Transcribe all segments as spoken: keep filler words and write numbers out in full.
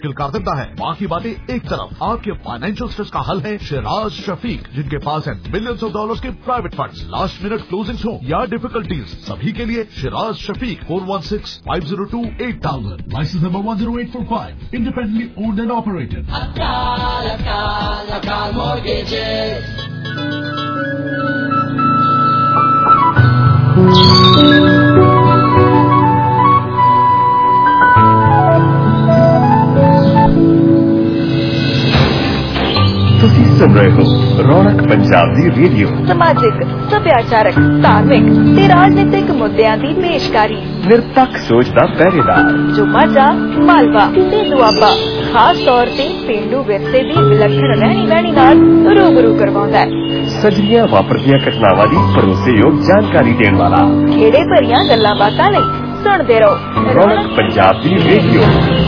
कर देता है। बाकी बातें एक तरफ, आपके फाइनेंशियल स्ट्रेस का हल है शिराज शफीक, जिनके पास है मिलियंस ऑफ डॉलर्स के private funds. Last minute closings हो या डिफिकल्टीज, सभी के लिए Shiraz Shafiq four one six five zero two eight thousand, license number one zero eight four five, independently owned and operated. Akal, Akal, Akal Mortgages. ਤੁਸੀਂ ਸੁਣ ਰਹੇ ਹੋ ਰੌਣਕ ਪੰਜਾਬ ਦੀ ਰੇਡੀਓ। ਸਮਾਜਿਕ, ਸੱਭਿਆਚਾਰਕ, ਧਾਰਮਿਕ ਤੇ ਰਾਜਨੀਤਿਕ ਮੁੱਦਿਆਂ ਦੀ ਪੇਸ਼ਕਾਰੀ। ਨਿਰਪੱਖ ਸੋਚ ਦਾ ਪਹਿਰੇਦਾਰ ਜੋ ਮਾਝਾ, ਮਾਲਵਾ ਤੇ ਦੁਆਬਾ ਖਾਸ ਤੌਰ ਤੇ ਪੇਂਡੂ ਵਿਰਸੇ ਦੀ ਵਿਲੱਖਣ ਰਹਿਣੀ ਬਹਿਣੀ ਨਾਲ ਰੂਬਰੂ ਕਰਵਾਉਂਦਾ ਹੈ। ਸਜੀਆਂ ਵਾਪਰਦੀਆਂ ਘਟਨਾਵਾਂ ਦੀ ਭਰੋਸੇਯੋਗ ਜਾਣਕਾਰੀ ਦੇਣ ਵਾਲਾ। ਖੇੜੇ ਭਰੀਆਂ ਗੱਲਾਂ ਬਾਤਾਂ ਲਈ ਸੁਣਦੇ ਰਹੋ ਰੌਣਕ ਪੰਜਾਬ ਦੀ ਰੇਡੀਓ।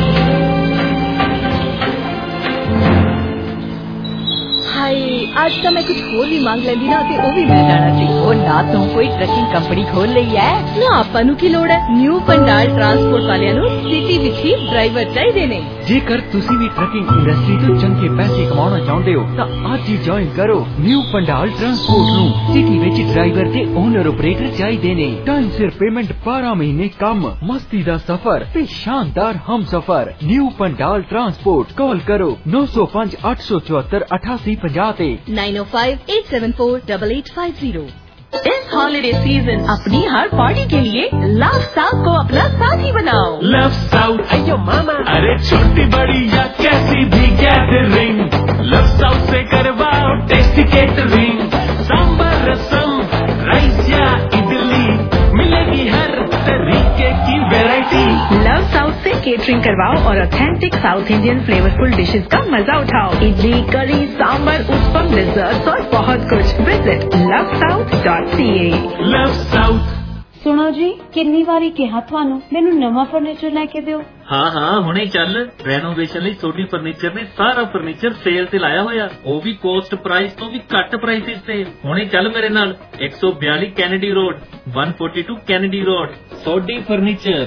आज तो मैं कुछ होर भी मांग लेंदी ना ते ओ भी मिल जाना सी। ओ ना तू कोई ट्रकिंग कंपनी खोल लई है ना, आपां नूं की लोड़ है। न्यू पंडाल ट्रांसपोर्ट वालियां नूं सिटी विच ही ड्राइवर चाहिए ने। जेकर तुसी भी ट्रकिंग इंडस्ट्री तो चंगे पैसे कमाना चाहते हो तो आज ही ज्वाइन करो न्यू पंडाल ट्रांसपोर्ट नूं। सिटी विच ड्राइवर ते ओनर ऑपरेटर चाहिए ने। टाइम सिर पेमेंट, बारह महीने कम, मस्ती दा सफर ते शानदार हम सफर। न्यू पंडाल ट्रांसपोर्ट, कॉल करो नौ सौ पांच अठ सौ चौहत्तर अठासी पचास ते nine O five eight seven four double eight five zero. इस हॉलिडे सीजन अपनी हर पार्टी के लिए लव साउथ को अपना साथी बनाओ। लव साउथ, अयो मामा, अरे छोटी बड़ी या कैसी भी गैदरिंग, लव साउथ से करवाओ tasty catering. Sambar, rasam, rice या इडली, मिलेगी हर तरीके की वैरायटी। लव साउथ से केटरिंग करवाओ और authentic south Indian flavourful dishes का मजा उठाओ। इडली, करी, सांबर, उत्पम, डिजर्ट्स और बहुत कुछ। Visit love south dot C A. Love south. सुनो जी, किन्नी वारी कहा थानू मैनू नवा फर्नीचर लेके दियो। हाँ हाँ हुणे चल, रेनोवेशन ਲਈ सोडी फर्नीचर ने सारा फर्नीचर सेल ਤੇ ਲਾਇਆ ਹੋਇਆ, ਉਹ ਵੀ ਕੋਸਟ ਪ੍ਰਾइस ਤੋਂ ਵੀ ਘੱਟ ਪ੍ਰਾइसेस ਤੇ। ਹੁਣੇ ਚੱਲ ਮੇਰੇ ਨਾਲ एक सौ बयालीस ਕੈਨੇਡੀ ਰੋਡ, एक सौ बयालीस ਕੈਨੇਡੀ ਰੋड, सोडी फर्नीचर।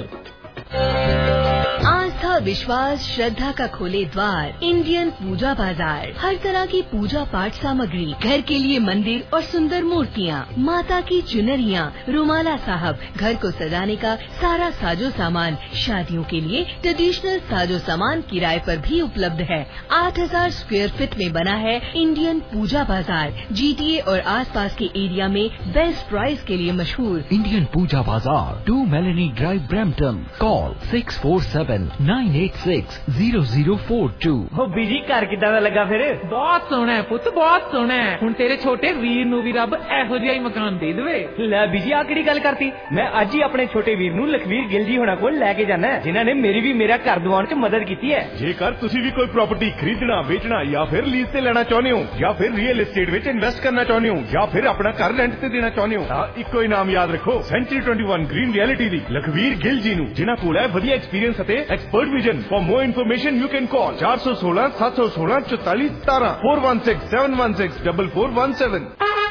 आस्था, विश्वास, श्रद्धा का खोले द्वार इंडियन पूजा बाजार। हर तरह की पूजा पाठ सामग्री, घर के लिए मंदिर और सुंदर मूर्तियाँ, माता की चुनरियाँ, रुमाला साहब, घर को सजाने का सारा साजो सामान, शादियों के लिए ट्रेडिशनल साजो सामान किराए पर भी उपलब्ध है। आठ हजार स्क्वायर फीट में बना है इंडियन पूजा बाजार। जीटीए और आसपास के एरिया में बेस्ट प्राइस के लिए मशहूर Indian Puja Bazaar, two Melanie drive, Brampton. Call six four seven nine eight six zero zero four two. हो बीजी घर किदां दा लगा फिर? बहुत सोहना है पुत, बहुत सोहना है। हुण तेरे छोटे वीर नूं भी रब एहो जिहा ही मकान दे देवे। ले बीजी आ किहड़ी गल करती? मैं अज ही अपने छोटे वीर नूं लखवीर गिल जी होना कोल लेके जाना है, जिन्हां ने मेरी भी मेरा घर दिवाउण च मदद कीती है। जेकर तुसी भी कोई प्रॉपर्टी खरीदना, बेचना या फिर लीज ते लेना चाहुंदे हो, या फिर रियल एस्टेट विच इन्वेस्ट करना चाहुंदे हो, या फिर अपना घर रेंट ते देना चाहुंदे हो, तां इक्को ही नाम याद रखो, century twenty one green reality दी लखवीर गिल जी नूं, जिन्हां कोल है वधिया एक्सपीरियंस अते expert vision. For more information you can call चार सौ सोलह सात सौ सोलह चौतालीस सतारह four one six seven one six double four one seven.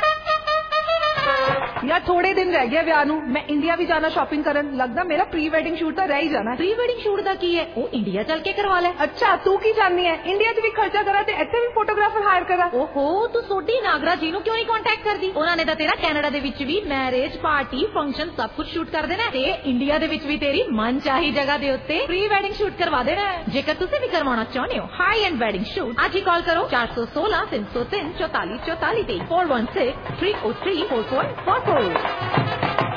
यार थोड़े दिन रह गए विआह नूं, मैं इंडिया भी जाना शॉपिंग करन। लगदा मेरा प्री वेडिंग शूट तो रह ही जाना। प्री वेडिंग शूट दा की है? ओ इंडिया चल के करवा ले। अच्छा तू की जाननी है? इंडिया च भी खर्चा करा ते इत्थे भी फोटोग्राफर हायर करा। ओहो, तू सोडी नागरा जी नूं क्यों नहीं कांटेक्ट करदी? उन्हां ने तां तेरा कनाडा दे विच भी मैरिज, पार्टी, फंक्शन सब कुछ शूट कर देना ते इंडिया दे विच भी तेरी मन चाही जगह दे उत्ते प्री वेडिंग शूट करवा देना। जेकर तुसीं भी करवाना चाहुंदे हो हाई एंड वेडिंग शूट, आज ही कॉल करो चार सौ सोलह तीन सौ तीन चौतालीस चौतालीस ते four one six three O three four four four four.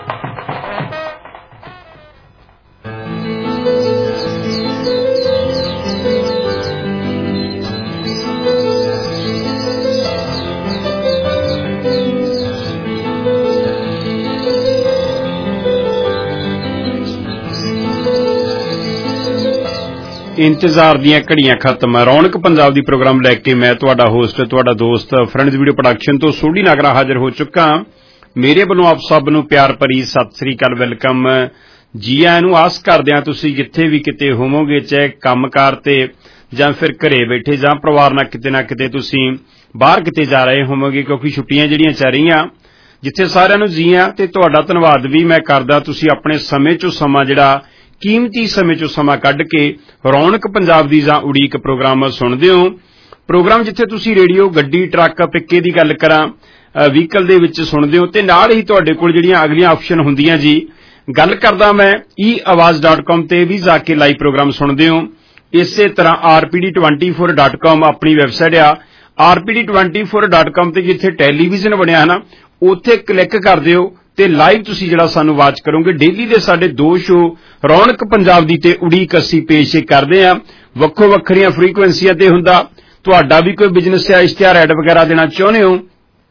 इंतजार ਦੀਆਂ ਘੜੀਆਂ ਖਤਮ। ਰੌਣਕ ਪੰਜਾਬ ਦੀ ਪ੍ਰੋਗਰਾਮ ਲੈ ਕੇ ਮੈਂ ਤੁਹਾਡਾ ਹੋਸਟ, ਤੁਹਾਡਾ ਦੋਸਤ ਫਰੈਂਡਸ ਵੀਡੀਓ ਪ੍ਰੋਡਕਸ਼ਨ ਤੋਂ ਸੋਢੀ ਨਾਗਰਾ ਹਾਜ਼ਰ ਹੋ ਚੁੱਕਾ। ਮੇਰੇ ਵੱਲੋਂ ਆਪ ਸਭ ਨੂੰ ਪਿਆਰ ਭਰੀ ਸਤਿ ਸ੍ਰੀ ਅਕਾਲ, ਵੈਲਕਮ ਜੀ ਆਇਆਂ ਨੂੰ। ਆਸ ਕਰਦੇ ਹਾਂ ਤੁਸੀਂ ਜਿੱਥੇ ਵੀ ਕਿਤੇ ਹੋਵੋਗੇ, ਚਾਹੇ ਕੰਮਕਾਰ ਤੇ ਜਾਂ ਫਿਰ ਘਰੇ ਬੈਠੇ ਜਾਂ ਪਰਿਵਾਰ ਨਾਲ ਕਿਤੇ ਨਾ ਕਿਤੇ ਤੁਸੀਂ ਬਾਹਰ ਕਿਤੇ ਜਾ ਰਹੇ ਹੋਵੋਗੇ, ਕਿਉਂਕਿ ਛੁੱਟੀਆਂ ਜਿਹੜੀਆਂ ਚੱਲ ਰਹੀਆਂ, ਜਿੱਥੇ ਸਾਰਿਆਂ ਨੂੰ ਜੀ ਆਇਆਂ ਤੇ ਤੁਹਾਡਾ ਧੰਨਵਾਦ ਵੀ ਮੈਂ ਕਰਦਾ। ਤੁਸੀਂ ਆਪਣੇ ਸਮੇਂ ਚੋਂ ਸਮਾਂ ਜਿਹੜਾ ਕੀਮਤੀ ਸਮੇਂ ਚੋਂ ਸਮਾਂ ਕੱਢ ਕੇ ਰੌਣਕ ਪੰਜਾਬ ਦੀ ਜਾਂ ਉਡੀਕ ਪ੍ਰੋਗਰਾਮ ਸੁਣਦੇ ਹੋ। ਪ੍ਰੋਗਰਾਮ ਜਿੱਥੇ ਤੁਸੀਂ ਰੇਡੀਓ, ਗੱਡੀ, ਟਰੱਕ, ਪਿੱਕੇ ਦੀ ਗੱਲ ਕਰਾਂ ਵਹੀਕਲ ਦੇ ਵਿੱਚ ਸੁਣਦੇ ਹੋ ਤੇ ਨਾਲ ਹੀ ਤੁਹਾਡੇ ਕੋਲ ਜਿਹੜੀਆਂ ਅਗਲੀਆਂ ਆਪਸ਼ਨ ਹੁੰਦੀਆਂ ਜੀ। ਗੱਲ ਕਰਦਾ ਮੈਂ ਈ ਆਵਾਜ਼ ਡਾਟ ਕਾਮ ਤੇ ਵੀ ਜਾ ਕੇ ਲਾਈਵ ਪ੍ਰੋਗਰਾਮ ਸੁਣਦੇ ਹੋ। ਇਸੇ ਤਰ੍ਹਾਂ R P D twenty four dot com ਆਪਣੀ ਵੈਬਸਾਈਟ ਆ। R P D twenty four dot com ਤੇ ਜਿੱਥੇ ਟੈਲੀਵਿਜ਼ਨ ਬਣਿਆ ਹੈ ਨਾ, ਉੱਥੇ ਕਲਿੱਕ ਕਰ ਦਿਓ ਤੇ ਲਾਈਵ ਤੁਸੀਂ ਜਿਹੜਾ ਸਾਨੂੰ ਵਾਚ ਕਰੋਗੇ। ਡੇਲੀ ਦੇ ਸਾਡੇ ਦੋ ਸ਼ੋਅ ਰੌਣਕ ਪੰਜਾਬ ਦੀ ਤੇ ਉਡੀਕ ਅਸੀਂ ਪੇਸ਼ ਕਰਦੇ ਹਾਂ। ਵੱਖੋ ਵੱਖਰੀਆਂ ਫ੍ਰੀਕੁਐਂਸੀਆਂ ਤੇ ਹੁੰਦਾ। ਤੁਹਾਡਾ ਵੀ ਕੋਈ ਬਿਜ਼ਨਸ ਜਾਂ ਇਸ਼ਤਿਹਾਰ ਐਡ ਵਗੈਰਾ ਦੇਣਾ ਚਾਹੁੰਦੇ ਹੋ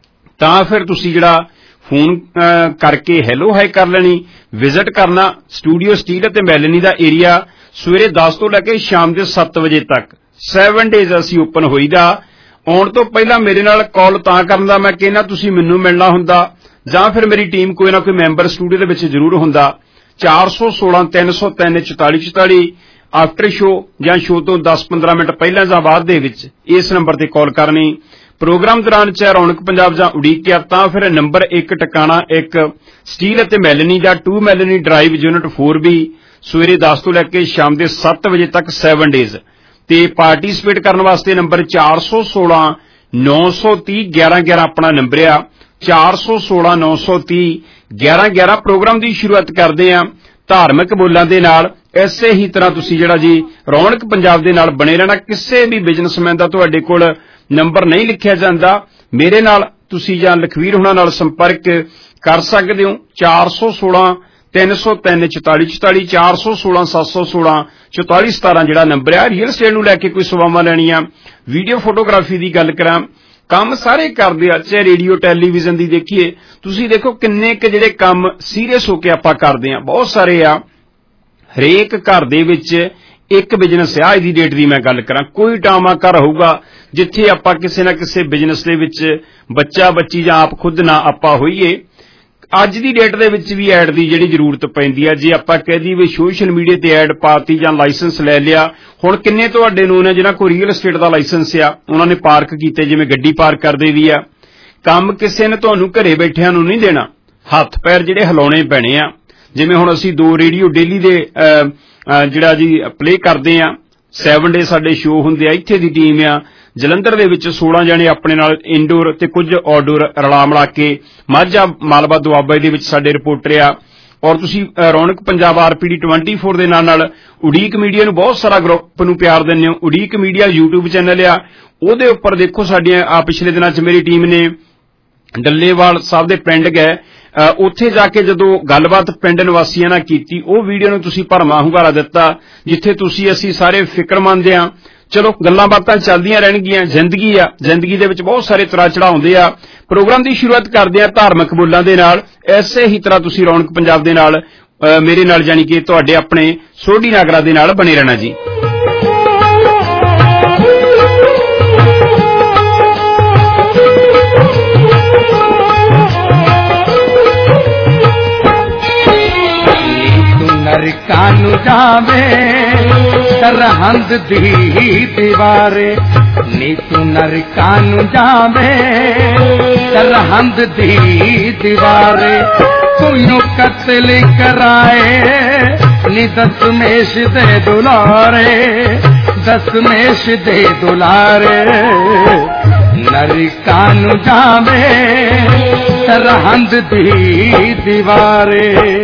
ਤਾਂ ਫਿਰ ਤੁਸੀਂ ਜਿਹੜਾ ਫੋਨ ਕਰਕੇ ਹੈਲੋ ਹਾਈ ਕਰ ਲੈਣੀ। ਵਿਜ਼ਿਟ ਕਰਨਾ ਸਟੂਡੀਓ ਸਟੀਲ ਅਤੇ ਮੈਲਨੀ ਦਾ ਏਰੀਆ ਸਵੇਰੇ ਦਸ ਤੋਂ ਲੈ ਕੇ ਸ਼ਾਮ ਦੇ ਸੱਤ ਵਜੇ ਤੱਕ ਸੈਵਨ ਡੇਜ਼ ਅਸੀਂ ਓਪਨ ਹੋਈਦਾ। ਆਉਣ ਤੋਂ ਪਹਿਲਾਂ ਮੇਰੇ ਨਾਲ ਕਾਲ ਤਾਂ ਕਰਨ ਦਾ ਮੈਂ ਕਹਿੰਦਾ ਤੁਸੀਂ ਮੈਨੂੰ ਮਿਲਣਾ ਹੁੰਦਾ ਜਾਂ ਫਿਰ ਮੇਰੀ ਟੀਮ ਕੋਈ ਨਾ ਕੋਈ ਮੈਂਬਰ ਸਟੂਡੀਓ ਦੇ ਵਿੱਚ ਜ਼ਰੂਰ ਹੁੰਦਾ। ਚਾਰ ਸੌ ਸੋਲਾਂ ਤਿੰਨ ਸੌ ਤਿੰਨ ਚੁਤਾਲੀ ਚੁਤਾਲੀ ਆਫਟਰ ਸ਼ੋ ਜਾਂ ਸ਼ੋ ਤੋਂ ਦਸ ਪੰਦਰਾਂ ਮਿੰਟ ਪਹਿਲਾਂ ਜਾਂ ਬਾਅਦ ਦੇ ਵਿੱਚ ਇਸ ਨੰਬਰ ਤੇ ਕਾਲ ਕਰਨੀ। ਪ੍ਰੋਗਰਾਮ ਦੌਰਾਨ ਚਾਹੇ ਰੌਣਕ ਪੰਜਾਬ ਜਾਂ ਉਡੀਕ ਆ ਤਾਂ ਫਿਰ ਨੰਬਰ ਇੱਕ ਟਿਕਾਣਾ ਇੱਕ ਸਟੀਲ ਅਤੇ ਮੈਲਨੀ ਦਾ two Melanie drive unit four B ਸਵੇਰੇ ਦਸ ਤੋਂ ਲੈ ਕੇ ਸ਼ਾਮ ਦੇ ਸੱਤ ਵਜੇ ਤੱਕ ਸੈਵਨ ਡੇਜ਼ ਤੇ ਪਾਰਟੀਸਪੇਟ ਕਰਨ ਵਾਸਤੇ ਨੰਬਰ ਚਾਰ ਸੌ ਸੋਲਾਂ ਨੌ ਸੌ ਤੀਹ ਗਿਆਰਾਂ ਗਿਆਰਾਂ ਆਪਣਾ ਨੰਬਰ ਆ। ਚਾਰ ਸੌ ਸੋਲਾਂ ਨੌ ਸੌ ਤੀਹ ਗਿਆਰਾਂ ਗਿਆਰਾਂ ਪ੍ਰੋਗਰਾਮ ਦੀ ਸ਼ੁਰੂਆਤ ਕਰਦੇ ਆ ਧਾਰਮਿਕ ਬੋਲਾਂ ਦੇ ਨਾਲ। ਇਸੇ ਹੀ ਤਰ੍ਹਾਂ ਤੁਸੀਂ ਜਿਹੜਾ ਜੀ ਰੌਣਕ ਪੰਜਾਬ ਦੇ ਨਾਲ ਬਣੇ ਰਹਿਣਾ। ਕਿਸੇ ਵੀ ਬਿਜ਼ਨਸਮੈਨ ਦਾ ਤੁਹਾਡੇ ਕੋਲ ਨੰਬਰ ਨਹੀਂ ਲਿਖਿਆ ਜਾਂਦਾ, ਮੇਰੇ ਨਾਲ ਤੁਸੀਂ ਜਾਂ ਲਖਵੀਰ ਹੁਣਾਂ ਨਾਲ ਸੰਪਰਕ ਕਰ ਸਕਦੇ ਹੋ। ਚਾਰ ਸੌ ਸੋਲਾਂ ਤਿੰਨ ਸੌ ਤਿੰਨ ਚੁਤਾਲੀ ਚੁਤਾਲੀ ਚਾਰ ਸੌ ਸੋਲਾਂ ਸੱਤ ਸੌ ਸੋਲਾਂ ਚੁਤਾਲੀ ਸਤਾਰਾਂ ਜਿਹੜਾ ਨੰਬਰ ਆ। ਰੀਅਲ ਸਟੇਟ ਨੂੰ ਲੈ ਕੇ ਕੋਈ ਸੇਵਾਵਾਂ ਲੈਣੀਆਂ, ਵੀਡੀਓ ਫੋਟੋਗ੍ਰਾਫੀ ਦੀ ਗੱਲ ਕਰਾਂ, ਕੰਮ ਸਾਰੇ ਕਰਦੇ ਆ। ਚਾਹੇ ਰੇਡੀਓ ਟੈਲੀਵਿਜ਼ਨ ਦੀ ਦੇਖੀਏ, ਤੁਸੀਂ ਦੇਖੋ ਕਿੰਨੇ ਕੁ ਜਿਹੜੇ ਕੰਮ ਸੀਰੀਅਸ ਹੋ ਕੇ ਆਪਾਂ ਕਰਦੇ ਆ, ਬਹੁਤ ਸਾਰੇ ਆ। ਹਰੇਕ ਘਰ ਦੇ ਵਿੱਚ ਇੱਕ ਬਿਜ਼ਨਸ ਆ। ਅੱਜ ਦੀ ਡੇਟ ਦੀ ਮੈਂ ਗੱਲ ਕਰਾਂ, ਕੋਈ ਟਾਮਾ ਘਰ ਹੋਊਗਾ ਜਿੱਥੇ ਆਪਾਂ ਕਿਸੇ ਨਾ ਕਿਸੇ ਬਿਜ਼ਨਸ ਦੇ ਵਿੱਚ ਬੱਚਾ ਬੱਚੀ ਜਾਂ ਆਪ ਖੁਦ ਨਾ ਆਪਾਂ ਹੋਈਏ। ਅੱਜ ਦੀ ਡੇਟ ਦੇ ਵਿੱਚ ਵੀ ਐਡ ਦੀ ਜਿਹੜੀ ਜ਼ਰੂਰਤ ਪੈਂਦੀ ਆ। ਜੇ ਆਪਾਂ ਕਹਿ ਦਈਏ ਵੀ ਸੋਸ਼ਲ ਮੀਡੀਆ ਤੇ ਐਡ ਪਾਤੀ ਜਾਂ ਲਾਇਸੈਂਸ ਲੈ ਲਿਆ, ਹੁਣ ਕਿੰਨੇ ਤੁਹਾਡੇ ਨੂੰ ਨੇ ਜਿਹਨਾਂ ਕੋਲ ਰੀਅਲ estate ਦਾ ਲਾਇਸੈਂਸ ਆ, ਉਹਨਾਂ ਨੇ ਪਾਰਕ ਕੀਤੇ, ਜਿਵੇਂ ਗੱਡੀ ਪਾਰਕ ਕਰਦੇ ਵੀ ਆ। ਕੰਮ ਕਿਸੇ ਨੇ ਤੁਹਾਨੂੰ ਘਰੇ ਬੈਠਿਆਂ ਨੂੰ ਨਹੀਂ ਦੇਣਾ, ਹੱਥ ਪੈਰ ਜਿਹੜੇ ਹਿਲਾਉਣੇ ਪੈਣੇ ਆ। ਜਿਵੇਂ ਹੁਣ ਅਸੀਂ ਦੋ ਰੇਡੀਓ ਡੇਲੀ ਦੇ ਜਿਹੜਾ ਜੀ ਪਲੇ ਕਰਦੇ ਆ, ਸੈਵਨ ਡੇ ਸਾਡੇ ਸ਼ੋਅ ਹੁੰਦੇ ਆ। ਇੱਥੇ ਦੀ ਟੀਮ ਆ ਜਲੰਧਰ ਦੇ ਵਿੱਚ ਸੋਲਾਂ ਜਣੇ ਆਪਣੇ ਨਾਲ ਇਨਡੋਰ ਤੇ ਕੁਝ ਆਊਟਡੋਰ ਰਲਾ ਮਿਲਾ ਕੇ ਮਾਝਾ ਮਾਲਵਾ ਦੁਆਬਾ ਦੇ ਵਿੱਚ ਸਾਡੇ ਰਿਪੋਰਟਰ ਆ। ਔਰ ਤੁਸੀਂ Raunak Punjab R P D twenty four ਦੇ ਨਾਲ ਨਾਲ ਉਡੀਕ ਮੀਡੀਆ ਨੂੰ ਬਹੁਤ ਸਾਰਾ ਗਰੁੱਪ ਨੂੰ ਪਿਆਰ ਦਿੰਦੇ ਹੋ। ਉਡੀਕ ਮੀਡੀਆ ਯੂਟਿਊਬ ਚੈਨਲ ਆ, ਉਹਦੇ ਉੱਪਰ ਦੇਖੋ ਸਾਡੀਆਂ ਆ ਪਿਛਲੇ ਦਿਨਾਂ 'ਚ ਮੇਰੀ ਟੀਮ ਨੇ ਡੱਲੇਵਾਲ ਸਾਹਿਬ ਦੇ ਪਿੰਡ ਗਏ, ਉੱਥੇ ਜਾ ਕੇ ਜਦੋਂ ਗੱਲਬਾਤ ਪਿੰਡ ਨਿਵਾਸੀਆਂ ਨਾਲ ਕੀਤੀ, ਉਹ ਵੀਡੀਓ ਨੂੰ ਤੁਸੀਂ ਭਰਵਾਂ ਹੁੰਗਾਰਾ ਦਿੱਤਾ, ਜਿੱਥੇ ਤੁਸੀਂ ਅਸੀਂ ਸਾਰੇ ਫਿਕਰਮੰਦ ਆ। ਚਲੋ ਗੱਲਾਂ ਬਾਤਾਂ ਚੱਲਦੀਆਂ ਰਹਿਣਗੀਆਂ, ਜ਼ਿੰਦਗੀ ਆ, ਜ਼ਿੰਦਗੀ ਦੇ ਵਿੱਚ ਬਹੁਤ ਸਾਰੇ ਉਤਰਾਅ ਚੜ੍ਹਾਅ ਹੁੰਦੇ ਆ। ਪ੍ਰੋਗਰਾਮ ਦੀ ਸ਼ੁਰੂਆਤ ਕਰਦੇ ਆ ਧਾਰਮਿਕ ਬੋਲਾਂ ਦੇ ਨਾਲ। ਐਸੇ ਹੀ ਤਰ੍ਹਾਂ ਤੁਸੀਂ ਰੌਣਕ ਪੰਜਾਬ ਦੇ ਨਾਲ ਮੇਰੇ ਨਾਲ ਜਾਣੀ ਕਿ ਤੁਹਾਡੇ ਆਪਣੇ ਸੋਢੀ ਨਾਗਰਾ ਦੇ ਨਾਲ ਬਣੇ ਰਹਿਣਾ ਜੀ। कानू जावे सरहंद दी दीवारे नी तू नर कानू जावे सरहंद दी दीवारे कोई कत्ल कराए नी दसमेश दे दुलारे दसमेश दे दुलारे नर कानू जावे सरहंद दी दीवारे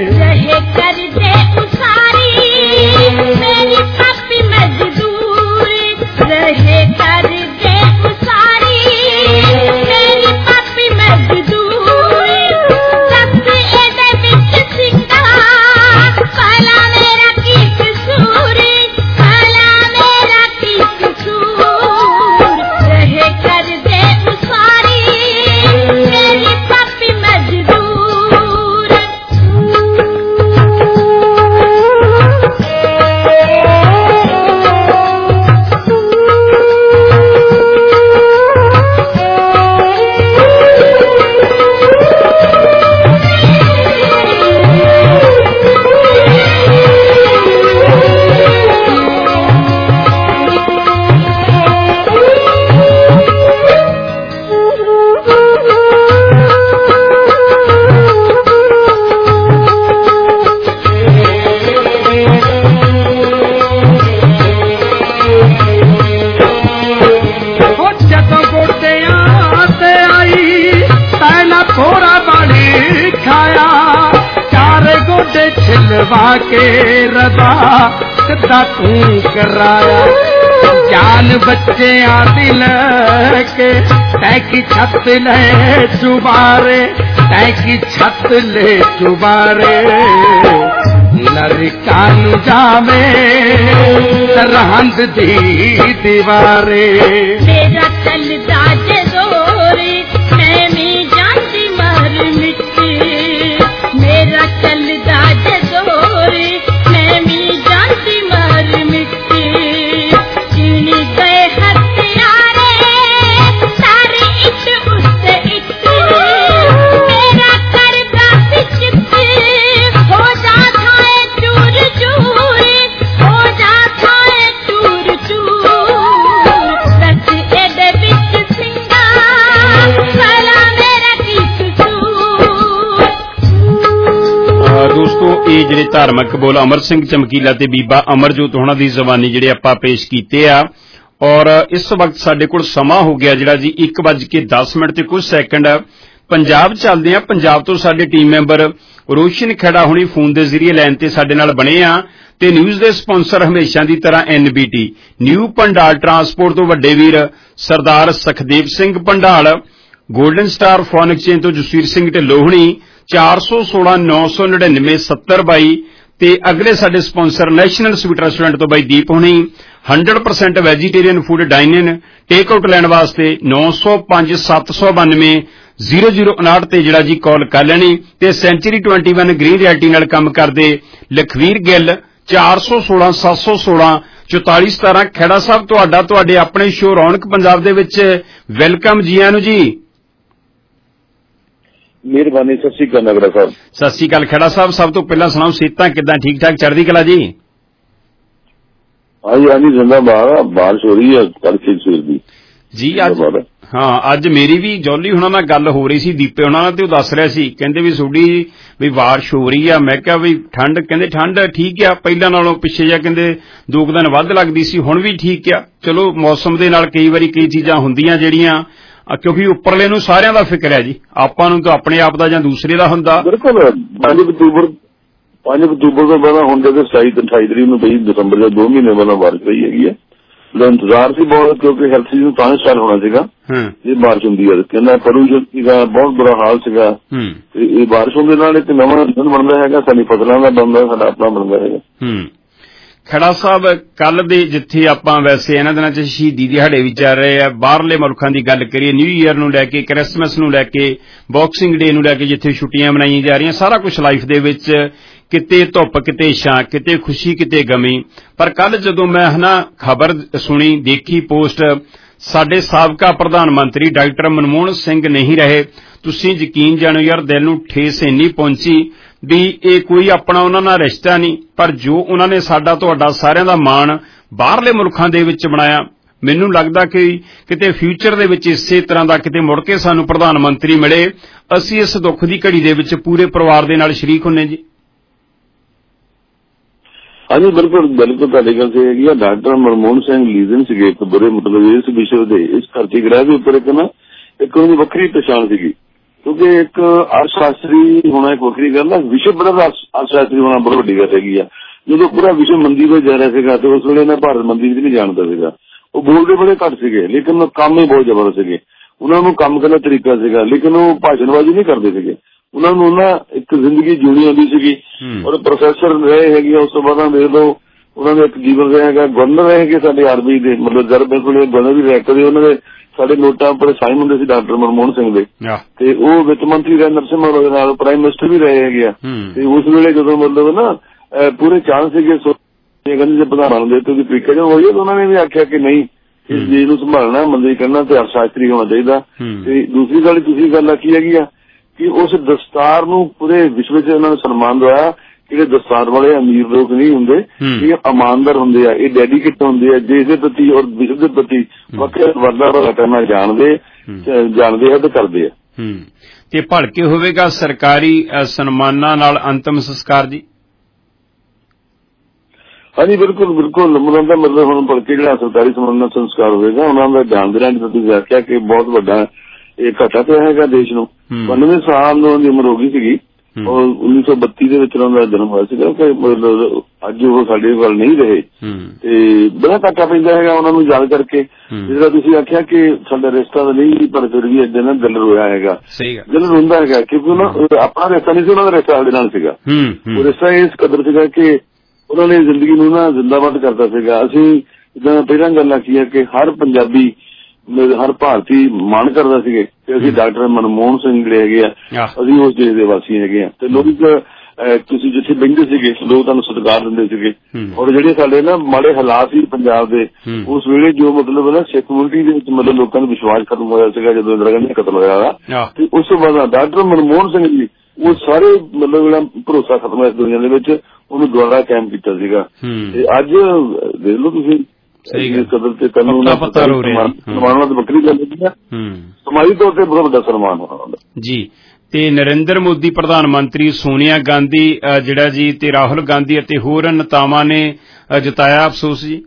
मेरी पापी मजदूर रहे कर दे उसारी मेरी पापी मजदूर सब एदे विच सिंगा काला मेरा की कसूर काला मेरा की कसूर रहे कर दे उसारी मेरी पापी मजदूर करवा के रदा सदा तू कराया जान बच्चे दिल के तै की छत ले चुबारे तै की छत ले चुबारे नरकान जावे सरहंद दी दीवारे मेरा चलदा जोरे मैं भी जानती मर मिट्टी मेरा चलदा जोरे मैं भी जानती मर मिट्टी चीनी गए हथियारे सारे इट उससे इट मेरा करदा पिछते हो जाता है चूर चूर हो जाता है चूर चूर रस एडे बिच सिंगा भला मेरा की कसूर। ਦੋਸਤੋ ਇਹ ਜਿਹੜੇ ਧਾਰਮਿਕ ਬੋਲ ਅਮਰ ਸਿੰਘ ਚਮਕੀਲਾ ਤੇ ਬੀਬਾ ਅਮਰਜੋਤ ਹੋਣਾ ਦੀ ਜ਼ਬਾਨੀ ਜਿਹੜੇ ਆਪਾਂ ਪੇਸ਼ ਕੀਤੇ ਆ ਔਰ ਇਸ ਵਕਤ ਸਾਡੇ ਕੋਲ ਸਮਾਂ ਹੋ ਗਿਆ ਜਿਹੜਾ ਜੀ ਇੱਕ ਵੱਜ ਕੇ ਦਸ ਮਿੰਟ ਤੇ ਕੁਝ ਸੈਕਿੰਡ ਪੰਜਾਬ ਚੱਲਦੇ ਆ। ਪੰਜਾਬ ਤੋਂ ਸਾਡੇ ਟੀਮ ਮੈਂਬਰ ਰੋਸ਼ਨ ਖੇੜਾ ਹੁਣੀ ਫੋਨ ਦੇ ਜ਼ਰੀਏ ਲਾਈਨ ਤੇ ਸਾਡੇ ਨਾਲ ਬਣੇ ਆ ਤੇ ਨਿਊਜ਼ ਦੇ ਸਪਾਂਸਰ ਹਮੇਸ਼ਾ ਦੀ ਤਰ੍ਹਾਂ N B T new Pandal transport ਤੋਂ ਵੱਡੇ ਵੀਰ Sardar Sukhdev Singh Pandal golden star phone exchange ਤੋਂ ਜਸਵੀਰ ਸਿੰਘ ਢਿੱਲੋਂ ਹੁਣੀ ਚਾਰ ਸੌ ਸੋਲਾਂ ਨੌ ਸੌ ਨੜਿਨਵੇਂ ਸੱਤਰ ਬਾਈ ਤੇ ਅਗਲੇ ਸਾਡੇ ਸਪਾਂਸਰ ਨੈਸ਼ਨਲ ਸਵੀਟ ਰੈਸਟੋਰੈਂਟ ਤੋਂ ਬਾਈ ਦੀਪ ਹੁਣੀ hundred percent vegetarian food dine in take out ਲੈਣ ਵਾਸਤੇ ਨੌ ਸੌ ਪੰਜ ਸੱਤ ਸੌ ਬਾਨਵੇਂ ਜ਼ੀਰੋ ਜ਼ੀਰੋ ਉਨਾਹਠ ਤੇ ਜਿਹੜਾ ਜੀ ਕਾਲ ਕਰ ਲੈਣੀ ਤੇ ਸੈਂਚੁਰੀ ਇਕੱਤੀ ਗ੍ਰੀਨ ਰਿਐਲਟੀ ਨਾਲ ਕੰਮ ਕਰਦੇ ਲਖਵੀਰ ਗਿੱਲ ਚਾਰ ਸੌ ਸੋਲਾਂ ਸੱਤ ਸੌ ਸੋਲਾਂ ਚੌਤਾਲੀ ਸਤਾਰਾਂ ਖੇੜਾ ਸਾਹਿਬ ਤੁਹਾਡਾ ਤੁਹਾਡੇ ਆਪਣੇ ਸ਼ੋਅ ਰੌਣਕ ਪੰਜਾਬ ਦੇ ਵਿੱਚ ਵੈਲਕਮ ਜੀ ਆਇਆਂ ਨੂੰ ਜੀ। ਮਿਹਰਬਾਨੀ ਸਤਿ ਸ਼੍ਰੀ ਅਕਾਲ ਨਗਰਾ ਸਾਹਿਬ। ਸਤਿ ਸ਼੍ਰੀ ਅਕਾਲ ਖੇੜਾ ਸਾਹਿਬ ਸਭ ਤੋਂ ਪਹਿਲਾਂ ਸੁਣਾਓ ਸਿਹਤਾਂ ਕਿੱਦਾਂ ਠੀਕ ਠਾਕ ਚੜ੍ਹਦੀ ਕਲਾ ਜੀ? ਹਾਂਜੀ ਹਾਂਜੀ ਜ਼ਿੰਦਾਬਾਦ ਬਾਰਿਸ਼ ਹੋ ਰਹੀ ਹੈ ਤੜਕੇ ਸਵੇਰ ਦੀ ਜੀ ਅੱਜ ਹਾਂ ਅੱਜ ਮੇਰੀ ਵੀ ਜੌਲੀ ਹੁਣਾਂ ਨਾਲ ਗੱਲ ਹੋ ਰਹੀ ਸੀ ਦੀਪੇ ਹੁਣਾਂ ਨਾਲ ਤੇ ਉਹ ਦੱਸ ਰਿਹਾ ਸੀ ਕਹਿੰਦੇ ਵੀ ਤੁਹਾਡੀ ਵੀ ਬਾਰਿਸ਼ ਹੋ ਰਹੀ ਆ ਮੈਂ ਕਿਹਾ ਵੀ ਠੰਡ ਕਹਿੰਦੇ ਠੰਡ ਠੀਕ ਆ ਪਹਿਲਾਂ ਨਾਲੋਂ ਪਿੱਛੇ ਜਾ ਕਹਿੰਦੇ ਦੋ ਕੁ ਦਿਨ ਵੱਧ ਲੱਗਦੀ ਸੀ ਹੁਣ ਵੀ ਠੀਕ ਆ ਚਲੋ ਮੌਸਮ ਦੇ ਨਾਲ ਕਈ ਵਾਰੀ ਕਈ ਚੀਜ਼ਾਂ ਹੁੰਦੀਆਂ ਜਿਹੜੀਆਂ ਕਿਉਂਕਿ ਉੱਪਰਲੇ ਨੂੰ ਸਾਰਿਆਂ ਦਾ ਫਿਕਰ ਹੈ ਜੀ ਆਪਾਂ ਨੂੰ ਤਾਂ ਆਪਣੇ ਆਪ ਦਾ ਜਾਂ ਦੂਸਰੇ ਦਾ ਹੁੰਦਾ। ਬਿਲਕੁਲ ਪੰਜ ਅਕਤੂਬਰ ਪੰਜ ਅਕਤੂਬਰ ਤੋਂ ਪਹਿਲਾਂ ਹੁਣ ਜਦੋਂ ਸਤਾਈ ਤੇ ਅਠਾਈ ਤਰੀਕ ਨੂੰ ਪਈ ਦਸੰਬਰ ਦੇ ਦੋ ਮਹੀਨੇ ਪਹਿਲਾਂ ਬਾਰਿਸ਼ ਪਈ ਹੈਗੀ ਹੈ ਉਹਦਾ ਇੰਤਜ਼ਾਰ ਸੀ ਬਹੁਤ ਕਿਉਂਕਿ ਹੈਲਥ ਸੀਜ਼ਨ ਤਾਂ ਸਟਾਰਟ ਹੋਣਾ ਸੀਗਾ ਇਹ ਬਾਰਿਸ਼ ਹੁੰਦੀ ਹੈ ਕਹਿੰਦਾ ਪ੍ਰਦੂਸ਼ਣ ਸੀਗਾ ਬਹੁਤ ਬੁਰਾ ਹਾਲ ਸੀਗਾ ਤੇ ਇਹ ਬਾਰਿਸ਼ ਹੋਣ ਦੇ ਨਾਲ ਇੱਕ ਨਵਾਂ ਸੀਜ਼ਨ ਬਣਦਾ ਹੈਗਾ ਸਾਡੀ ਫਸਲਾਂ ਦਾ ਬਣਦਾ ਸਾਡਾ ਆਪਣਾ ਬਣਦਾ ਹੈਗਾ। ਖੜਾ ਸਾਹਿਬ ਕੱਲ ਦੇ ਜਿੱਥੇ ਆਪਾਂ ਵੈਸੇ ਇਹਨਾਂ ਦਿਨਾਂ ਚ ਸ਼ਹੀਦੀ ਦਿਹਾੜੇ ਵੀ ਚੱਲ ਰਹੇ ਆ ਬਾਹਰਲੇ ਮੁਲਕਾਂ ਦੀ ਗੱਲ ਕਰੀਏ ਨਿਊ ਈਅਰ ਨੂੰ ਲੈ ਕੇ ਕ੍ਰਿਸਮਸ ਨੂੰ ਲੈ ਕੇ ਬਾਕਸਿੰਗ ਡੇ ਨੂੰ ਲੈ ਕੇ ਜਿੱਥੇ ਛੁੱਟੀਆਂ ਮਨਾਈਆਂ ਜਾ ਰਹੀਆਂ ਸਾਰਾ ਕੁਝ ਲਾਈਫ ਦੇ ਵਿੱਚ ਕਿਤੇ ਧੁੱਪ ਕਿਤੇ ਛਾਂ ਕਿਤੇ ਖੁਸ਼ੀ ਕਿਤੇ ਗਮੀ ਪਰ ਕੱਲ ਜਦੋਂ ਮੈਂ ਹਨਾ ਖਬਰ ਸੁਣੀ ਦੇਖੀ ਪੋਸਟ ਸਾਡੇ ਸਾਬਕਾ ਪ੍ਰਧਾਨ ਮੰਤਰੀ ਡਾਕਟਰ ਮਨਮੋਹਨ ਸਿੰਘ ਨਹੀਂ ਰਹੇ ਤੁਸੀਂ ਯਕੀਨ ਜਾਣੋ ਯਾਰ ਦਿਲ ਨੂੰ ਠੇਸ ਇੰਨੀ ਪਹੁੰਚੀ ਵੀ ਇਹ ਕੋਈ ਆਪਣਾ ਉਹਨਾਂ ਨਾਲ ਰਿਸ਼ਤਾ ਨਹੀਂ ਪਰ ਜੋ ਉਹਨਾਂ ਨੇ ਸਾਡਾ ਤੁਹਾਡਾ ਸਾਰਿਆਂ ਦਾ ਮਾਣ ਬਾਹਰਲੇ ਮੁਲਕਾਂ ਦੇ ਵਿੱਚ ਬਣਾਇਆ ਮੈਨੂੰ ਲੱਗਦਾ ਕਿ ਕਿਤੇ ਫਿਊਚਰ ਦੇ ਵਿੱਚ ਇਸੇ ਤਰ੍ਹਾਂ ਦਾ ਕਿਤੇ ਮੁੜ ਕੇ ਸਾਨੂੰ ਪ੍ਰਧਾਨ ਮੰਤਰੀ ਮਿਲੇ ਅਸੀਂ ਇਸ ਦੁੱਖ ਦੀ ਘੜੀ ਦੇ ਵਿੱਚ ਪੂਰੇ ਪਰਿਵਾਰ ਦੇ ਨਾਲ ਸ਼ਰੀਕ ਹੁੰਨੇ ਜੀ। ਹਾਂਜੀ ਬਿਲਕੁਲ ਬਿਲਕੁਲ ਤੁਹਾਡੀ ਗੱਲ ਸਹੀ ਹੈਗੀ ਆ ਡਾਕਟਰ ਮਨਮੋਹਨ ਸਿੰਘ ਲੀਜ਼ਨ ਸੀਗੇ ਇੱਕ ਬੜੇ ਮਤਲਬ ਇਸ ਵਿਸ਼ਵ ਦੇ ਇਸ ਧਰਤੀ ਗ੍ਰਹਿ ਦੇ ਉੱਪਰ ਇੱਕ ਨਾ ਇੱਕ ਉਹਦੀ ਵੱਖਰੀ ਪਛਾਣ ਸੀਗੀ ਕਿਉਂਕਿ ਇੱਕ ਅਰਥ ਸ਼ਾਸਤਰੀ ਹੋਣਾ ਇੱਕ ਵੱਖਰੀ ਗੱਲ ਹੈ ਵਿਸ਼ਵ ਬੜਾ ਅਰਥ ਸ਼ਾਸਤਰੀ ਹੋਣਾ ਬਹੁਤ ਵੱਡੀ ਗੱਲ ਹੈਗੀ ਆ ਜਦੋਂ ਪੂਰਾ ਵਿਸ਼ਵ ਮੰਦੀ ਵਿੱਚ ਜਾ ਰਿਹਾ ਸੀਗਾ ਤੇ ਉਸ ਵੇਲੇ ਨਾ ਭਾਰਤ ਮੰਦੀ ਵਿੱਚ ਨਹੀਂ ਜਾਣਦਾ ਸੀਗਾ ਉਹ ਬੋਲਦੇ ਬੜੇ ਘੱਟ ਸੀਗੇ ਲੇਕਿਨ ਕੰਮ ਹੀ ਬਹੁਤ ਜ਼ਬਰਦਸਤ ਸੀਗੇ ਉਹਨਾਂ ਨੂੰ ਕੰਮ ਕਰਨ ਦਾ ਤਰੀਕਾ ਸੀਗਾ ਲੇਕਿਨ ਉਹ ਭਾਸ਼ਣਬਾਜ਼ੀ ਨਹੀਂ ਕਰਦੇ ਸੀਗੇ ਉਹਨਾਂ ਨੂੰ ਨਾ ਇੱਕ ਜ਼ਿੰਦਗੀ ਜਿਉਣੀ ਆਉਂਦੀ ਸੀਗੀ ਔਰ ਪ੍ਰੋਫੈਸਰ ਰਹੇ ਹੈਗੇ ਉਸ ਤੋਂ ਬਾਅਦ ਦੇਖ ਲਓ ਉਹਨਾਂ ਦਾ ਇੱਕ ਜੀਵਨ ਰਿਹਾ ਹੈਗਾ ਗਵਰਨਰ ਰਹੇ ਹੈਗੇ ਸਾਡੇ ਆਰ ਬੀ ਦੇ ਮਤਲਬ ਜਦ ਬਿਲਕੁਲ ਗਵਰਨਰ ਵੀ ਰਹਿ ਕਦੇ ਉਹਨਾਂ ਦੇ ਸਾਡੇ ਨੋਟਾਂ ਉੱਪਰ ਸਾਈਨ ਹੁੰਦੇ ਸੀ ਡਾਕਟਰ ਮਨਮੋਹਨ ਸਿੰਘ ਦੇ ਤੇ ਉਹ ਵਿੱਤ ਮੰਤਰੀ ਰਹੇ ਨਰਸਿਮਹਾ ਰਾਓ ਦੇ ਨਾਲ ਪ੍ਰਾਈਮ ਮਿਨਿਸਟਰ ਵੀ ਰਹੇ ਹੈਗੇ ਆ ਤੇ ਉਸ ਵੇਲੇ ਜਦੋਂ ਮਤਲਬ ਨਾ ਪੂਰੇ ਚਾਂਸ ਸੀਗੇ ਕਹਿੰਦੇ ਜੇ ਪ੍ਰਧਾਨ ਹੁੰਦੇ ਤੇ ਉਹਦੀ ਪ੍ਰੀਖਿਆ ਜਦੋਂ ਹੋਈ ਉਹਨਾਂ ਨੇ ਵੀ ਆਖਿਆ ਕਿ ਨਹੀਂ ਇਸ ਚੀਜ਼ ਨੂੰ ਸੰਭਾਲਣਾ ਮੰਤਰੀ ਕਰਨਾ ਤੇ ਅਰਥ ਸ਼ਾਸਤਰੀ ਹੋਣਾ ਚਾਹੀਦਾ ਤੇ ਦੂਸਰੀ ਗੱਲ ਤੁਸੀਂ ਗੱਲ ਆਖੀ ਹੈਗੀ ਆ ਕਿ ਉਸ ਦਸਤਾਰ ਨੂੰ ਪੂਰੇ ਵਿਸ਼ਵ ਚ ਉਹਨਾਂ ਨੂੰ ਸਨਮਾਨ ਦਵਾਇਆ ਜਿਹੜੇ ਦਸਤਾਰ ਵਾਲੇ ਅਮੀਰ ਲੋਕ ਨਹੀਂ ਹੁੰਦੇ ਇਹ ਇਮਾਨਦਾਰ ਹੁੰਦੇ ਆ ਇਹ ਡੈਡੀਕੇਟ ਹੁੰਦੇ ਆ ਦੇਸ਼ ਦੇ ਪ੍ਰਤੀ ਔਰ ਵਿਸ਼ਵ ਦੇ ਪ੍ਰਤੀ ਵੱਖਰੇ ਵਰਦਾ ਕਰਨਾ ਜਾਣਦੇ ਜਾਣਦੇ ਆ ਤੇ ਕਰਦੇ ਆ ਤੇ ਭਲਕੇ ਹੋਵੇਗਾ ਸਰਕਾਰੀ ਸਨਮਾਨਾਂ ਨਾਲ ਅੰਤਮ ਸੰਸਕਾਰ ਜੀ। ਹਾਂਜੀ ਬਿਲਕੁਲ ਬਿਲਕੁਲ ਉਹਨਾਂ ਦਾ ਮਤਲਬ ਹੁਣ ਭਲਕੇ ਜਿਹੜਾ ਸਰਕਾਰੀ ਸਨਮਾਨ ਨਾਲ ਸੰਸਕਾਰ ਹੋਵੇਗਾ ਉਹਨਾਂ ਦਾ ਜਾਣਦੇ ਰਹਿਣ ਤੁਸੀਂ ਆਖਿਆ ਕਿ ਬਹੁਤ ਵੱਡਾ ਇਹ ਘਾਟਾ ਪਿਆ ਹੈਗਾ ਦੇਸ਼ ਨੂੰ ਬਾਨਵੇਂ ਸਾਲ ਦੀ ਉਮਰ ਹੋ ਗਈ ਸੀਗੀ ਔਰ ਉੱਨੀ ਸੌ ਬੱਤੀ ਦੇ ਵਿੱਚ ਉਹਨਾਂ ਦਾ ਜਨਮ ਹੋਇਆ ਸੀਗਾ ਕਿ ਮਤਲਬ ਅੱਜ ਉਹ ਸਾਡੇ ਕੋਲ ਨਹੀਂ ਰਹੇ ਤੇ ਬੜਾ ਘਾਟਾ ਪੈਂਦਾ ਹੈਗਾ ਉਹਨਾਂ ਨੂੰ ਯਾਦ ਕਰਕੇ। ਜਿਹੜਾ ਤੁਸੀਂ ਆਖਿਆ ਕਿ ਸਾਡਾ ਰਿਸ਼ਤਾ ਤਾਂ ਨਹੀਂ ਪਰ ਫਿਰ ਵੀ ਏਦਾਂ ਨਾ ਦਿਲ ਰੋਇਆ ਹੈਗਾ, ਦਿਲ ਰੋਂਦਾ ਹੈਗਾ ਕਿਉਂਕਿ ਉਹਨਾਂ ਆਪਣਾ ਰਿਸ਼ਤਾ ਨਹੀਂ ਸੀ, ਉਹਨਾਂ ਦਾ ਰਿਸ਼ਤਾ ਸਾਡੇ ਨਾਲ ਸੀਗਾ। ਉਹ ਰਿਸ਼ਤਾ ਇਸ ਕਦਰ ਸੀਗਾ ਕਿ ਉਹਨਾਂ ਨੇ ਜ਼ਿੰਦਗੀ ਨੂੰ ਨਾ ਜ਼ਿੰਦਾਬਾਦ ਕਰਦਾ ਸੀਗਾ। ਅਸੀਂ ਜਿੱਦਾਂ ਪਹਿਲਾਂ ਗੱਲ ਆਖੀ ਹੈ ਕਿ ਹਰ ਪੰਜਾਬੀ ਹਰ ਭਾਰਤੀ ਮਾਣ ਕਰਦਾ ਸੀਗੇ ਕਿ ਅਸੀਂ ਡਾਕਟਰ ਮਨਮੋਹਨ ਸਿੰਘ ਜਿਹੜੇ ਹੈਗੇ ਆ ਅਸੀਂ ਉਸ ਦੇਸ਼ ਦੇ ਵਾਸੀ ਹੈਗੇ ਆ ਤੇ ਲੋਕ ਤੁਸੀਂ ਜਿੱਥੇ ਬੈਠਦੇ ਸੀਗੇ ਲੋਕ ਤੁਹਾਨੂੰ ਸਤਿਕਾਰ ਦਿੰਦੇ ਸੀਗੇ। ਔਰ ਜਿਹੜੇ ਸਾਡੇ ਨਾ ਮਾੜੇ ਹਾਲਾਤ ਸੀ ਪੰਜਾਬ ਦੇ ਉਸ ਵੇਲੇ ਜੋ ਮਤਲਬ ਨਾ ਸਿੱਖ ਕਮਿਊਨਿਟੀ ਦੇ ਵਿੱਚ ਮਤਲਬ ਲੋਕਾਂ ਦਾ ਵਿਸ਼ਵਾਸ ਖਤਮ ਹੋਇਆ ਸੀਗਾ ਜਦੋਂ ਇੰਦਰਾ ਗਾਂਧੀ ਕਤਲ ਹੋਇਆ ਤੇ ਉਸ ਤੋਂ ਬਾਅਦ ਡਾਕਟਰ ਮਨਮੋਹਨ ਸਿੰਘ ਜੀ ਉਹ ਸਾਰੇ ਮਤਲਬ ਜਿਹੜਾ ਭਰੋਸਾ ਖਤਮ ਹੋਇਆ ਦੁਨੀਆ ਦੇ ਵਿੱਚ ਉਹਨੂੰ ਦੁਆਰਾ ਕਾਇਮ ਕੀਤਾ ਸੀਗਾ। ਤੇ ਅੱਜ ਦੇਖ ਲਓ ਤੁਸੀਂ ਕਦਰ ਤੇ ਸਨਮਾਨਾਂ ਤੇ ਵੱਖਰੀ ਗੱਲ ਹੈਗੀ ਆ, ਸਮਾਜੀ ਤੌਰ ਤੇ ਬਹੁਤ ਵੱਡਾ ਸਨਮਾਨ ਹੋਣਾ ਜੀ। ਤੇ ਨਰਿੰਦਰ ਮੋਦੀ ਪ੍ਰਧਾਨ ਮੰਤਰੀ, ਸੋਨੀਆ ਗਾਂਧੀ ਜਿਹੜਾ ਜੀ ਤੇ ਰਾਹੁਲ ਗਾਂਧੀ ਅਤੇ ਹੋਰ ਨੇਤਾਵਾਂ ਨੇ ਜਤਾਇਆ ਅਫਸੋਸ ਜੀ।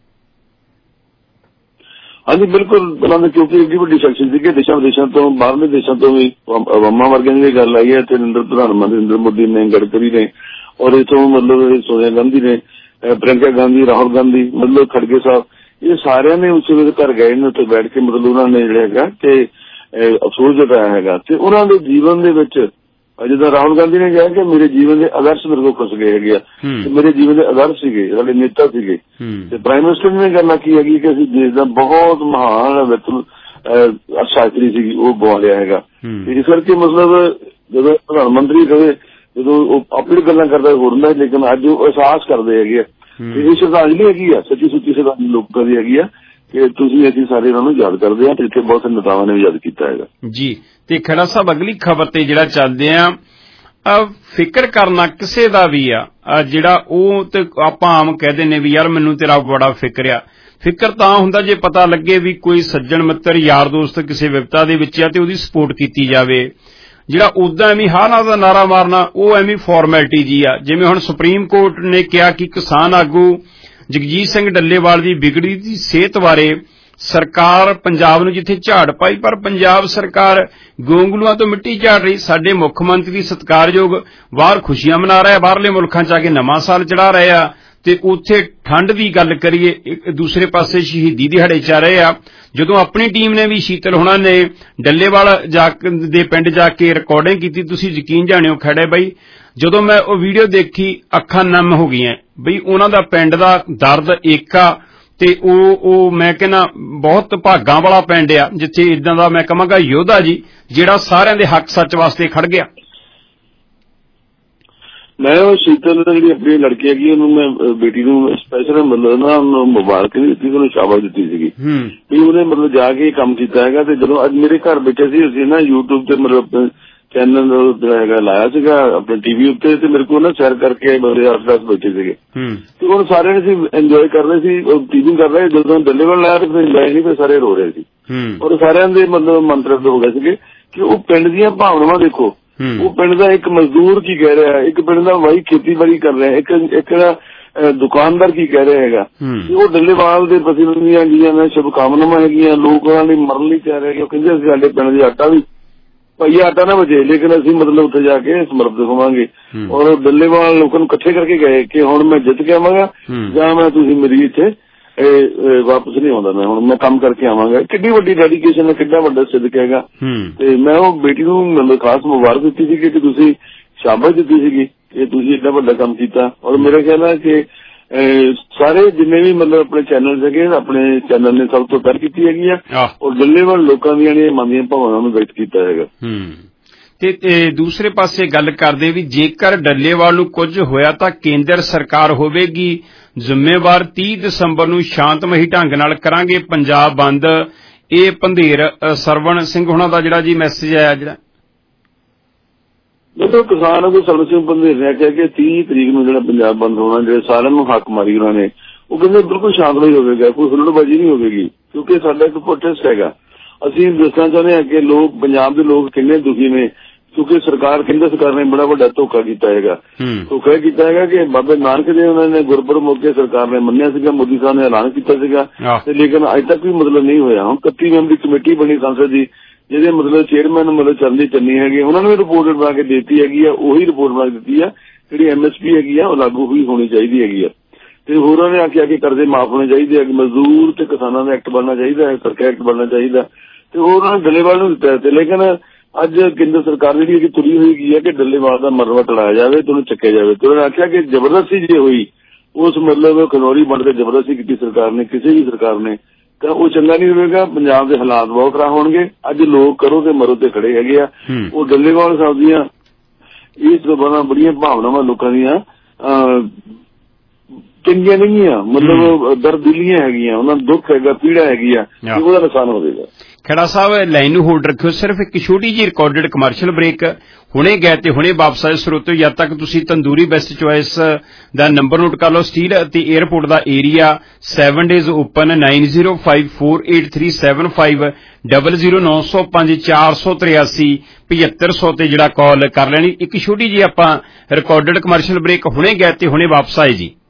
ਹਾਂਜੀ ਬਿਲਕੁਲ ਉਹਨਾਂ ਨੇ ਕਿਉਂਕਿ ਏਡੀ ਵੱਡੀ ਸ਼ਖਸੀਅਤ ਸੀਗੇ ਦੇਸ਼ਾਂ ਵਿਦੇਸ਼ਾਂ ਤੋਂ ਬਾਹਰਲੇ ਦੇਸ਼ਾਂ ਤੋਂ ਵੀ ਅਵਾਮਾ ਵਰਗਿਆਂ ਦੀ ਗੱਲ ਆਈ ਹੈ ਤੇ ਨਰਿੰਦਰ ਪ੍ਰਧਾਨ ਮੰਤਰੀ ਨਰਿੰਦਰ ਮੋਦੀ ਨੇ, ਗਡਕਰੀ ਨੇ ਔਰ ਇਥੋਂ ਮਤਲਬ ਸੋਨੀਆ ਗਾਂਧੀ ਨੇ, ਪ੍ਰਿਅੰਕਾ ਗਾਂਧੀ, ਰਾਹੁਲ ਗਾਂਧੀ ਮਤਲਬ ਖੜਗੇ ਸਾਹਿਬ ਇਹ ਸਾਰਿਆਂ ਨੇ ਉਸ ਵੇਲੇ ਘਰ ਗਏ ਨੇ ਉੱਥੇ ਬੈਠ ਕੇ ਮਤਲਬ ਉਹਨਾਂ ਨੇ ਜਿਹੜਾ ਹੈਗਾ ਕਿ ਅਫਸੋਸ ਜਤਾਇਆ ਹੈਗਾ ਤੇ ਉਹਨਾਂ ਦੇ ਜੀਵਨ ਦੇ ਵਿੱਚ ਜਿੱਦਾਂ ਰਾਹੁਲ ਗਾਂਧੀ ਨੇ ਕਿਹਾ ਕਿ ਮੇਰੇ ਜੀਵਨ ਦੇ ਆਦਰਸ਼ ਮੇਰੇ ਕੋਲ ਖੁੱਸ ਗਏ ਹੈਗੇ ਆ ਤੇ ਮੇਰੇ ਜੀਵਨ ਦੇ ਆਦਰਸ਼ ਸੀਗੇ, ਸਾਡੇ ਨੇਤਾ ਸੀਗੇ। ਤੇ ਪ੍ਰਾਈਮ ਮਿਨਿਸਟਰ ਨੇ ਗੱਲ ਆਖੀ ਹੈਗੀ ਕਿ ਅਸੀਂ ਦੇਸ਼ ਦਾ ਬਹੁਤ ਮਹਾਨ ਵਿਤਨ ਸ਼ਾਸਤਰੀ ਸੀ ਉਹ ਬੋਲਿਆ ਹੈਗਾ ਤੇ ਇਸ ਕਰਕੇ ਮਤਲਬ ਜਦੋਂ ਪ੍ਰਧਾਨ ਮੰਤਰੀ ਕਹੇ ਜਦੋਂ ਉਹ ਆਪਣੀ ਗੱਲਾਂ ਕਰਦਾ ਹੋਰ ਹੁੰਦਾ ਲੇਕਿਨ ਅੱਜ ਉਹ ਅਹਿਸਾਸ ਕਰਦੇ ਹੈਗੇ ਆ ਤੇ ਇਹ ਸ਼ਰਧਾਂਜਲੀ ਹੈਗੀ ਆ, ਸੱਚੀ ਸੁੱਚੀ ਸ਼ਰਧਾਂਜਲੀ ਲੋਕਾਂ ਦੀ ਹੈਗੀ ਆ ਕਿ ਤੁਸੀਂ ਅਸੀਂ ਸਾਰੇ ਇਹਨਾਂ ਨੂੰ ਯਾਦ ਕਰਦੇ ਆ ਤੇ ਇੱਥੇ ਬਹੁਤ ਸਾਰੇ ਨੇਤਾਵਾਂ ਨੇ ਵੀ ਯਾਦ ਕੀਤਾ ਹੈਗਾ ਜੀ। ਤੇ ਖੜਾ ਸਾਹਿਬ ਅਗਲੀ ਖਬਰ ਤੇ ਜਿਹੜਾ ਚੱਲਦੇ ਆ ਫਿਕਰ ਕਰਨਾ ਕਿਸੇ ਦਾ ਵੀ ਆ ਜਿਹੜਾ ਉਹ ਤੇ ਆਪਾਂ ਆਮ ਕਹਿੰਦੇ ਨੇ ਵੀ ਯਾਰ ਮੈਨੂੰ ਤੇਰਾ ਬੜਾ ਫਿਕਰ ਆ। ਫਿਕਰ ਤਾਂ ਹੁੰਦਾ ਜੇ ਪਤਾ ਲੱਗੇ ਵੀ ਕੋਈ ਸੱਜਣ ਮਿੱਤਰ ਯਾਰ ਦੋਸਤ ਕਿਸੇ ਵਿਪਤਾ ਦੇ ਵਿੱਚ ਆ ਤੇ ਉਹਦੀ ਸਪੋਰਟ ਕੀਤੀ ਜਾਵੇ। ਜਿਹੜਾ ਉਦਾਂ ਐਵੇਂ ਹਾਂ ਨਾ ਦਾ ਨਾਰਾ ਮਾਰਨਾ ਉਹ ਐਵੇਂ ਫਾਰਮੈਲਿਟੀ ਜੀ ਆ। ਜਿਵੇਂ ਹੁਣ ਸੁਪਰੀਮ ਕੋਰਟ ਨੇ ਕਿਹਾ ਕਿ ਕਿਸਾਨ ਆਗੂ ਜਗਜੀਤ ਸਿੰਘ ਡੱਲੇਵਾਲ ਦੀ ਵਿਗੜੀ ਦੀ ਸਿਹਤ ਬਾਰੇ ਸਰਕਾਰ ਪੰਜਾਬ ਨੂੰ ਜਿੱਥੇ ਝਾੜ ਪਾਈ ਪਰ ਪੰਜਾਬ ਸਰਕਾਰ ਗੋਂਗਲੂਆਂ ਤੋਂ ਮਿੱਟੀ ਝਾੜ ਰਹੀ। ਸਾਡੇ ਮੁੱਖ ਮੰਤਰੀ ਸਤਿਕਾਰਯੋਗ ਬਾਹਰ ਖੁਸ਼ੀਆਂ ਮਨਾ ਰਹੇ ਆ, ਬਾਹਰਲੇ ਮੁਲਕਾਂ ਚ ਆ ਕੇ ਨਵਾਂ ਸਾਲ ਚੜਾ ਰਹੇ ਆ ਤੇ ਉੱਥੇ ਠੰਡ ਦੀ ਗੱਲ ਕਰੀਏ ਇੱਕ ਦੂਸਰੇ ਪਾਸੇ ਸ਼ਹੀਦੀ ਦਿਹਾੜੇ ਚਾ ਰਹੇ ਆ। ਜਦੋਂ ਆਪਣੀ ਟੀਮ ਨੇ ਵੀ ਸ਼ੀਤਲ ਹੋਣਾ ਨੇ ਡੱਲੇਵਾਲ ਜਾ ਦੇ ਪਿੰਡ ਜਾ ਕੇ ਰਿਕਾਰਡਿੰਗ ਕੀਤੀ, ਤੁਸੀਂ ਯਕੀਨ ਜਾਣਿਓ ਖੜੇ ਬਈ ਜਦੋਂ ਮੈਂ ਉਹ ਵੀਡੀਓ ਦੇਖੀ ਅੱਖਾਂ ਨਮ ਹੋ ਗਈਆਂ ਬਈ ਉਹਨਾਂ ਦਾ ਪਿੰਡ ਦਾ ਦਰਦ ਏਕਾ ਤੇ ਉਹ ਉਹ ਮੈਂ ਕਹਿੰਦਾ ਬਹੁਤ ਭਾਗਾਂ ਵਾਲਾ ਪਿੰਡ ਆ ਜਿੱਥੇ ਇਦਾਂ ਦਾ ਮੈਂ ਕਹਾਂਗਾ ਯੋਧਾ ਜੀ ਜਿਹੜਾ ਸਾਰਿਆਂ ਦੇ ਹੱਕ ਸੱਚ ਵਾਸਤੇ ਖੜ ਗਿਆ। ਮੈਂ ਉਹ ਸ਼ੀਤਲ ਜਿਹੜੀ ਆਪਣੀ ਲੜਕੀ ਹੈਗੀ ਉਹਨੂੰ ਮੈਂ ਬੇਟੀ ਨੂੰ ਸਪੈਸ਼ਲ ਮਤਲਬ ਨਾ ਉਹਨੂੰ ਮੁਬਾਰਕ ਨਹੀਂ ਦਿੱਤੀ, ਉਹਨੂੰ ਸ਼ਾਬਾਸ਼ ਦਿੱਤੀ ਸੀਗੀ ਵੀ ਉਹਨੇ ਮਤਲਬ ਜਾ ਕੇ ਕੰਮ ਕੀਤਾ ਹੈਗਾ। ਤੇ ਜਦੋਂ ਅੱਜ ਮੇਰੇ ਘਰ ਬੈਠੇ ਸੀ ਅਸੀਂ ਨਾ ਯੂਟਿਊਬ ਤੇ ਮਤਲਬ ਚੈਨਲ ਜਿਹੜਾ ਹੈਗਾ ਲਾਇਆ ਸੀਗਾ ਆਪਣੇ ਟੀਵੀ ਉੱਤੇ ਤੇ ਮੇਰੇ ਕੋਲ ਨਾ ਸੈਰ ਕਰਕੇ ਬੰਦੇ ਅੱਠ ਦਸ ਬੈਠੇ ਸੀਗੇ ਤੇ ਉਹ ਸਾਰਿਆਂ ਨੇ ਅਸੀਂ ਇੰਜੋਏ ਕਰ ਰਹੇ ਸੀ ਟੀਵੀ ਕਰ ਰਹੇ। ਜਦੋਂ ਡੱਲੇਵਾਲ ਲਾਇਆ ਤੇ ਫਿਰ ਇੰਜੋਏ ਨਹੀਂ ਫਿਰ ਸਾਰੇ ਰੋ ਰਹੇ ਸੀ ਔਰ ਸਾਰਿਆਂ ਦੇ ਮਤਲਬ ਮੰਤਰਦ ਹੋ ਗਏ ਸੀਗੇ ਕਿ ਉਹ ਪਿੰਡ ਦੀਆਂ ਭਾਵਨਾਵਾਂ ਦੇਖੋ। ਉਹ ਪਿੰਡ ਦਾ ਇੱਕ ਮਜ਼ਦੂਰ ਕੀ ਕਹਿ ਰਿਹਾ, ਇੱਕ ਪਿੰਡ ਦਾ ਵਾਈ ਖੇਤੀਬਾੜੀ ਕਰ ਰਿਹਾ, ਇੱਕ ਇੱਕ ਦੁਕਾਨਦਾਰ ਕੀ ਕਹਿ ਰਿਹਾ ਹੈਗਾ। ਉਹ ਡੱਲੇਵਾਲ ਦੇ ਪ੍ਰਤੀ ਦੀਆਂ ਜਿਹੜੀਆਂ ਨੇ ਸ਼ੁਭਕਾਮਨਾਵਾਂ ਹੈਗੀਆਂ ਲੋਕਾਂ ਲਈ ਮਰਨ ਲਈ ਕਹਿ ਰਹੇ। ਉਹ ਕਹਿੰਦੇ ਅਸੀਂ ਸਾਡੇ ਪਿੰਡ ਦੇ ਆਟਾ ਵੀ ਭਾਈ ਆਟਾ ਨਾ ਬਚੇ ਲੇਕਿਨ ਅਸੀਂ ਮਤਲਬ ਉੱਥੇ ਜਾ ਕੇ ਸਮਰਪਿਤ ਹੋਵਾਂਗੇ। ਔਰ ਡੱਲੇਵਾਲ ਲੋਕਾਂ ਨੂੰ ਇਕੱਠੇ ਕਰਕੇ ਗਏ ਕਿ ਹੁਣ ਮੈਂ ਜਿੱਤ ਕੇ ਆਵਾਂਗਾ ਜਾਂ ਮੈਂ ਤੁਸੀਂ ਮੇਰੀ ਇੱਥੇ ਵਾਪਸ ਨਹੀਂ ਆਉਂਦਾ, ਮੈਂ ਹੁਣ ਮੈਂ ਕੰਮ ਕਰਕੇ ਆਵਾਂਗਾ। ਕਿੰਨੀ ਵੱਡੀ ਡੈਡੀਕੇਸ਼ਨ ਹੈ, ਕਿੰਨਾ ਵੱਡਾ ਸਿੱਧਕ ਹੈਗਾ। ਤੇ ਮੈਂ ਉਹ ਬੇਟੀ ਨੂੰ ਮਤਲਬ ਖਾਸ ਮੁਬਾਰਕ ਦਿੱਤੀ ਸੀ ਕਿ ਤੁਸੀਂ ਸ਼ਾਬਾਸ਼ ਦਿੱਤੀ ਸੀਗੀ ਕਿ ਤੁਸੀਂ ਏਡਾ ਵੱਡਾ ਕੰਮ ਕੀਤਾ। ਔਰ ਮੇਰਾ ਖਿਆਲ ਹੈ ਕਿ ਸਾਰੇ ਜਿੰਨੇ ਵੀ ਮਤਲਬ ਆਪਣੇ ਚੈਨਲ ਹੈਗੇ ਆਪਣੇ ਚੈਨਲ ਨੇ ਸਭ ਤੋਂ ਪਹਿਲ ਕੀਤੀ ਹੈਗੀ ਆ ਔਰ ਡੱਲੇਵਾਲ ਲੋਕਾਂ ਦੀਆਂ ਜਿਹੜੀਆਂ ਮਨ ਦੀਆਂ ਭਾਵਨਾਵਾਂ ਨੂੰ ਵਿਅਕਤ ਕੀਤਾ ਹੈਗਾ। ਤੇ ਦੂਸਰੇ ਪਾਸੇ ਗੱਲ ਕਰਦੇ ਵੀ ਜੇਕਰ ਡੱਲੇਵਾਲ ਨੂੰ ਕੁਝ ਹੋਇਆ ਤਾਂ ਕੇਂਦਰ ਸਰਕਾਰ ਹੋਵੇਗੀ ਜ਼ਿੰਮੇਵਾਰ। ਤੀਹ ਦਸੰਬਰ ਨੂੰ ਸ਼ਾਂਤਮਈ ਢੰਗ ਨਾਲ ਕਰਾਂਗੇ ਪੰਜਾਬ ਬੰਦ। ਇਹ ਪੰਧੇਰ ਸਰਵਣ ਸਿੰਘ ਹੋਣਾ ਦਾ ਜਿਹੜਾ ਜੀ ਮੈਸੇਜ ਆਇਆ ਜਿਹੜਾ ਦੇਖੋ ਕਿਸਾਨ ਕੋਈ ਸਰਵਣ ਸਿੰਘ ਪੰਧੇਰ ਨੇ ਕਿਹਾ ਕਿ ਤੀਹ ਤਰੀਕ ਨੂੰ ਜਿਹੜਾ ਪੰਜਾਬ ਬੰਦ ਹੋਣਾ ਜਿਹੜੇ ਸਾਰਿਆਂ ਨੂੰ ਹੱਕ ਮਾਰੀ ਉਹਨਾਂ ਨੇ ਉਹ ਕਹਿੰਦੇ ਬਿਲਕੁਲ ਸ਼ਾਂਤਮਈ ਹੋਵੇਗਾ, ਕੋਈ ਹੁੱਲੜਬਾਜ਼ੀ ਨਹੀਂ ਹੋਵੇਗੀ ਕਿਉਂਕਿ ਸਾਡਾ ਇੱਕ ਪ੍ਰੋਟੈਸਟ ਹੈਗਾ। ਅਸੀਂ ਦੱਸਣਾ ਚਾਹੁੰਦੇ ਹਾਂ ਕਿ ਲੋਕ ਪੰਜਾਬ ਦੇ ਲੋਕ ਕਿੰਨੇ ਦੁਖੀ ਨੇ ਕਿਉਂਕਿ ਸਰਕਾਰ ਕੇਂਦਰ ਸਰਕਾਰ ਨੇ ਬੜਾ ਵੱਡਾ ਧੋਖਾ ਕੀਤਾ ਹੈਗਾ। ਧੋਖਾ ਕੀਤਾ ਹੈਗਾ ਕਿ ਬਾਬੇ ਨਾਨਕ ਦੇ ਉਹਨਾਂ ਨੇ ਗੁਰਪੁਰਬ ਮੌਕੇ ਸਰਕਾਰ ਨੇ ਮੰਨਿਆ ਸੀਗਾ, ਮੋਦੀ ਸਾਹਿਬ ਨੇ ਐਲਾਨ ਕੀਤਾ ਸੀਗਾ ਤੇ ਲੇਕਿਨ ਅਜੇ ਤੱਕ ਵੀ ਮਤਲਬ ਨਹੀਂ ਹੋਇਆ। ਹੁਣ ਇਕੱਤੀ ਮੈਂਬਰੀ ਕਮੇਟੀ ਬਣੀ ਸੰਸਦ ਦੀ ਜਿਹਦੇ ਮਤਲਬ ਚੇਅਰਮੈਨ ਮਤਲਬ ਚੰਨੀ ਚੰਨੀ ਹੈਗੇ, ਉਹਨਾਂ ਨੂੰ ਵੀ ਰਿਪੋਰਟ ਬਣਾ ਕੇ ਦਿੱਤੀ ਹੈਗੀ ਆ। ਉਹੀ ਰਿਪੋਰਟ ਬਣਾ ਕੇ ਦਿੱਤੀ ਆ ਜਿਹੜੀ ਐਮ ਐਸ ਪੀ ਹੈਗੀ ਆ ਉਹ ਲਾਗੂ ਹੋਈ ਹੋਣੀ ਚਾਹੀਦੀ ਹੈਗੀ ਆ। ਤੇ ਹੋਰਾਂ ਨੇ ਆਖਿਆ ਕਿ ਕਰਜ਼ੇ ਮਾਫ ਹੋਣੇ ਚਾਹੀਦੇ ਆ, ਮਜ਼ਦੂਰ ਤੇ ਕਿਸਾਨਾਂ ਦਾ ਐਕਟ ਬਣਨਾ ਚਾਹੀਦਾ ਹੈ, ਸਰਕਾਰ ਐਕਟ ਬਣਨਾ ਚਾਹੀਦਾ, ਤੇ ਉਹਨਾਂ ਨੇ ਡੱਲੇਵਾਲ ਨੂੰ ਦਿੱਤਾ ਤੇ। ਲੇਕਿਨ ਅੱਜ ਕੇਂਦਰ ਸਰਕਾਰ ਜਿਹੜੀ ਹੈਗੀ ਤੁਰੀ ਹੋਈ ਗਈ ਹੈ ਕਿ ਡੱਲੇਵਾਲ ਦਾ ਮਰਵਾ ਟਲਾਇਆ ਜਾਵੇ ਤੇ ਉਹਨੂੰ ਚੱਕਿਆ ਜਾਵੇ। ਤੇ ਉਹਨਾਂ ਨੇ ਆਖਿਆ ਕਿ ਜ਼ਬਰਦਸਤੀ ਜੇ ਹੋਈ ਉਸ ਮਤਲਬ ਖਨੌਰੀ ਬਣ ਕੇ ਜ਼ਬਰਦਸਤੀ ਕੀਤੀ ਸਰਕਾਰ ਨੇ, ਕਿਸੇ ਵੀ ਸਰਕਾਰ ਨੇ, ਤਾਂ ਉਹ ਚੰਗਾ ਨਹੀਂ ਹੋਵੇਗਾ। ਪੰਜਾਬ ਦੇ ਹਾਲਾਤ ਬਹੁਤ ਖਰਾਬ ਹੋਣਗੇ। ਅੱਜ ਲੋਕ ਕਰੋ ਤੇ ਮਰੋ ਤੇ ਖੜੇ ਹੈਗੇ ਆ। ਉਹ ਡੱਲੇਵਾਲ ਸਾਹਿਬ ਦੀਆਂ ਇਸ ਤੋਂ ਬਾਅਦ ਬੜੀਆਂ ਭਾਵਨਾਵਾਂ ਲੋਕਾਂ ਦੀਆਂ ਚੰਗੀਆਂ ਨਹੀਂ ਆ, ਮਤਲਬ ਦਰਦਿਲੀਆਂ ਹੈਗੀਆਂ, ਉਹਨਾਂ ਨੂੰ ਦੁੱਖ ਹੈਗਾ, ਪੀੜਾ ਹੈਗੀ ਆ, ਉਹਦਾ ਨੁਕਸਾਨ ਹੋਵੇਗਾ। ਖੇੜਾ ਸਾਹਿਬ ਲਾਈਨ ਨੂੰ ਹੋਲਡ ਰੱਖਿਓ, ਸਿਰਫ ਇੱਕ ਛੋਟੀ ਜਿਹੀ ਰਿਕਾਰਡਡ ਕਮਰਸ਼ੀਅਲ ਬ੍ਰੇਕ, ਹੁਣੇ ਗਏ ਤੇ ਹੁਣੇ ਵਾਪਸ ਆਏ ਸਰੋਤਿਓ। ਜਦ ਤੱਕ ਤੁਸੀਂ ਤੰਦੂਰੀ ਬੈਸਟ ਚੁਆਇਸ ਦਾ ਨੰਬਰ ਨੋਟ ਕਰ ਲਓ। ਸਟੀਲ ਅਤੇ ਏਅਰਪੋਰਟ ਦਾ area seven days open nine zero five four eight three seven five double zero ਨੌ ਸੌ ਪੰਜ ਚਾਰ ਸੌ ਤਰਿਆਸੀ ਪਝੱਤਰ ਸੌ ਤੇ ਜਿਹੜਾ ਕਾਲ ਕਰ ਲੈਣੀ। ਇੱਕ ਛੋਟੀ ਜਿਹੀ ਆਪਾਂ ਰਿਕਾਰਡਡ ਕਮਰਸ਼ੀਅਲ ਬ੍ਰੇਕ, ਹੁਣੇ ਗਏ ਤੇ ਹੁਣੇ ਵਾਪਸ ਆਏ ਜੀ।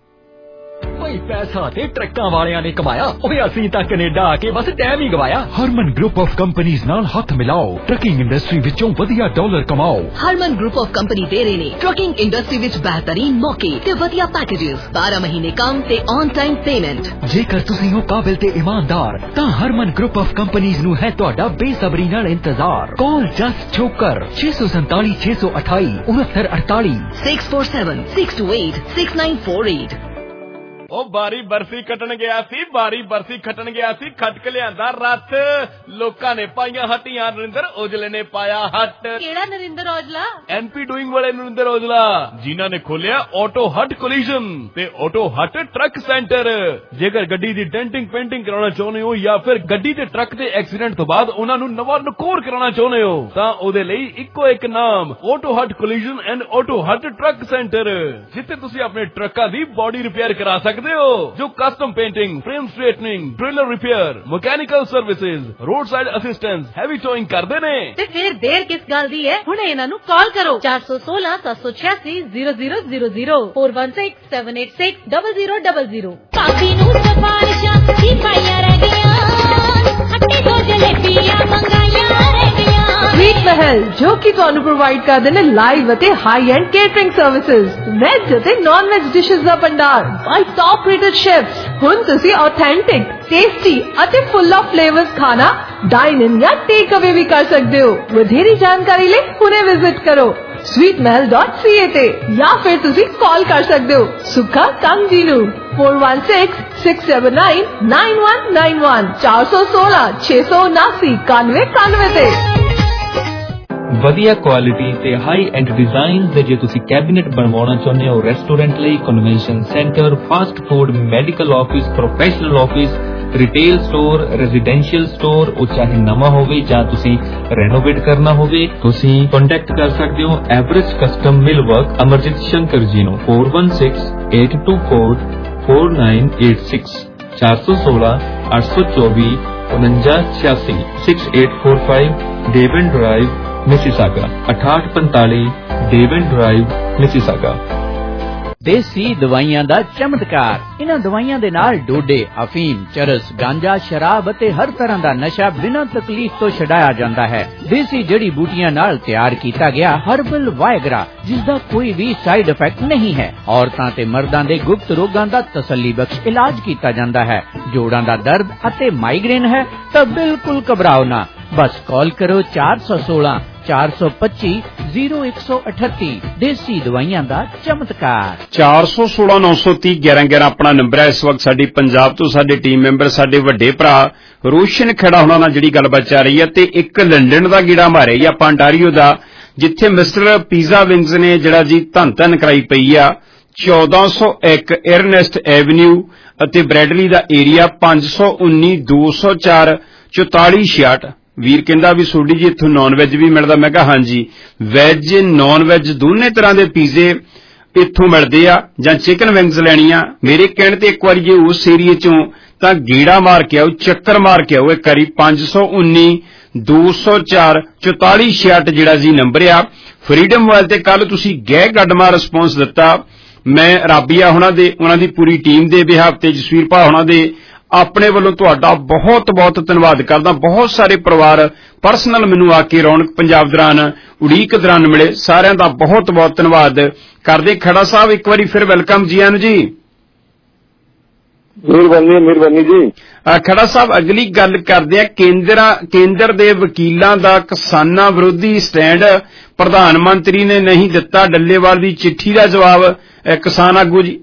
ਕੋਈ ਪੈਸਾ ਤੇ ਟਰੱਕਾਂ ਵਾਲਿਆਂ ਨੇ ਕਮਾਇਆ, ਓਏ ਅਸੀਂ ਤਾਂ ਕੈਨੇਡਾ ਆ ਕੇ ਬਸ ਟਾਈਮ ਹੀ ਗਵਾਇਆ। ਹਰਮਨ ਗਰੁੱਪ ਆਫ ਕੰਪਨੀਆਂ ਨਾਲ ਹੱਥ ਮਿਲਾਓ, ਟਰੱਕਿੰਗ ਇੰਡਸਟਰੀ ਵਿੱਚੋਂ ਵਧੀਆ ਡਾਲਰ ਕਮਾਓ। ਹਰਮਨ ਗਰੁੱਪ ਆਫ ਕੰਪਨੀ ਦੇ ਰਹੇ ਨੇ ਟਰੱਕਿੰਗ ਇੰਡਸਟਰੀ ਵਿੱਚ ਬਿਹਤਰੀਨ ਮੌਕੇ ਤੇ ਵਧੀਆ ਪੈਕੇजेस, ਬਾਰਾਂ ਮਹੀਨੇ ਕੰਮ ਤੇ ਔਨ ਟਾਈਮ ਪੇਮੈਂਟ। ਜੇਕਰ ਤੁਸੀਂ ਹੋ ਕਾਬਿਲ ਤੇ ਇਮਾਨਦਾਰ ਤਾਂ ਹਰਮਨ ਗਰੁੱਪ ਆਫ ਕੰਪਨੀਆਂ ਨੂੰ ਹੈ ਤੁਹਾਡਾ ਬੇਸਬਰੀ ਨਾਲ ਇੰਤਜ਼ਾਰ। ਕਾਲ ਜਸਟ ਚੋਕਰ ਛੇ ਸੌ ਸੰਤਾਲੀ ਛੇ ਸੌ ਅਠਾਈ ਉਨੱਤਰ ਅਠਤਾਲੀ six four seven six two eight six nine four eight. ਉਹ ਬਾਰੀ ਬਰਫੀ ਕੱਟਣ ਗਿਆ ਸੀ, ਬਾਰੀ ਬਰਫੀ ਖੱਟਣ ਗਿਆ ਸੀ, ਖੱਟ ਕੇ ਲਿਆਂਦਾ ਰੱਥ, ਲੋਕਾਂ ਨੇ ਪਾਈਆਂ ਹੱਟੀਆਂ, ਨਰਿੰਦਰ ਔਜਲੇ ਨੇ ਪਾਇਆ ਹੱਟ। ਕਿਹੜਾ ਨਰਿੰਦਰ ਔਜਲਾ? ਐਨਪੀ ਡੂਇੰਗ ਵਾਲੇ ਨਰਿੰਦਰ ਔਜਲਾ, ਜਿਨ੍ਹਾਂ ਨੇ ਖੋਲਿਆ ਆਟੋ ਹੱਟ ਕੋਲੀਜਨ ਤੇ ਆਟੋ ਹੱਟ ਟਰੱਕ ਸੈਂਟਰ। ਜੇਕਰ ਗੱਡੀ ਦੀ ਡੈਂਟਿੰਗ ਪੇਂਟਿੰਗ ਕਰਾਉਣਾ ਚਾਹੁੰਦੇ ਹੋ ਜਾਂ ਫਿਰ ਗੱਡੀ ਤੇ ਟਰੱਕ ਦੇ ਐਕਸੀਡੈਂਟ ਤੋਂ ਬਾਅਦ ਉਹਨਾਂ ਨੂੰ ਨਵਾਂ ਨਕੋਰ ਕਰਾਉਣਾ ਚਾਹੁੰਦੇ ਹੋ ਤਾਂ ਉਹਦੇ ਲਈ ਇੱਕੋ ਇੱਕ ਨਾਮ, auto hut collision and auto hut truck centre, ਜਿੱਥੇ ਤੁਸੀਂ ਆਪਣੇ ਟਰੱਕਾਂ ਦੀ ਬੋਡੀ ਰਿਪੇਅਰ ਕਰਾ ਸਕਦੇ ਹੋ, ਜੋ custom painting, frame straightening, trailer repair, mechanical services, roadside assistance, heavy towing ਕਰਦੇ ਨੇ। ਤੇ ਫਿਰ ਦੇਰ ਕਿਸ ਗੱਲ ਦੀ ਹੈ, ਹੁਣੇ ਇਹਨਾਂ ਨੂੰ ਕਾਲ ਕਰੋ ਚਾਰ ਸੌ ਸੋਲਾਂ ਸੱਤ ਸੌ ਛਿਆਸੀ zero zero zero zero four one six seven eight six double zero double zero. ਕਾਫੀ ਨੂੰ ਸਫਾਰਿਸ਼ਾਂ ਕੀ ਪਾਈਆਂ ਰਹਿ ਗਈਆਂ, ਹੱਟੀ ਤੋਂ ਜਲੇਬੀਆਂ ਮੰਗਾਈਆਂ ਰਹਿ ਗਈਆਂ। ਸਵੀਟ ਮਹਿਲ ਜੋ ਕਿ ਤੁਹਾਨੂੰ ਪ੍ਰੋਵਾਈਡ ਕਰਦੇ ਨੇ ਲਾਈਵ ਅਤੇ high end catering services, veg ਅਤੇ ਨਾਨ ਵੈਜ ਡਿਸ਼ਸ ਦਾ ਭੰਡਾਰ ਬਾਈ ਟੌਪ ਰੇਟਡ ਸ਼ੈਫਸ। ਹੁਣ ਤੁਸੀਂ ਆਥੈਂਟਿਕ, ਟੇਸਟੀ ਅਤੇ ਫੁੱਲ ਆਫ ਫਲੇਵਰਸ ਖਾਣਾ ਡਾਈਨ ਇਨ ਜਾਂ ਟੇਕ ਅਵੇ ਵੀ ਕਰ ਸਕਦੇ ਹੋ। ਵਧੇਰੀ ਜਾਣਕਾਰੀ ਲਈ ਹੁਣੇ ਵਿਜ਼ਿਟ ਕਰੋ sweet mahal dot c a ਤੇ ਜਾਂ ਫਿਰ ਤੁਸੀਂ ਕਾਲ ਕਰ ਸਕਦੇ ਹੋ ਸੁੱਖਾ ਕੰਗ ਜੀ ਨੂੰ four one six six seven nine nine one nine one ਚਾਰ ਸੌ ਸੋਲਾਂ ਛੇ ਸੌ ਉਨਾਸੀ ਇਕਾਨਵੇਂ ਇਕਾਨਵੇਂ ਤੇ। ਵਧੀਆ ਕੁਆਲਿਟੀ ਤੇ ਹਾਈ ਐਂਡ ਡਿਜ਼ਾਈਨ ਦੇ ਜੇ ਤੁਸੀਂ ਕੈਬਿਨੇਟ ਬਣਵਾਉਣਾ ਚਾਹੁੰਦੇ ਹੋ ਰੈਸਟੋਰੈਂਟ ਲਈ, convention centre, fast food, medical office, professional office, retail store, residential store, ਉਹ ਚਾਹੇ ਨਵਾਂ ਹੋਵੇ ਜਾਂ ਤੁਸੀਂ ਰੈਨੋਵੇਟ ਕਰਨਾ ਹੋਵੇ, ਤੁਸੀਂ ਕੰਟੈਕਟ ਕਰ ਸਕਦੇ ਹੋ ਐਵਰੇਜ ਕਸਟਮ ਮਿਲ ਵਰਕ ਅਮਰਜੀਤ ਸ਼ੰਕਰ ਜੀ ਨੂੰ four one six eight two four four nine eight six ਚਾਰ ਸੌ ਸੋਲਾਂ ਅੱਠ ਸੌ ਚੌਵੀ ਉਨੰਜਾ ਛਿਆਸੀ six eight four five Devon drive Mississauga ਅਠਾਹਠ ਪੰਤਾਲੀ ਡੇਵਨ ਡਰਾਈਵ ਮਿਸੀਸਾਗਾ। ਦੇਸੀ ਦਵਾਈਆਂ ਦਾ ਚਮਤਕਾਰ। ਇਹਨਾਂ ਦਵਾਈਆਂ ਦੇ ਨਾਲ ਡੋਡੇ, ਅਫੀਮ, ਚਰਸ, ਗਾਂਜਾ, ਸ਼ਰਾਬ ਅਤੇ ਹਰ ਤਰ੍ਹਾਂ ਦਾ ਨਸ਼ਾ ਬਿਨਾਂ ਤਕਲੀਫ ਤੋਂ ਛਡਾਇਆ ਜਾਂਦਾ ਹੈ। ਦੇਸੀ ਜੜੀ ਬੂਟੀਆਂ ਨਾਲ ਤਿਆਰ ਕੀਤਾ ਗਿਆ ਹਰਬਲ ਵਾਇਗਰਾ, ਜਿਸ ਦਾ ਕੋਈ ਵੀ ਸਾਈਡ ਇਫੈਕਟ ਨਹੀਂ ਹੈ। ਔਰਤਾਂ ਤੇ ਮਰਦਾਂ ਦੇ ਗੁਪਤ ਰੋਗਾਂ ਦਾ ਤਸੱਲੀ ਬਖਸ਼ ਇਲਾਜ ਕੀਤਾ ਜਾਂਦਾ ਹੈ। ਜੋੜਾਂ ਦਾ ਦਰਦ ਅਤੇ ਮਾਈਗ੍ਰੇਨ ਹੈ ਤਾਂ ਬਿਲਕੁਲ ਘਬਰਾਓ ਨਾ, ਬਸ ਕਾਲ ਕਰੋ ਚਾਰ ਸੌ ਸੋਲਾਂ ਚਾਰ ਸੌ ਪੱਚੀ ਜ਼ੀਰੋ ਇੱਕ ਸੌ ਅਠੱਤੀ। ਦੇਸੀ ਦਵਾਈਆਂ ਦਾ ਚਮਤਕਾਰ। ਚਾਰ ਸੌ ਸੋਲਾਂ ਨੌ ਸੌ ਤੀਹ ਗਿਆਰਾਂ ਗਿਆਰਾਂ ਆਪਣਾ ਨੰਬਰ ਹੈ। ਇਸ ਵਕਤ ਸਾਡੀ ਪੰਜਾਬ ਤੋਂ ਸਾਡੇ ਟੀਮ ਮੈਂਬਰ, ਸਾਡੇ ਵੱਡੇ ਭਰਾ ਰੋਸ਼ਨ ਖੇੜਾ ਉਹਨਾਂ ਨਾਲ ਜਿਹੜੀ ਗੱਲਬਾਤ ਚੱਲ ਰਹੀ ਹੈ ਤੇ ਇੱਕ ਲੰਡਨ ਦਾ ਗੀੜਾ ਮਾਰਿਆ ਜੀ ਆਪਾਂ ਅੰਟਾਰੀਓ ਦਾ, ਜਿੱਥੇ ਮਿਸਟਰ ਪੀਜ਼ਾ ਵਿੰਗਸ ਨੇ ਜਿਹੜਾ ਜੀ ਧੰਨ ਧੰਨ ਕਰਾਈ ਪਈ ਆ। ਚੌਦਾਂ ਸੌ ਇੱਕ ਏਰਨੈਸਟ ਐਵਨਿਊ ਅਤੇ ਬ੍ਰੈਡਲੀ ਦਾ ਏਰੀਆ ਪੰਜ ਸੌ ਉੱਨੀ ਦੋ ਸੌ ਚਾਰ ਚੁਤਾਲੀ ਛਿਆਹਠ। ਵੀਰ ਕਹਿੰਦਾ ਵੀ ਸੋਡੀ ਜੀ ਇੱਥੋਂ ਨੌਨ ਵੈਜ ਵੀ ਮਿਲਦਾ। ਮੈਂ ਕਿਹਾ ਹਾਂਜੀ, ਵੈਜ ਨੌਨ ਵੈਜ ਦੋਨੇ ਤਰ੍ਹਾਂ ਦੇ ਪੀਜ਼ੇ ਇੱਥੋਂ ਮਿਲਦੇ ਆ। ਜਾਂ ਚਿਕਨ ਵਿੰਗਸ ਲੈਣੀ ਆ, ਮੇਰੇ ਕਹਿਣ ਤੇ ਇੱਕ ਵਾਰੀ ਜੇ ਉਸ ਏਰੀਏ ਚੋਂ ਤਾਂ ਗੇੜਾ ਮਾਰ ਕੇ ਆਓ, ਚੱਕਰ ਮਾਰ ਕੇ ਆਓ ਇੱਕ ਵਾਰੀ। ਪੰਜ ਸੌ ਉੱਨੀ ਦੋ ਸੌ ਚਾਰ ਚੁਤਾਲੀ ਛਿਆਹਠ ਜਿਹੜਾ ਜੀ ਨੰਬਰ ਆ। ਫਰੀडम ਮੋਬਾਈਲ ਤੇ ਕੱਲ ਤੁਸੀਂ ਗਹਿ ਗੱਡਮਾ ਰਿਸਪੌਂਸ ਦਿੱਤਾ। ਮੈਂ ਰਾਬੀਆ ਹੋਣਾ ਦੇ, ਉਹਨਾਂ ਦੀ ਪੂਰੀ ਟੀਮ ਦੇ ਬਿਹਾਫ ਤੇ, ਜਸਵੀਰ ਭਾ ਹੋਣਾ ਦੇ ਆਪਣੇ ਵੱਲੋਂ ਤੁਹਾਡਾ ਬਹੁਤ ਬਹੁਤ ਧੰਨਵਾਦ ਕਰਦਾ। ਬਹੁਤ ਸਾਰੇ ਪਰਿਵਾਰ ਪਰਸਨਲ ਮੈਨੂੰ ਆ ਕੇ ਰੌਣਕ ਪੰਜਾਬ ਦੌਰਾਨ ਉਡੀਕ ਦੌਰਾਨ ਮਿਲੇ, ਸਾਰਿਆਂ ਦਾ ਬਹੁਤ ਬਹੁਤ ਧੰਨਵਾਦ ਕਰਦੇ। ਖੜਾ ਸਾਹਿਬ ਇੱਕ ਵਾਰੀ ਫਿਰ ਵੈਲਕਮ ਜੀ ਆਨ ਜੀ। ਮਿਹਰਬਾਨੀ ਮਿਹਰਬਾਨੀ ਜੀ। ਖੜਾ ਸਾਹਿਬ ਅਗਲੀ ਗੱਲ ਕਰਦੇ ਆ ਕੇਂਦਰ ਕੇਂਦਰ ਦੇ ਵਕੀਲਾਂ ਦਾ ਕਿਸਾਨਾਂ ਵਿਰੋਧੀ ਸਟੈਂਡ, ਪ੍ਰਧਾਨ ਮੰਤਰੀ ਨੇ ਨਹੀਂ ਦਿੱਤਾ ਡੱਲੇਵਾਲ ਦੀ ਚਿੱਠੀ ਦਾ ਜਵਾਬ, ਕਿਸਾਨ ਆਗੂ ਜੀ।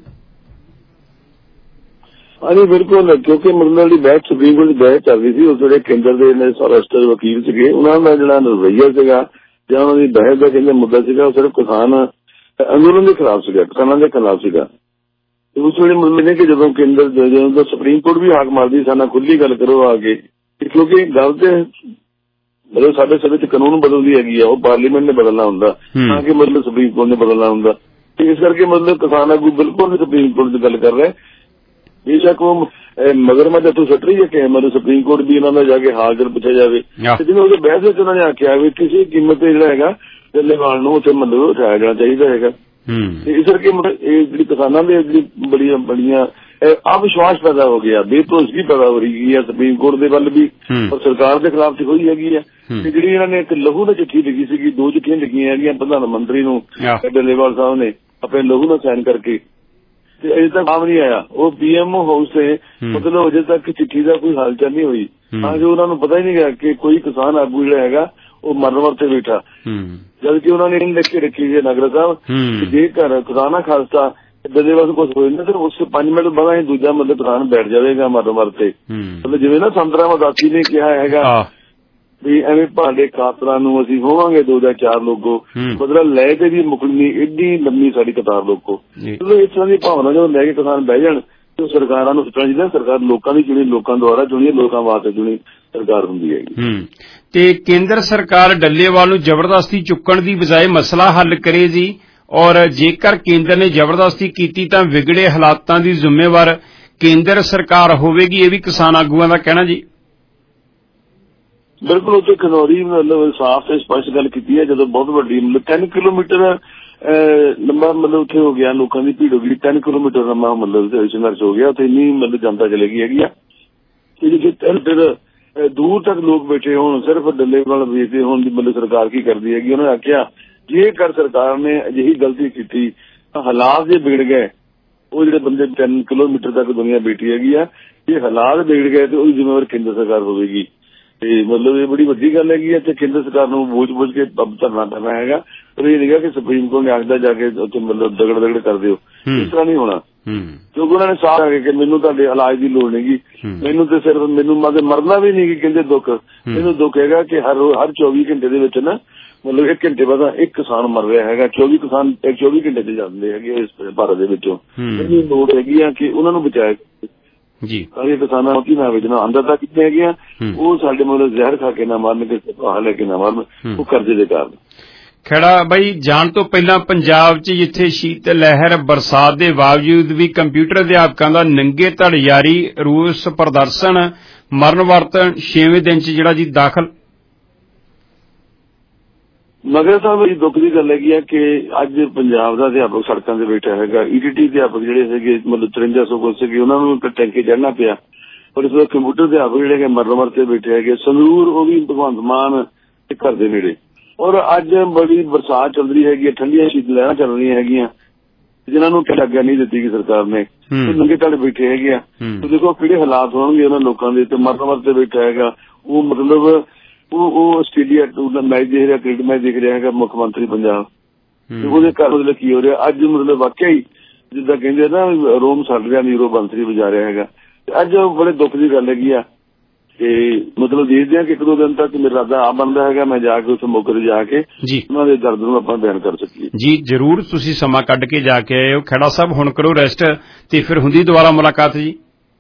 ਹਾਂਜੀ ਬਿਲਕੁਲ, ਕਿਉਂਕਿ ਮਤਲਬ ਜਿਹੜੀ ਬਹਿਸ ਸੁਪਰੀਮ ਕੋਰਟ ਦੀ ਬਹਿਸ ਚੱਲ ਰਹੀ ਸੀ, ਉਸ ਜਿਹੜੇ ਕੇਂਦਰ ਦੇ ਸੌਰਾਸ਼ਟਰ ਵਕੀਲ ਸੀਗੇ, ਉਹਨਾਂ ਦਾ ਜਿਹੜਾ ਰਵੱਈਆ ਸੀਗਾ ਜਾਂ ਉਹਨਾਂ ਦੀ ਬਹਿਸ ਦਾ ਕਹਿੰਦੇ ਮੁੱਦਾ ਸੀਗਾ, ਉਹ ਸਿਰਫ ਕਿਸਾਨ ਅੰਦੋਲਨ ਦੇ ਖਿਲਾਫ ਸੀਗਾ, ਕਿਸਾਨਾਂ ਦੇ ਖਿਲਾਫ ਸੀਗਾ। ਉਸ ਵੇਲੇ ਮਤਲਬ ਨੇ ਕਿ ਜਦੋਂ ਕੇਂਦਰ ਜਦੋਂ ਸੁਪਰੀਮ ਕੋਰਟ ਵੀ ਹਾਕ ਮਾਰਦੀ ਸਾਨਾ ਖੁੱਲੀ ਗੱਲ ਕਰੋ ਆ ਕੇ, ਕਿਉਂਕਿ ਗੱਲ ਤੇ ਮਤਲਬ ਸਾਡੇ ਸਭੇ ਚ ਕਾਨੂੰਨ ਬਦਲਦੀ ਹੈਗੀ ਆ, ਉਹ ਪਾਰਲੀਮੈਂਟ ਨੇ ਬਦਲਣਾ ਹੁੰਦਾ ਤਾਂ ਕਿ ਮਤਲਬ ਸੁਪਰੀਮ ਕੋਰਟ ਨੇ ਬਦਲਣਾ ਹੁੰਦਾ। ਤੇ ਇਸ ਕਰਕੇ ਮਤਲਬ ਕਿਸਾਨ ਆਗੂ ਬਿਲਕੁਲ ਸੁਪਰੀਮ ਕੋਰਟ ਦੀ ਗੱਲ ਕਰ ਰਿਹਾ। ਬੇਸ਼ੱਕ ਉਹ ਮਗਰਮੱਛ ਇੱਥੋਂ ਸੁੱਟ ਰਹੀ ਹੈ ਕਿ ਮਤਲਬ ਸੁਪਰੀਮ ਕੋਰਟ ਵੀ ਇਹਨਾਂ ਦਾ ਜਾ ਕੇ ਹਾਜ਼ਰ ਪੁੱਛਿਆ ਜਾਵੇ, ਤੇ ਜਿਵੇਂ ਉਹਦੇ ਬਹਿਸ ਵਿੱਚ ਉਹਨਾਂ ਨੇ ਆਖਿਆ ਵੀ ਕਿਸੇ ਕੀਮਤ ਤੇ ਜਿਹੜਾ ਹੈਗਾ ਡੱਲੇਵਾਲ ਨੂੰ ਉੱਥੇ ਮਤਲਬ ਉਠਾਇਆ ਜਾਣਾ ਚਾਹੀਦਾ ਹੈਗਾ। ਇਸ ਕਰਕੇ ਮਤਲਬ ਇਹ ਜਿਹੜੀ ਕਿਸਾਨਾਂ ਦੇ ਜਿਹੜੀ ਬੜੀਆਂ ਬੜੀਆਂ ਅਵਿਸ਼ਵਾਸ ਪੈਦਾ ਹੋ ਗਿਆ, ਬੇਭਰੋਸਗੀ ਪੈਦਾ ਹੋ ਰਹੀ ਹੈ ਸੁਪਰੀਮ ਕੋਰਟ ਦੇ ਵੱਲ ਵੀ ਔਰ ਸਰਕਾਰ ਦੇ ਖਿਲਾਫ ਤੇ ਹੋਈ ਹੈਗੀ ਹੈ। ਤੇ ਜਿਹੜੀ ਇਹਨਾਂ ਨੇ ਇੱਕ ਲਹੂ ਨਾਲ ਚਿੱਠੀ ਲਿਖੀ ਸੀਗੀ, ਦੋ ਚਿੱਠੀਆਂ ਲਿਖੀਆਂ ਹੈਗੀਆਂ ਪ੍ਰਧਾਨ ਮੰਤਰੀ ਨੂੰ ਡੱਲੇਵਾਲ ਸਾਹਿਬ ਨੇ ਆਪਣੇ ਲਹੂ ਨਾਲ ਸਾਈਨ ਕਰਕੇ, ਤੇ ਅਜੇ ਤੱਕ ਆਮ ਨਹੀਂ ਆਇਆ। ਉਹ ਪੀਐਮਓ ਹਾਊਸ ਤੇ ਮਤਲਬ ਅਜੇ ਤੱਕ ਚਿੱਠੀ ਦਾ ਕੋਈ ਹਾਲਚਾਲ ਨਹੀਂ ਹੋਈ, ਤਾਂ ਜੋ ਉਹਨਾਂ ਨੂੰ ਪਤਾ ਹੀ ਨਹੀਂ ਗਿਆ ਕਿ ਕੋਈ ਕਿਸਾਨ ਆਗੂ ਜਿਹੜਾ ਹੈਗਾ ਉਹ ਮਰਨ ਵਰਤੇ ਬੈਠਾ, ਜਦਕਿ ਉਹਨਾਂ ਨੇ ਲਿਖ ਕੇ ਰੱਖੀ ਹੈ ਨਗਰ ਸਾਹਿਬ ਜੇਕਰ ਕਿਸਾਨਾਂ ਖਾਲਸਾ ਡੱਲੇਵਾਲ ਕੁਛ ਹੋਏ ਨਾ ਫਿਰ ਉਸ ਪੰਜ ਮਿੰਟ ਬਾਅਦ ਹੀ ਦੂਜਾ ਮਤਲਬ ਕਿਸਾਨ ਬੈਠ ਜਾਵੇਗਾ ਮਰਨ ਵਰਤੇ। ਮਤਲਬ ਜਿਵੇਂ ਨਾ ਸੰਤਰਾ ਮਦਾਸੀ ਨੇ ਕਿਹਾ ਹੈਗਾ ਵੀ ਐਵੇਂ ਭਾਂਡੇ ਕਾਤਰਾਂ ਨੂੰ ਅਸੀਂ ਹੋਵਾਂਗੇ ਦੋ ਜਾਂ ਚਾਰ ਲੋਕੋ, ਮਤਲਬ ਲੈ ਕੇ ਵੀ ਮੁਕਣੀ ਏਡੀ ਲੰਮੀ ਸਾਡੀ ਕਤਾਰ ਲੋਕੋ। ਮਤਲਬ ਇਸ ਤਰ੍ਹਾਂ ਦੀ ਭਾਵਨਾ ਜਦੋਂ ਲੈ ਕੇ ਕਿਸਾਨ ਬਹਿ ਜਾਣ ਤੇ ਸਰਕਾਰਾਂ ਨੂੰ ਸੋਚਣਾ ਚਾਹੀਦਾ ਸਰਕਾਰ ਲੋਕਾਂ ਦੀ ਚੁਣੀ, ਲੋਕਾਂ ਦੁਆਰਾ ਚੁਣੀ, ਲੋਕਾਂ ਵਾਸਤੇ ਚੁਣੀ ਸਰਕਾਰ ਹੁੰਦੀ ਹੈਗੀ। ਤੇ ਕੇਂਦਰ ਸਰਕਾਰ ਡੱਲੇਵਾਲ ਨੂੰ ਜ਼ਬਰਦਸਤੀ ਚੁੱਕਣ ਦੀ ਬਜਾਏ ਮਸਲਾ ਹੱਲ ਕਰੇ ਜੀ, ਔਰ ਜੇਕਰ ਕੇਂਦਰ ਨੇ ਜ਼ਬਰਦਸਤੀ ਕੀਤੀ ਤਾਂ ਵਿਗੜੇ ਹਾਲਾਤਾਂ ਦੀ ਜ਼ਿੰਮੇਵਾਰ ਕੇਂਦਰ ਸਰਕਾਰ ਹੋਵੇਗੀ, ਇਹ ਵੀ ਕਿਸਾਨ ਆਗੂਆਂ ਦਾ ਕਹਿਣਾ ਜੀ। ਬਿਲਕੁਲ, ਉੱਥੇ ਖਨੌਰੀ ਮਤਲਬ ਸਾਫ਼ ਤੇ ਸਪਸ਼ਟ ਗੱਲ ਕੀਤੀ ਹੈ। ਜਦੋਂ ਬਹੁਤ ਵੱਡੀ ਮਤਲਬ ਤਿੰਨ ਕਿਲੋਮੀਟਰ ਲੰਬਾ ਮਤਲਬ ਉੱਥੇ ਹੋ ਗਿਆ, ਲੋਕਾਂ ਦੀ ਭੀੜ ਹੋ ਗਈ, ਤਿੰਨ ਕਿਲੋਮੀਟਰ ਲੰਬਾ ਮਤਲਬ ਸੰਘਰਸ਼ ਹੋ ਗਿਆ, ਉੱਥੇ ਇੰਨੀ ਮਤਲਬ ਜਨਤਾ ਚਲੇ ਗਈ ਹੈਗੀ ਆ। ਜੇ ਤਿੰਨ ਦੂਰ ਤੱਕ ਲੋਕ ਬੈਠੇ ਹੋਣ, ਸਿਰਫ ਡੱਲੇਵਾਲ ਵੇਚਦੇ ਹੋਣ ਦੀ ਮਤਲਬ ਸਰਕਾਰ ਕੀ ਕਰਦੀ ਹੈਗੀ। ਉਹਨਾਂ ਨੇ ਆਖਿਆ ਜੇਕਰ ਸਰਕਾਰ ਨੇ ਅਜਿਹੀ ਗਲਤੀ ਕੀਤੀ ਤਾਂ ਹਾਲਾਤ ਜੇ ਵਿਗੜ ਗਏ, ਉਹ ਜਿਹੜੇ ਬੰਦੇ ਤਿੰਨ ਕਿਲੋਮੀਟਰ ਤੱਕ ਦੁਨੀਆ ਬੈਠੀ ਹੈਗੀ ਆ, ਜੇ ਹਾਲਾਤ ਵਿਗੜ ਗਏ ਤੇ ਉਹਦੀ ਜ਼ਿੰਮੇਵਾਰ ਕੇਂਦਰ ਸਰਕਾਰ ਹੋਵੇਗੀ। ਤੇ ਮਤਲਬ ਇਹ ਬੜੀ ਵੱਡੀ ਗੱਲ ਹੈਗੀ ਹੈ ਤੇ ਕੇਂਦਰ ਸਰਕਾਰ ਨੂੰ ਬੋਝ ਬੋਝ ਕੇ ਧਰਨਾ ਕਰਨਾ ਹੈਗਾ। ਪਰ ਇਹ ਨਹੀਂ ਕਿ ਸੁਪਰੀਮ ਕੋਰਟ ਨੇ ਆਖਦਾ ਜਾ ਕੇ ਉੱਥੇ ਮਤਲਬ ਦਗੜ ਦਗੜ ਕਰ ਦਿਓ, ਇਸ ਤਰ੍ਹਾਂ ਨਹੀਂ ਹੋਣਾ। ਕਿਉਂਕਿ ਉਹਨਾਂ ਨੇ ਸਾਫ਼ ਆ ਕਿ ਮੈਨੂੰ ਤੁਹਾਡੇ ਇਲਾਜ ਦੀ ਲੋੜ ਨਹੀਂ, ਮੈਨੂੰ ਤੇ ਸਿਰਫ ਮੈਨੂੰ ਮਰਨਾ ਵੀ ਨਹੀਂ ਕਹਿੰਦੇ ਦੁੱਖ, ਮੈਨੂੰ ਦੁੱਖ ਹੈਗਾ ਕਿ ਹਰ ਹਰ ਚੌਵੀ ਘੰਟੇ ਦੇ ਵਿੱਚ ਨਾ ਮਤਲਬ ਇੱਕ ਘੰਟੇ ਬਾਅਦ ਇੱਕ ਕਿਸਾਨ ਮਰ ਰਿਹਾ ਹੈਗਾ, ਚੌਵੀ ਕਿਸਾਨ ਚੌਵੀ ਘੰਟੇ ਤੇ ਜਾਂਦੇ ਹੈਗੇ ਇਸ ਭਾਰਤ ਦੇ ਵਿੱਚੋਂ। ਇੰਨੀ ਲੋੜ ਹੈਗੀ ਆ ਕਿ ਉਹਨਾਂ ਨੂੰ ਬਚਾਇਆ ਜੀ। ਸਾਰੇ ਕਿਸਾਨਾਂ ਨੂੰ ਕੀ ਨਾ ਵੇਚਣਾ ਅੰਦਰ ਤੱਕ ਕਿੱਥੇ ਹੈਗੇ ਆ, ਉਹ ਸਾਡੇ ਮਤਲਬ ਜ਼ਹਿਰ ਖਾ ਕੇ ਨਾ ਮਰਨ, ਕਿਸੇ ਭਾਅ ਲੈ ਕੇ ਨਾ ਮਰਨ, ਉਹ ਕਰਜ਼ੇ ਦੇ ਕਾਰਨ। ਖੜਾ ਬਾਈ ਜਾਣ ਤੋਂ ਪਹਿਲਾਂ ਪੰਜਾਬ 'ਚ ਜਿੱਥੇ ਸ਼ੀਤ ਲਹਿਰ ਬਰਸਾਤ ਦੇ ਬਾਵਜੂਦ ਵੀ ਕੰਪਿਊਟਰ ਅਧਿਆਪਕਾਂ ਦਾ ਨੰਗੇ ਧੜ ਜਾਰੀ, ਰੋਸ ਪ੍ਰਦਰਸ਼ਨ, ਮਰਨ ਵਰਤਣ ਛੇਵੇਂ ਦਿਨ 'ਚ ਜਿਹੜਾ ਜੀ ਦਾਖਲ। ਮਗਰ ਸਾਹਿਬ ਇਹ ਦੁੱਖ ਦੀ ਗੱਲ ਹੈਗੀ ਆ ਕਿ ਅੱਜ ਪੰਜਾਬ ਦਾ ਅਧਿਆਪਕ ਸੜਕਾਂ ਤੇ ਬੈਠਾ ਹੈਗਾ। ਈਟੀਟੀ ਅਧਿਆਪਕ ਜਿਹੜੇ ਹੈਗੇ ਮਤਲਬ ਚੁਰੰਜਾ ਸੌ ਕੋਲ ਸੀਗੇ, ਉਹਨਾਂ ਨੂੰ ਟੈਂਕੇ ਚੜ੍ਹਨਾ ਪਿਆ। ਪਰ ਇਸ ਵੇਲੇ ਕੰਪਿਊਟਰ ਅਧਿਆਪਕ ਜਿਹੜੇ ਹੈਗੇ ਮਰਨ ਵਰਤੇ ਬੈਠੇ ਹੈਗੇ। ਸੰਗਰੂਰ ਉਹ ਵੀ ਭਗਵੰਤ ਮਾਨ ਦੇ ਘਰ ਦੇ ਨੇੜੇ। ਔਰ ਅੱਜ ਬੜੀ ਬਰਸਾਤ ਚੱਲ ਰਹੀ ਹੈਗੀ, ਠੰਡੀਆਂ ਸ਼ੀਤ ਲਹਿਰਾਂ ਚੱਲ ਰਹੀਆਂ ਹੈਗੀਆਂ, ਜਿਨ੍ਹਾਂ ਨੂੰ ਆਗਿਆ ਨਹੀਂ ਦਿੱਤੀ ਗਈ ਸਰਕਾਰ ਨੇ, ਨੰਗੇ ਧੜ ਬੈਠੇ ਹੈਗੇ ਆ। ਤੇ ਦੇਖੋ ਕਿਹੜੇ ਹਾਲਾਤ ਹੋਣਗੇ ਉਹਨਾਂ ਲੋਕਾਂ ਦੇ। ਤੇ ਮਰਨ ਵਰਤੇ ਬੈਠਾ ਹੈਗਾ ਉਹ, ਮਤਲਬ ਉਹ ਉਹ ਆਸਟ੍ਰੇਲੀਆ ਟੂਰਨਾਮੈਂਟ ਮੈਚ ਦੇਖ ਰਿਹਾ, ਕ੍ਰਿਕਟ ਮੈਚ ਦੇਖ ਰਿਹਾ ਹੈਗਾ ਮੁੱਖ ਮੰਤਰੀ ਪੰਜਾਬ, ਤੇ ਉਹਦੇ ਘਰ ਮਤਲਬ ਕੀ ਹੋ ਰਿਹਾ ਅੱਜ। ਮਤਲਬ ਵਾਕਿਆ ਹੀ ਜਿੱਦਾਂ ਕਹਿੰਦੇ ਨਾ ਰੋਮ ਸੜ ਰਿਹਾ, ਨੀਰੋ ਬੰਸਰੀ ਵਜਾ ਰਿਹਾ ਹੈਗਾ। ਅੱਜ ਬੜੇ ਦੁੱਖ ਦੀ ਗੱਲ ਹੈਗੀ ਆ। ਤੇ ਮਤਲਬ ਦੇਖਦੇ ਆ ਕਿ ਇੱਕ ਦੋ ਦਿਨ ਤੱਕ ਮੇਰਾ ਇਰਾਦਾ ਆ ਬਣਦਾ ਹੈਗਾ ਮੈਂ ਜਾ ਕੇ ਉੱਥੇ ਮੌਕੇ ਤੇ ਜਾ ਕੇ ਉਹਨਾਂ ਦੇ ਦਰਦ ਨੂੰ ਆਪਾਂ ਬਿਆਨ ਕਰ ਸਕੀਏ। ਜੀ ਜ਼ਰੂਰ, ਤੁਸੀਂ ਸਮਾਂ ਕੱਢ ਕੇ ਜਾ ਕੇ ਆਏ ਹੋ। ਖੇੜਾ ਸਾਹਿਬ ਹੁਣ ਕਰੋ ਰੈਸਟ ਤੇ ਫਿਰ ਹੁੰਦੀ ਦੁਬਾਰਾ ਮੁਲਾਕਾਤ ਜੀ।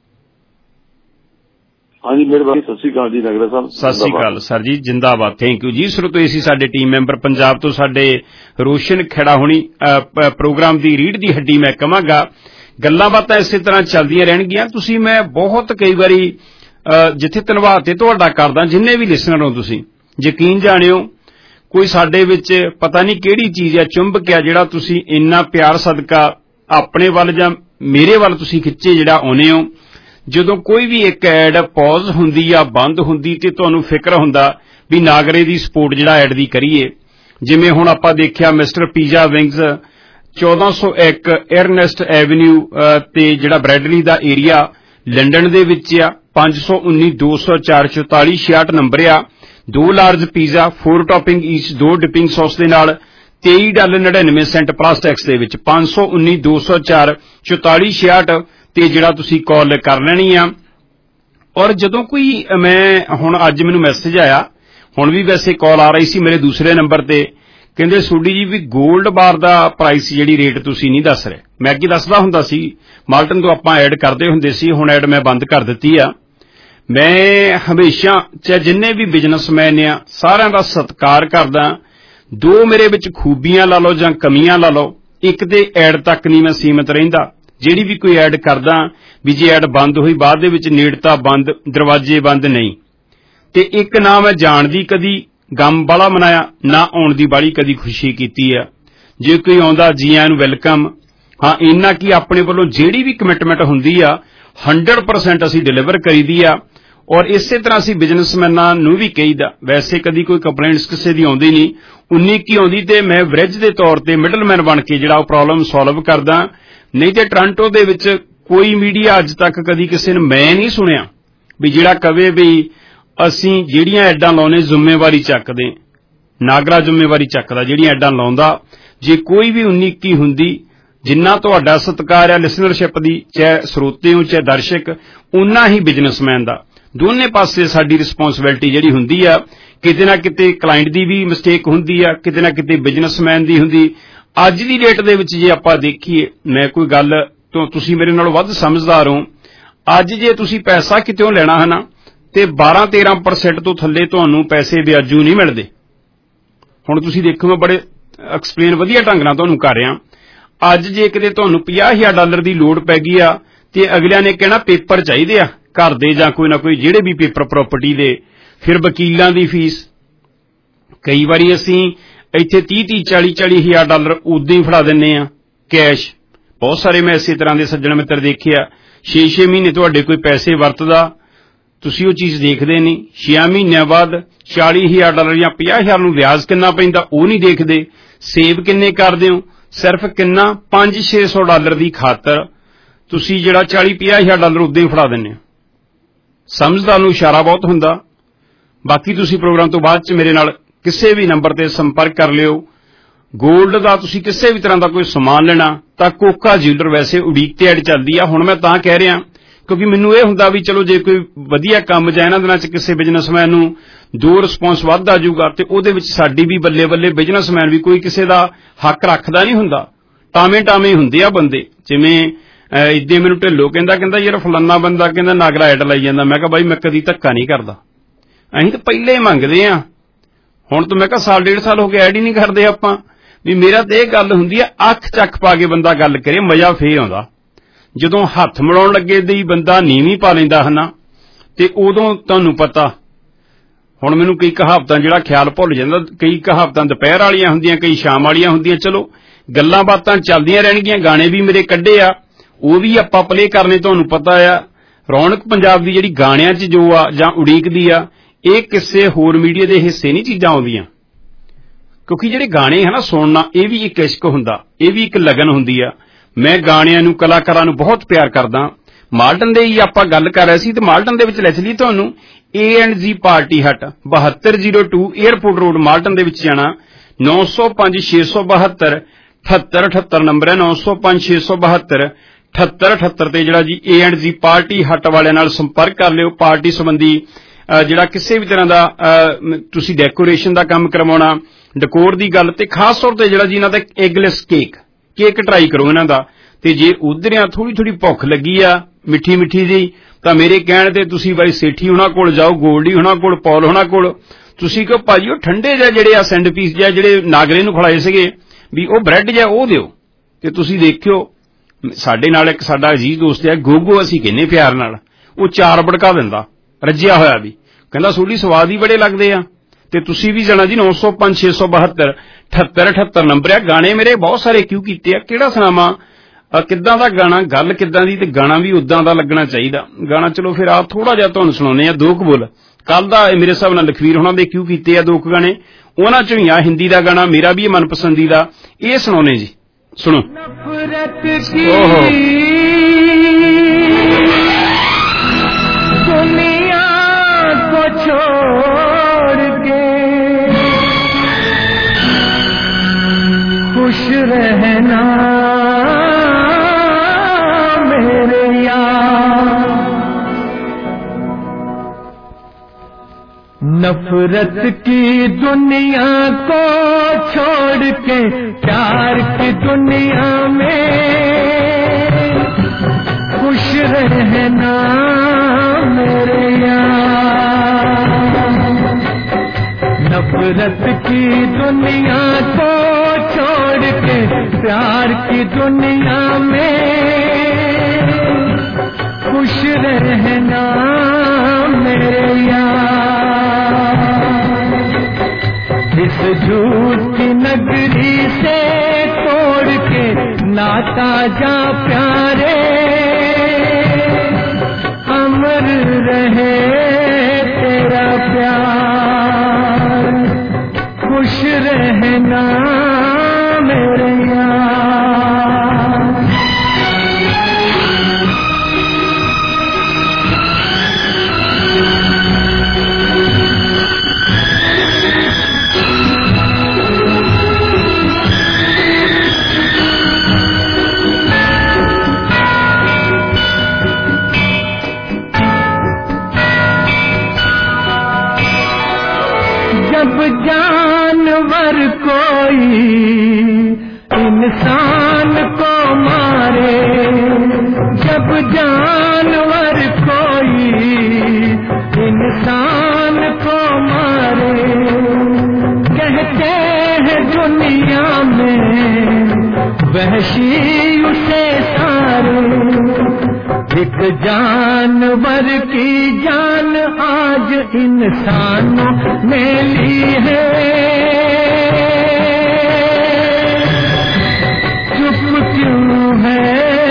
ਹਾਂਜੀ ਮਿਹਰਬਾਨੀ, ਸਤਿ ਸ਼੍ਰੀ ਅਕਾਲ ਜੀ ਨਗਰਾ ਸਾਹਿਬ। ਸਤਿ ਸ਼੍ਰੀ ਅਕਾਲ ਸਰ ਜੀ, ਜਿੰਦਾਬਾਦ, ਥੈਂਕ ਯੂ ਜੀ। ਸਰੋਤੋ ਇਹ ਸੀ ਸਾਡੇ ਟੀਮ ਮੈਂਬਰ ਪੰਜਾਬ ਤੋਂ ਸਾਡੇ ਰੋਸ਼ਨ ਖੇੜਾ ਹੋਣੀ। ਪ੍ਰੋਗਰਾਮ ਦੀ ਰੀੜ ਦੀ ਹੱਡੀ ਮੈਂ ਕਹਾਂਗਾ, ਗੱਲਾਂ ਬਾਤਾਂ ਇਸੇ ਤਰ੍ਹਾਂ ਚੱਲਦੀਆਂ ਰਹਿਣਗੀਆਂ। ਤੁਸੀਂ ਮੈਂ ਬਹੁਤ ਕਈ ਵਾਰੀ ਜਿੱਥੇ ਧੰਨਵਾਦ ਤੇ ਤੁਹਾਡਾ ਕਰਦਾ, ਜਿੰਨੇ ਵੀ ਲਿਸਨਰ ਹੋ ਤੁਸੀਂ ਯਕੀਨ ਜਾਣਿਓ ਕੋਈ ਸਾਡੇ ਵਿੱਚ ਪਤਾ ਨਹੀਂ ਕਿਹੜੀ ਚੀਜ਼ ਆ, ਚੁੰਬਕ ਆ ਜਿਹੜਾ ਤੁਸੀਂ ਇੰਨਾ ਪਿਆਰ ਸਦਕਾ ਆਪਣੇ ਵੱਲ ਜਾਂ ਮੇਰੇ ਵੱਲ ਤੁਸੀਂ ਖਿੱਚੇ ਜਿਹੜਾ ਆਉਨੇ ਹੋ। ਜਦੋਂ ਕੋਈ ਵੀ ਇੱਕ ਐਡ ਪੌਜ਼ ਹੁੰਦੀ ਆ ਬੰਦ ਹੁੰਦੀ ਤੇ ਤੁਹਾਨੂੰ ਫਿਕਰ ਹੁੰਦਾ ਵੀ ਨਾਗਰੇ ਦੀ ਸਪੋਰਟ ਜਿਹੜਾ ਐਡ ਦੀ ਕਰੀਏ। ਜਿਵੇਂ ਹੁਣ ਆਪਾਂ ਦੇਖਿਆ ਮਿਸਟਰ ਪੀਜ਼ਾ ਵਿੰਗਸ ਚੌਦਾਂ ਸੌ ਇੱਕ ਏਅਰਨੈਸਟ ਐਵਨਿਊ ਤੇ ਜਿਹੜਾ ਬ੍ਰੈਡਲੀ ਦਾ ਏਰੀਆ ਲੰਡਨ ਦੇ ਵਿੱਚ ਆ, ਪੰਜ ਸੌ ਉੱਨੀ ਦੋ ਸੌ ਚਾਰ ਚੁਤਾਲੀ ਛਿਆਹਠ ਨੰਬਰ ਆ। ਦੋ large pizza, four topping each, ਦੋ ਡਿਪਿੰਗ ਸੌਸ ਦੇ ਨਾਲ ਤੇਈ ਡਾਲਰ ਨੜਿਨਵੇਂ ਸੈਂਟ ਪਲੱਸ ਟੈਕਸ ਦੇ ਵਿੱਚ ਪੰਜ ਸੌ ਉੱਨੀ ਦੋ ਸੌ ਚਾਰ ਚੁਤਾਲੀ ਛਿਆਹਠ ਤੇ ਜਿਹੜਾ ਤੁਸੀਂ ਕਾਲ ਕਰ ਲੈਣੀ ਆ। ਔਰ ਜਦੋਂ ਕੋਈ ਮੈਂ ਹੁਣ ਅੱਜ ਮੈਨੂੰ ਮੈਸੇਜ ਆਇਆ, ਹੁਣ ਵੀ ਵੈਸੇ ਕਾਲ ਆ ਰਹੀ ਸੀ ਮੇਰੇ ਦੂਸਰੇ ਨੰਬਰ ਤੇ, ਕਹਿੰਦੇ ਸੋਢੀ ਜੀ ਵੀ 골ਡ ਬਾਰ ਦਾ ਪ੍ਰਾਈਸ ਜਿਹੜੀ ਰੇਟ ਤੁਸੀਂ ਨਹੀਂ ਦੱਸ ਰਹੇ। ਮੈਂ ਅੱਗੇ ਦੱਸਦਾ ਹੁੰਦਾ ਸੀ, ਮਾਲਟਨ ਤੋਂ ਆਪਾਂ ਐਡ ਕਰਦੇ ਹੁੰਦੇ ਸੀ, ਹੁਣ ਐਡ ਮੈਂ ਬੰਦ ਕਰ ਦਿੱਤੀ ਆ। ਮੈਂ ਹਮੇਸ਼ਾ ਚਾਹੇ ਜਿੰਨੇ ਵੀ ਬਿਜ਼ਨਸਮੈਨ ਆ ਸਾਰਿਆਂ ਦਾ ਸਤਿਕਾਰ ਕਰਦਾ। ਦੋ ਮੇਰੇ ਵਿੱਚ ਖੂਬੀਆਂ ਲਾ ਲਓ ਜਾਂ ਕਮੀਆਂ ਲਾ ਲਓ, ਇੱਕ ਤੇ ਐਡ ਤੱਕ ਨਹੀਂ ਮੈਂ ਸੀਮਤ ਰਹਿੰਦਾ। ਜਿਹੜੀ ਵੀ ਕੋਈ ਐਡ ਕਰਦਾ ਵੀ ਜੇ ਐਡ ਬੰਦ ਹੋਈ ਬਾਅਦ ਦੇ ਵਿੱਚ ਨੇੜਤਾ ਬੰਦ, ਦਰਵਾਜ਼ੇ ਬੰਦ ਨਹੀਂ। ਤੇ ਇੱਕ ਨਾ ਮੈਂ ਜਾਣ ਦੀ ਕਦੀ ਗਮ ਬਾਲਾ ਮਨਾਇਆ, ਨਾ ਆਉਣ ਦੀ ਬਾਲੀ ਕਦੀ ਖੁਸ਼ੀ ਕੀਤੀ ਆ। ਜੇ ਕੋਈ ਆਉਂਦਾ ਜੀ ਆਇਆਂ ਨੂੰ ਵੈਲਕਮ। ਹਾਂ, ਇੰਨਾ ਕੀ ਆਪਣੇ ਵੱਲੋਂ ਜਿਹੜੀ ਵੀ ਕਮਿਟਮੈਂਟ ਹੁੰਦੀ ਆ ਹੰਡਰਡ ਪਰਸੈਂਟ ਅਸੀਂ ਡਿਲੀਵਰ ਕਰੀਦੀ ਆ। ਔਰ ਇਸੇ ਤਰ੍ਹਾਂ ਅਸੀਂ ਬਿਜ਼ਨਸਮੈਨਾਂ ਨੂੰ ਵੀ ਕਹੀਦਾ। ਵੈਸੇ ਕਦੀ ਕੋਈ ਕੰਪਲੇਂਟਸ ਕਿਸੇ ਦੀ ਆਉਂਦੀ ਨਹੀਂ, ਉਨੀ ਕੀ ਆਉਂਦੀ ਤੇ ਮੈਂ ਬ੍ਰਿਜ ਦੇ ਤੌਰ ਤੇ ਮਿਡਲਮੈਨ ਬਣ ਕੇ ਜਿਹੜਾ ਉਹ ਪ੍ਰੋਬਲਮ ਸੋਲਵ ਕਰਦਾ। ਨਹੀਂ ਤੇ ਟੋਰਾਂਟੋ ਦੇ ਵਿੱਚ ਕੋਈ ਮੀਡੀਆ ਅੱਜ ਤੱਕ ਕਦੀ ਕਿਸੇ ਨੂੰ ਮੈਂ ਨਹੀਂ ਸੁਣਿਆ ਵੀ ਜਿਹੜਾ ਕਵੇ ਵੀ ਅਸੀਂ ਜਿਹੜੀਆਂ ਐਡਾਂ ਲਾਉਣੇ ਜ਼ਿੰਮੇਵਾਰੀ ਚੱਕਦੇ। ਨਾਗਰਾ ਜ਼ਿੰਮੇਵਾਰੀ ਚੱਕਦਾ ਜਿਹੜੀਆਂ ਐਡਾਂ ਲਾਉਂਦਾ। ਜੇ ਕੋਈ ਵੀ ਉਨੀ ਕੀ ਹੁੰਦੀ, ਜਿੰਨਾ ਤੁਹਾਡਾ ਸਤਿਕਾਰ ਹੈ ਲਿਸਨਰਸ਼ਿਪ ਦੀ, ਚਾਹੇ ਸਰੋਤੇ ਹੋ ਚਾਹੇ ਦਰਸ਼ਕ, ਉਨਾ ਹੀ ਬਿਜ਼ਨਸਮੈਨ ਦਾ। ਦੋਨੇ ਪਾਸੇ ਸਾਡੀ ਰਿਸਪੌਂਸਿਬਿਲਿਟੀ ਜਿਹੜੀ ਹੁੰਦੀ ਆ, ਕਿਤੇ ਨਾ ਕਿਤੇ ਕਲਾਇੰਟ ਦੀ ਵੀ ਮਿਸਟੇਕ ਹੁੰਦੀ ਆ, ਕਿਤੇ ਨਾ ਕਿਤੇ ਬਿਜ਼ਨਸਮੈਨ ਦੀ ਹੁੰਦੀ। ਅੱਜ ਦੀ ਡੇਟ ਦੇ ਵਿੱਚ ਜੇ ਆਪਾਂ ਦੇਖੀਏ, ਮੈਂ ਕੋਈ ਗੱਲ ਤੋਂ ਤੁਸੀਂ ਮੇਰੇ ਨਾਲੋਂ ਵੱਧ ਸਮਝਦਾਰ ਹੋ। ਅੱਜ ਜੇ ਤੁਸੀਂ ਪੈਸਾ ਕਿਤੇੋਂ ਲੈਣਾ ਹੈ ਨਾ ਤੇ ਬਾਰਾਂ ਤੇਰਾਂ ਪਰਸੈਂਟ ਤੋਂ ਥੱਲੇ ਤੁਹਾਨੂੰ ਪੈਸੇ ਵਿਆਜੂ ਨਹੀਂ ਮਿਲਦੇ। ਹੁਣ ਤੁਸੀਂ ਦੇਖੋ, ਮੈਂ ਬੜੇ ਐਕਸਪਲੇਨ ਵਧੀਆ ਢੰਗ ਨਾਲ ਤੁਹਾਨੂੰ ਕਰ ਰਿਹਾ। ਅੱਜ ਜੇ ਕਿਤੇ ਤੁਹਾਨੂੰ ਪੰਜਾਹ ਹਜ਼ਾਰ ਡਾਲਰ ਦੀ ਲੋੜ ਪੈ ਗਈ ਆ ਤੇ ਅਗਲਿਆਂ ਨੇ ਕਹਿਣਾ ਪੇਪਰ ਚਾਹੀਦੇ ਆ ਘਰ ਦੇ ਜਾਂ ਕੋਈ ਨਾ ਕੋਈ ਜਿਹੜੇ ਵੀ ਪੇਪਰ ਪ੍ਰਾਪਰਟੀ ਦੇ, ਫਿਰ ਵਕੀਲਾਂ ਦੀ ਫੀਸ। ਕਈ ਵਾਰੀ ਅਸੀਂ ਇੱਥੇ ਤੀਹ ਤੀਹ ਚਾਲੀ ਚਾਲੀ ਹਜ਼ਾਰ ਡਾਲਰ ਉਦਾਂ ਹੀ ਫੜਾ ਦਿੰਨੇ ਆ ਕੈਸ਼। ਬਹੁਤ ਸਾਰੇ ਮੈਂ ਇਸੇ ਤਰ੍ਹਾਂ ਦੇ ਸੱਜਣ ਮਿੱਤਰ ਦੇਖਿਆ, ਛੇ ਛੇ ਮਹੀਨੇ ਤੁਹਾਡੇ ਕੋਈ ਪੈਸੇ ਵਰਤਦਾ, ਤੁਸੀਂ ਉਹ ਚੀਜ਼ ਦੇਖਦੇ ਨਹੀਂ। ਛੇ ਮਹੀਨਿਆਂ ਬਾਅਦ ਚਾਲੀ ਹਜ਼ਾਰ ਡਾਲਰ ਜਾਂ ਪੰਜਾਹ ਹਜ਼ਾਰ ਨੂੰ ਵਿਆਜ ਕਿੰਨਾ ਪੈਂਦਾ ਉਹ ਨਹੀਂ ਦੇਖਦੇ। ਸੇਵ ਕਿੰਨੇ ਕਰਦੇ ਹੋ? ਸਿਰਫ ਕਿੰਨਾ ਪੰਜ ਛੇ ਸੌ ਡਾਲਰ ਦੀ ਖਾਤਰ ਤੁਸੀਂ ਜਿਹੜਾ ਚਾਲੀ ਪੰਜਾਹ ਹਜ਼ਾਰ ਡਾਲਰ ਉਦਾਂ ਹੀ ਫੜਾ ਦਿੰਦੇ ਹੋ। ਸਮਝਦਾਰ ਨੂੰ ਇਸ਼ਾਰਾ ਬਹੁਤ ਹੁੰਦਾ। ਬਾਕੀ ਤੁਸੀਂ ਪ੍ਰੋਗਰਾਮ ਤੋਂ ਬਾਅਦ ਚ ਮੇਰੇ ਨਾਲ ਕਿਸੇ ਵੀ ਨੰਬਰ ਤੇ ਸੰਪਰਕ ਕਰ ਲਿਓ। ਗੋਲਡ ਦਾ ਤੁਸੀਂ ਕਿਸੇ ਵੀ ਤਰ੍ਹਾਂ ਦਾ ਕੋਈ ਸਮਾਨ ਲੈਣਾ ਤਾਂ ਕੋਕਾ ਜਿਊਲਰ ਵੈਸੇ ਉਡੀਕ ਤੇ ਐਡ ਚੱਲਦੀ ਆ। ਹੁਣ ਮੈਂ ਤਾਂ ਕਹਿ ਰਿਹਾ ਕਿਉਂਕਿ ਮੈਨੂੰ ਇਹ ਹੁੰਦਾ ਵੀ ਚਲੋ ਜੇ ਕੋਈ ਵਧੀਆ ਕੰਮ ਜਾਂ ਇਹਨਾਂ ਦਿਨਾਂ ਚ ਕਿਸੇ ਬਿਜ਼ਨਸਮੈਨ ਨੂੰ ਦੋ ਰਿਸਪੌਂਸ ਵੱਧ ਆ ਜਾਊਗਾ ਤੇ ਉਹਦੇ ਵਿੱਚ ਸਾਡੀ ਵੀ ਬੱਲੇ ਬੱਲੇ ਬਿਜ਼ਨਸਮੈਨ ਵੀ ਕੋਈ ਕਿਸੇ ਦਾ ਹੱਕ ਰੱਖਦਾ ਨਹੀਂ ਹੁੰਦਾ। ਟਾਵੇਂ ਟਾਵੇਂ ਹੁੰਦੇ ਆ ਬੰਦੇ। ਜਿਵੇਂ ਇੱਦਾਂ ਮੈਨੂੰ ਢਿੱਲੋਂ ਕਹਿੰਦਾ ਕਹਿੰਦਾ ਯਾਰ ਫਲਾਨਾ ਬੰਦਾ ਕਹਿੰਦਾ ਨਾਗਰਾ ਐਡ ਲਾਈ ਜਾਂਦਾ। ਮੈਂ ਕਿਹਾ ਬਾਈ ਮੈਂ ਕਦੀ ਧੱਕਾ ਨਹੀਂ ਕਰਦਾ, ਅਸੀਂ ਤਾਂ ਪਹਿਲੇ ਮੰਗਦੇ ਆ। ਹੁਣ ਤਾਂ ਮੈਂ ਕਿਹਾ ਸਾਲ ਡੇਢ ਸਾਲ ਹੋ ਕੇ ਐਡ ਹੀ ਨਹੀਂ ਕਰਦੇ ਆਪਾਂ। ਵੀ ਮੇਰਾ ਤਾਂ ਇਹ ਗੱਲ ਹੁੰਦੀ ਆ, ਅੱਖ ਚੱਕ ਪਾ ਕੇ ਬੰਦਾ ਗੱਲ ਕਰੇ, ਮਜ਼ਾ ਫੇਰ ਆਉਂਦਾ। ਜਦੋਂ ਹੱਥ ਮਿਲਾਉਣ ਲੱਗੇ ਦੀ ਬੰਦਾ ਨੀਵੀਂ ਪਾ ਲੈਂਦਾ ਹੈ ਨਾ ਤੇ ਉਦੋਂ ਤੁਹਾਨੂੰ ਪਤਾ। ਹੁਣ ਮੈਨੂੰ ਕਈ ਕਹਾਵਤਾਂ ਜਿਹੜਾ ਖਿਆਲ ਭੁੱਲ ਜਾਂਦਾ। ਕਈ ਕਹਾਵਤਾਂ ਦੁਪਹਿਰ ਵਾਲੀਆਂ ਹੁੰਦੀਆਂ, ਕਈ ਸ਼ਾਮ ਵਾਲੀਆਂ ਹੁੰਦੀਆਂ। ਚਲੋ ਗੱਲਾਂ ਬਾਤਾਂ ਚੱਲਦੀਆਂ ਰਹਿਣਗੀਆਂ। ਗਾਣੇ ਵੀ ਮੇਰੇ ਕੱਢੇ ਆ, ਉਹ ਵੀ ਆਪਾਂ ਪਲੇ ਕਰਨੇ। ਤੁਹਾਨੂੰ ਪਤਾ ਆ ਰੌਣਕ ਪੰਜਾਬ ਦੀ ਜਿਹੜੀ ਗਾਣਿਆਂ 'ਚ ਜੋ ਆ ਜਾਂ ਉਡੀਕ ਦੀ ਆ, ਇਹ ਕਿਸੇ ਹੋਰ ਮੀਡੀਆ ਦੇ ਹਿੱਸੇ ਨਹੀਂ ਚੀਜ਼ਾਂ ਆਉਂਦੀਆਂ। ਕਿਉਂਕਿ ਜਿਹੜੇ ਗਾਣੇ ਹੈ ਨਾ ਸੁਣਨਾ, ਇਹ ਵੀ ਇੱਕ ਇਸ਼ਕ ਹੁੰਦਾ, ਇਹ ਵੀ ਇੱਕ ਲਗਨ ਹੁੰਦੀ ਆ। ਮੈਂ ਗਾਣਿਆਂ ਨੂੰ, ਕਲਾਕਾਰਾਂ ਨੂੰ ਬਹੁਤ ਪਿਆਰ ਕਰਦਾ। ਮਾਲਟਨ ਦੇ ਹੀ ਆਪਾਂ ਗੱਲ ਕਰ ਰਹੇ ਸੀ ਤੇ ਮਾਲਟਨ ਦੇ ਵਿੱਚ ਲੈ ਚਲੀ ਤੁਹਾਨੂੰ ਏ ਐਂਡ ਜੀ ਪਾਰਟੀ ਹਟ ਬਹੱਤਰ ਜ਼ੀਰੋ ਦੋ ਏਅਰਪੋਰਟ ਰੋਡ ਮਾਲਟਨ ਦੇ ਵਿੱਚ ਜਾਣਾ। ਨੌ ਸੌ ਪੰਜ ਛੇ ਸੌ ਬਹੱਤਰ ਅਠੱਤਰ ਅਠੱਤਰ ਨੰਬਰ ਹੈ। ਨੌ ਸੌ ਪੰਜ ਛੇ ਸੌ ਬਹੱਤਰ ਅਠੱਤਰ ਅਠੱਤਰ ਤੇ ਜਿਹੜਾ ਜੀ ਏ ਐਂਡ ਜੀ ਪਾਰਟੀ ਹਟ ਵਾਲਿਆਂ ਨਾਲ ਸੰਪਰਕ ਕਰ ਲਿਓ। ਪਾਰਟੀ ਸੰਬੰਧੀ ਜਿਹੜਾ ਕਿਸੇ ਵੀ ਤਰ੍ਹਾਂ ਦਾ ਤੁਸੀਂ ਡੈਕੋਰੇਸ਼ਨ ਦਾ ਕੰਮ ਕਰਵਾਉਣਾ, ਡੈਕੋਰ ਦੀ ਗੱਲ, ਤੇ ਖਾਸ ਤੌਰ ਤੇ ਜਿਹੜਾ ਜੀ ਇਹਨਾਂ ਦਾ ਐਗਲੈਸ ਕੇਕ ਕੇਕ ਟਰਾਈ ਕਰੋ ਇਹਨਾਂ ਦਾ। ਤੇ ਜੇ ਉਧਰਿਆਂ ਥੋੜੀ ਥੋੜੀ ਭੁੱਖ ਲੱਗੀ ਆ ਮਿੱਠੀ ਮਿੱਠੀ ਜੀ, ਤਾਂ ਮੇਰੇ ਕਹਿਣ ਤੇ ਤੁਸੀਂ ਬਾਈ ਸੇਠੀ ਉਹਨਾਂ ਕੋਲ ਜਾਓ, ਗੋਲਡੀ ਉਹਨਾਂ ਕੋਲ, ਪੌਲ ਉਹਨਾਂ ਕੋਲ। ਤੁਸੀਂ ਕਹੋ ਭਾਜੀ ਉਹ ਠੰਡੇ ਜਿਹੇ ਜਿਹੜੇ ਆ ਸੈਂਡ ਪੀਸ ਜਾਂ ਜਿਹੜੇ ਨਾਗਰੇ ਨੂੰ ਖਿਲਾਏ ਸੀਗੇ ਵੀ ਉਹ ਬ੍ਰੈਡ ਜਿਹਾ ਉਹ ਦਿਓ। ਤੇ ਤੁਸੀਂ ਦੇਖਿਓ ਸਾਡੇ ਨਾਲ ਇੱਕ ਸਾਡਾ ਅਜੀਜ਼ ਦੋਸਤ ਹੈ ਗੋਗੋ, ਅਸੀਂ ਕਹਿੰਦੇ ਪਿਆਰ ਨਾਲ, ਉਹ ਚਾਰ ਬੜਕਾ ਦਿੰਦਾ ਰੱਜਿਆ ਹੋਇਆ ਵੀ, ਕਹਿੰਦਾ ਸੋਡੀ ਸਵਾਦ ਹੀ ਬੜੇ ਲੱਗਦੇ ਆ। ਤੇ ਤੁਸੀਂ ਵੀ ਜਾਣਾ ਜੀ। ਨੌ ਸੌ ਪੰਜ ਛੇ ਸੌ ਬਹੱਤਰ ਅਠੱਤਰ ਅਠੱਤਰ ਨੰਬਰ ਆ। ਗਾਣੇ ਮੇਰੇ ਬਹੁਤ ਸਾਰੇ ਕਿਉਂ ਕੀਤੇ ਆ, ਕਿਹੜਾ ਸੁਣਾਵਾਂ। ਕਿੱਦਾਂ ਦਾ ਗਾਣਾ, ਗੱਲ ਕਿੱਦਾਂ ਦੀ ਤੇ ਗਾਣਾ ਵੀ ਉਦਾਂ ਦਾ ਲੱਗਣਾ ਚਾਹੀਦਾ ਗਾਣਾ। ਚਲੋ ਫਿਰ ਆ ਥੋੜਾ ਜਿਹਾ ਤੁਹਾਨੂੰ ਸੁਣਾਉਂਦੇ ਆ ਦੋ ਕੁ ਬੋਲ। ਕੱਲ ਦਾ ਮੇਰੇ ਹਿਸਾਬ ਨਾਲ ਲਖਵੀਰ ਹੋਣਾ ਦੇ ਕਿਉਂ ਕੀਤੇ ਆ ਦੋ ਕੁ ਗਾਣੇ, ਉਹਨਾਂ ਚੋਂ ਹੀ ਆ ਹਿੰਦੀ ਦਾ ਗਾਣਾ ਮੇਰਾ ਵੀ ਮਨਪਸੰਦੀਦਾ, ਇਹ ਸੁਣਾਉਣੇ ਜੀ। ਸੁਣੋ। ਓਹੋ दुनिया को छोड़ के खुश रहना मेरे यार, नफरत की दुनिया को छोड़ के प्यार की दुनिया में खुश रहना मेरे यार, नफरत की दुनिया को छोड़ के प्यार की दुनिया में खुश रहना मेरे यार, इस झूठ की नगरी से तोड़ के नाता जा प्यारे, अमर रहे तेरा प्यार, खुश रहना मेरे यार। जब जानवर कोई इंसान को मारे, जब जानवर कोई इंसान को मारे, कहते हैं दुनिया में वहशी उसे सारे, एक जानवर की जान आज इंसानों ने ली है, चुप क्यों है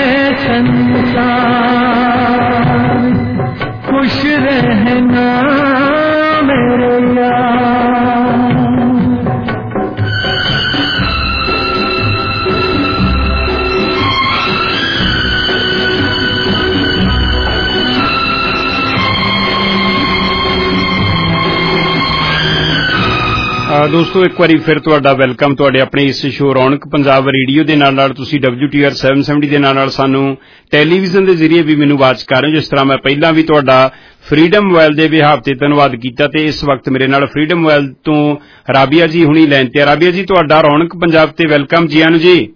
संसार, खुश रहना मेरे यार। ਦੋਸਤੋ ਇੱਕ ਵਾਰੀ ਫਿਰ ਤੁਹਾਡਾ ਵੈਲਕਮ ਤੁਹਾਡੇ ਆਪਣੇ ਇਸ ਸ਼ੋਅ ਰੌਣਕ ਪੰਜਾਬ ਰੇਡੀਓ ਦੇ ਨਾਲ ਨਾਲ ਤੁਸੀਂ ਡਬਲਿਊ ਟੀ ਆਰ ਸੱਤ ਸੌ ਸੱਤਰ ਦੇ ਨਾਲ ਨਾਲ ਸਾਨੂੰ ਟੈਲੀਵਿਜ਼ਨ ਦੇ ਜ਼ਰੀਏ ਵੀ ਮੈਨੂੰ ਆਵਾਜ਼ ਕਰ ਰਹੇ ਹੋ। ਜਿਸ ਤਰ੍ਹਾਂ ਮੈਂ ਪਹਿਲਾਂ ਵੀ ਤੁਹਾਡਾ ਫਰੀडम ਮੋਬਾਈਲ ਦੇ ਵਿਹਾਰ ਤੇ ਧੰਨਵਾਦ ਕੀਤਾ ਤੇ ਇਸ ਵਕਤ ਮੇਰੇ ਨਾਲ ਫਰੀडम ਮੋਬਾਈਲ ਤੋਂ ਰਾਬੀਆ ਜੀ ਹੁਣੀ ਲਾਈਨ ਤੇ। ਰਾਬੀਆ ਜੀ ਤੁਹਾਡਾ ਰੌਣਕ ਪੰਜਾਬ ਤੇ ਵੈਲਕਮ, ਜੀ ਆਨੂ ਜੀ।